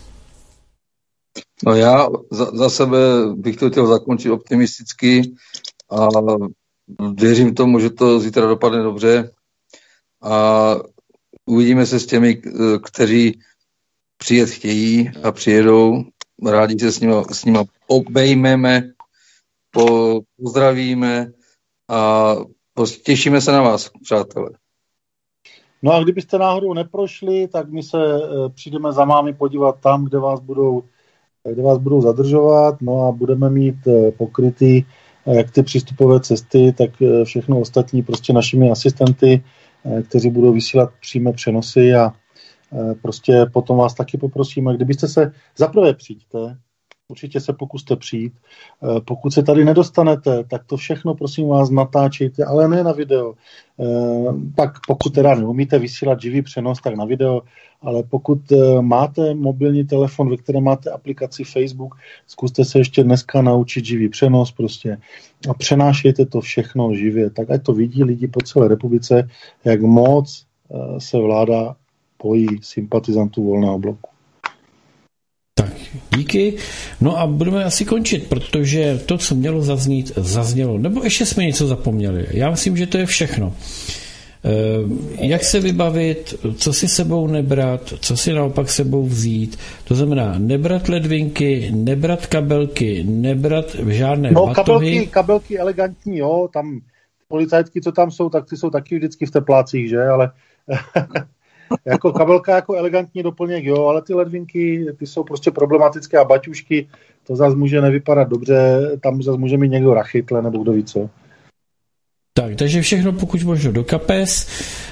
[SPEAKER 4] No já za, za sebe bych to chtěl zakončit optimisticky a věřím tomu, že to zítra dopadne dobře a uvidíme se s těmi, kteří přijet chtějí a přijedou. Rádi se s nimi, s nimi obejmeme, po, pozdravíme a těšíme se na vás, přátelé.
[SPEAKER 5] No a kdybyste náhodou neprošli, tak my se přijdeme za vámi podívat tam, kde vás budou, kde vás budou zadržovat, no a budeme mít pokrytý jak ty přístupové cesty, tak všechno ostatní prostě našimi asistenty, kteří budou vysílat přímé přenosy a prostě potom vás taky poprosíme, kdybyste se zaprvé přijďte, určitě se pokuste přijít. Pokud se tady nedostanete, tak to všechno, prosím vás, natáčejte, ale ne na video. Pak pokud teda neumíte vysílat živý přenos, tak na video, ale pokud máte mobilní telefon, ve kterém máte aplikaci Facebook, zkuste se ještě dneska naučit živý přenos prostě a přenášejte to všechno živě, tak ať to vidí lidi po celé republice, jak moc se vláda bojí sympatizantů Volného bloku.
[SPEAKER 1] Tak, díky. No a budeme asi končit, protože to, co mělo zaznít, zaznělo. Nebo ještě jsme něco zapomněli. Já myslím, že to je všechno. Jak se vybavit, co si sebou nebrat, co si naopak sebou vzít. To znamená nebrat ledvinky, nebrat kabelky, nebrat žádné
[SPEAKER 5] no,
[SPEAKER 1] batohy.
[SPEAKER 5] Kabelky, kabelky elegantní, jo. Tam policajtky, co tam jsou, tak ty jsou taky vždycky v teplácích, že? Ale... jako kabelka jako elegantní doplněk, jo, ale ty ledvinky, ty jsou prostě problematické a baťušky, to zase může nevypadat dobře, tam zase může mít někdo rachytle nebo kdo ví co.
[SPEAKER 1] Tak, takže všechno pokud možno do kapes,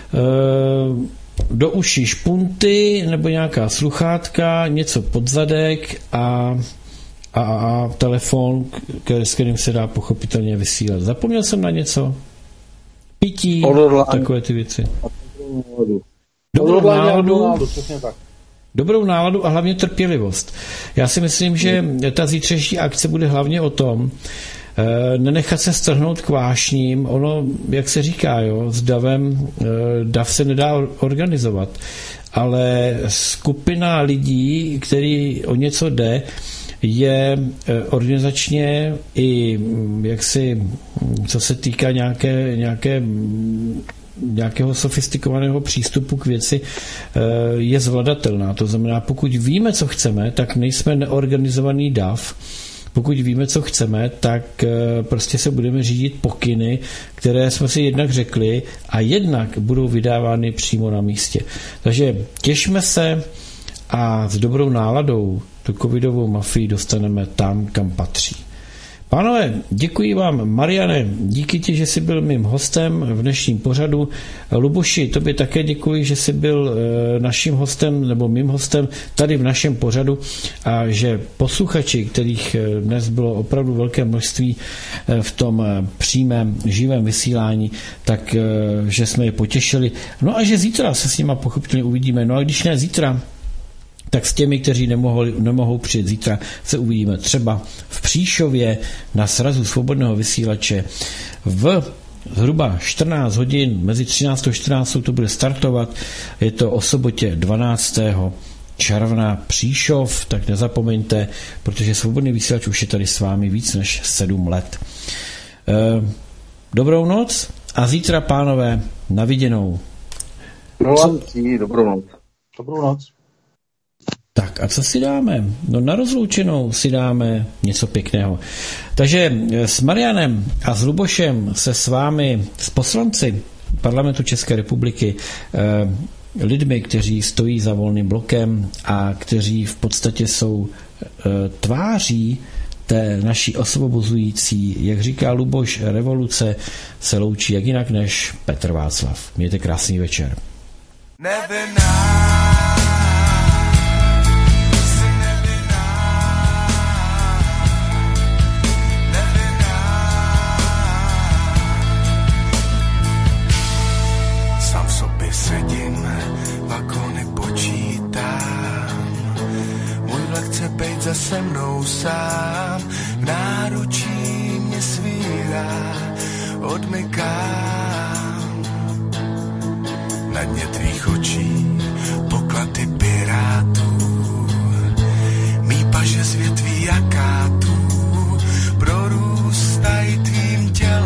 [SPEAKER 1] do uší špunty nebo nějaká sluchátka, něco pod zadek a, a, a telefon, s kterým se dá pochopitelně vysílat. Zapomněl jsem na něco? Pití, takové ty věci. Dobrou náladu, náladu, dobrou náladu a hlavně trpělivost. Já si myslím, že ta zítřejší akce bude hlavně o tom, e, nenechat se strhnout k vášním. Ono, jak se říká, jo, s davem, e, dav se nedá organizovat, ale skupina lidí, který o něco jde, je organizačně i jaksi, co se týká nějaké, nějaké nějakého sofistikovaného přístupu k věci, je zvladatelná. To znamená, pokud víme, co chceme, tak nejsme neorganizovaný dav. Pokud víme, co chceme, tak prostě se budeme řídit pokyny, které jsme si jednak řekli a jednak budou vydávány přímo na místě. Takže těšme se a s dobrou náladou tu covidovou mafii dostaneme tam, kam patří. Pánové, děkuji vám. Mariane, díky ti, že jsi byl mým hostem v dnešním pořadu. Luboši, tobě také děkuji, že jsi byl naším hostem nebo mým hostem tady v našem pořadu a že posluchači, kterých dnes bylo opravdu velké množství v tom přímém živém vysílání, tak že jsme je potěšili. No a že zítra se s nima pochopitelně uvidíme. No a když ne zítra, tak s těmi, kteří nemohou, nemohou přijet zítra, se uvidíme třeba v Příšově na srazu Svobodného vysílače v zhruba čtrnáct hodin, mezi třináct a čtrnáct to bude startovat. Je to o sobotě dvanáctého června Příšov, tak nezapomeňte, protože Svobodný vysílač už je tady s vámi víc než sedm let. Dobrou noc a zítra, pánové, na viděnou.
[SPEAKER 4] Dobrou noc.
[SPEAKER 5] Dobrou noc.
[SPEAKER 1] Tak a co si dáme? No na rozloučenou si dáme něco pěkného. Takže s Marianem a s Lubošem se s vámi, s poslanci Parlamentu České republiky, eh, lidmi, kteří stojí za Volným blokem a kteří v podstatě jsou eh, tváří té naší osvobozující, jak říká Luboš, revoluce, se loučí jak jinak než Petr Václav. Mějte krásný večer.
[SPEAKER 7] Za se mnou sám, v náručí mě svírá, odmykám. Na dně tvých očí poklady pirátů, mý paže z větví jakátů prorůstají tvým tělem.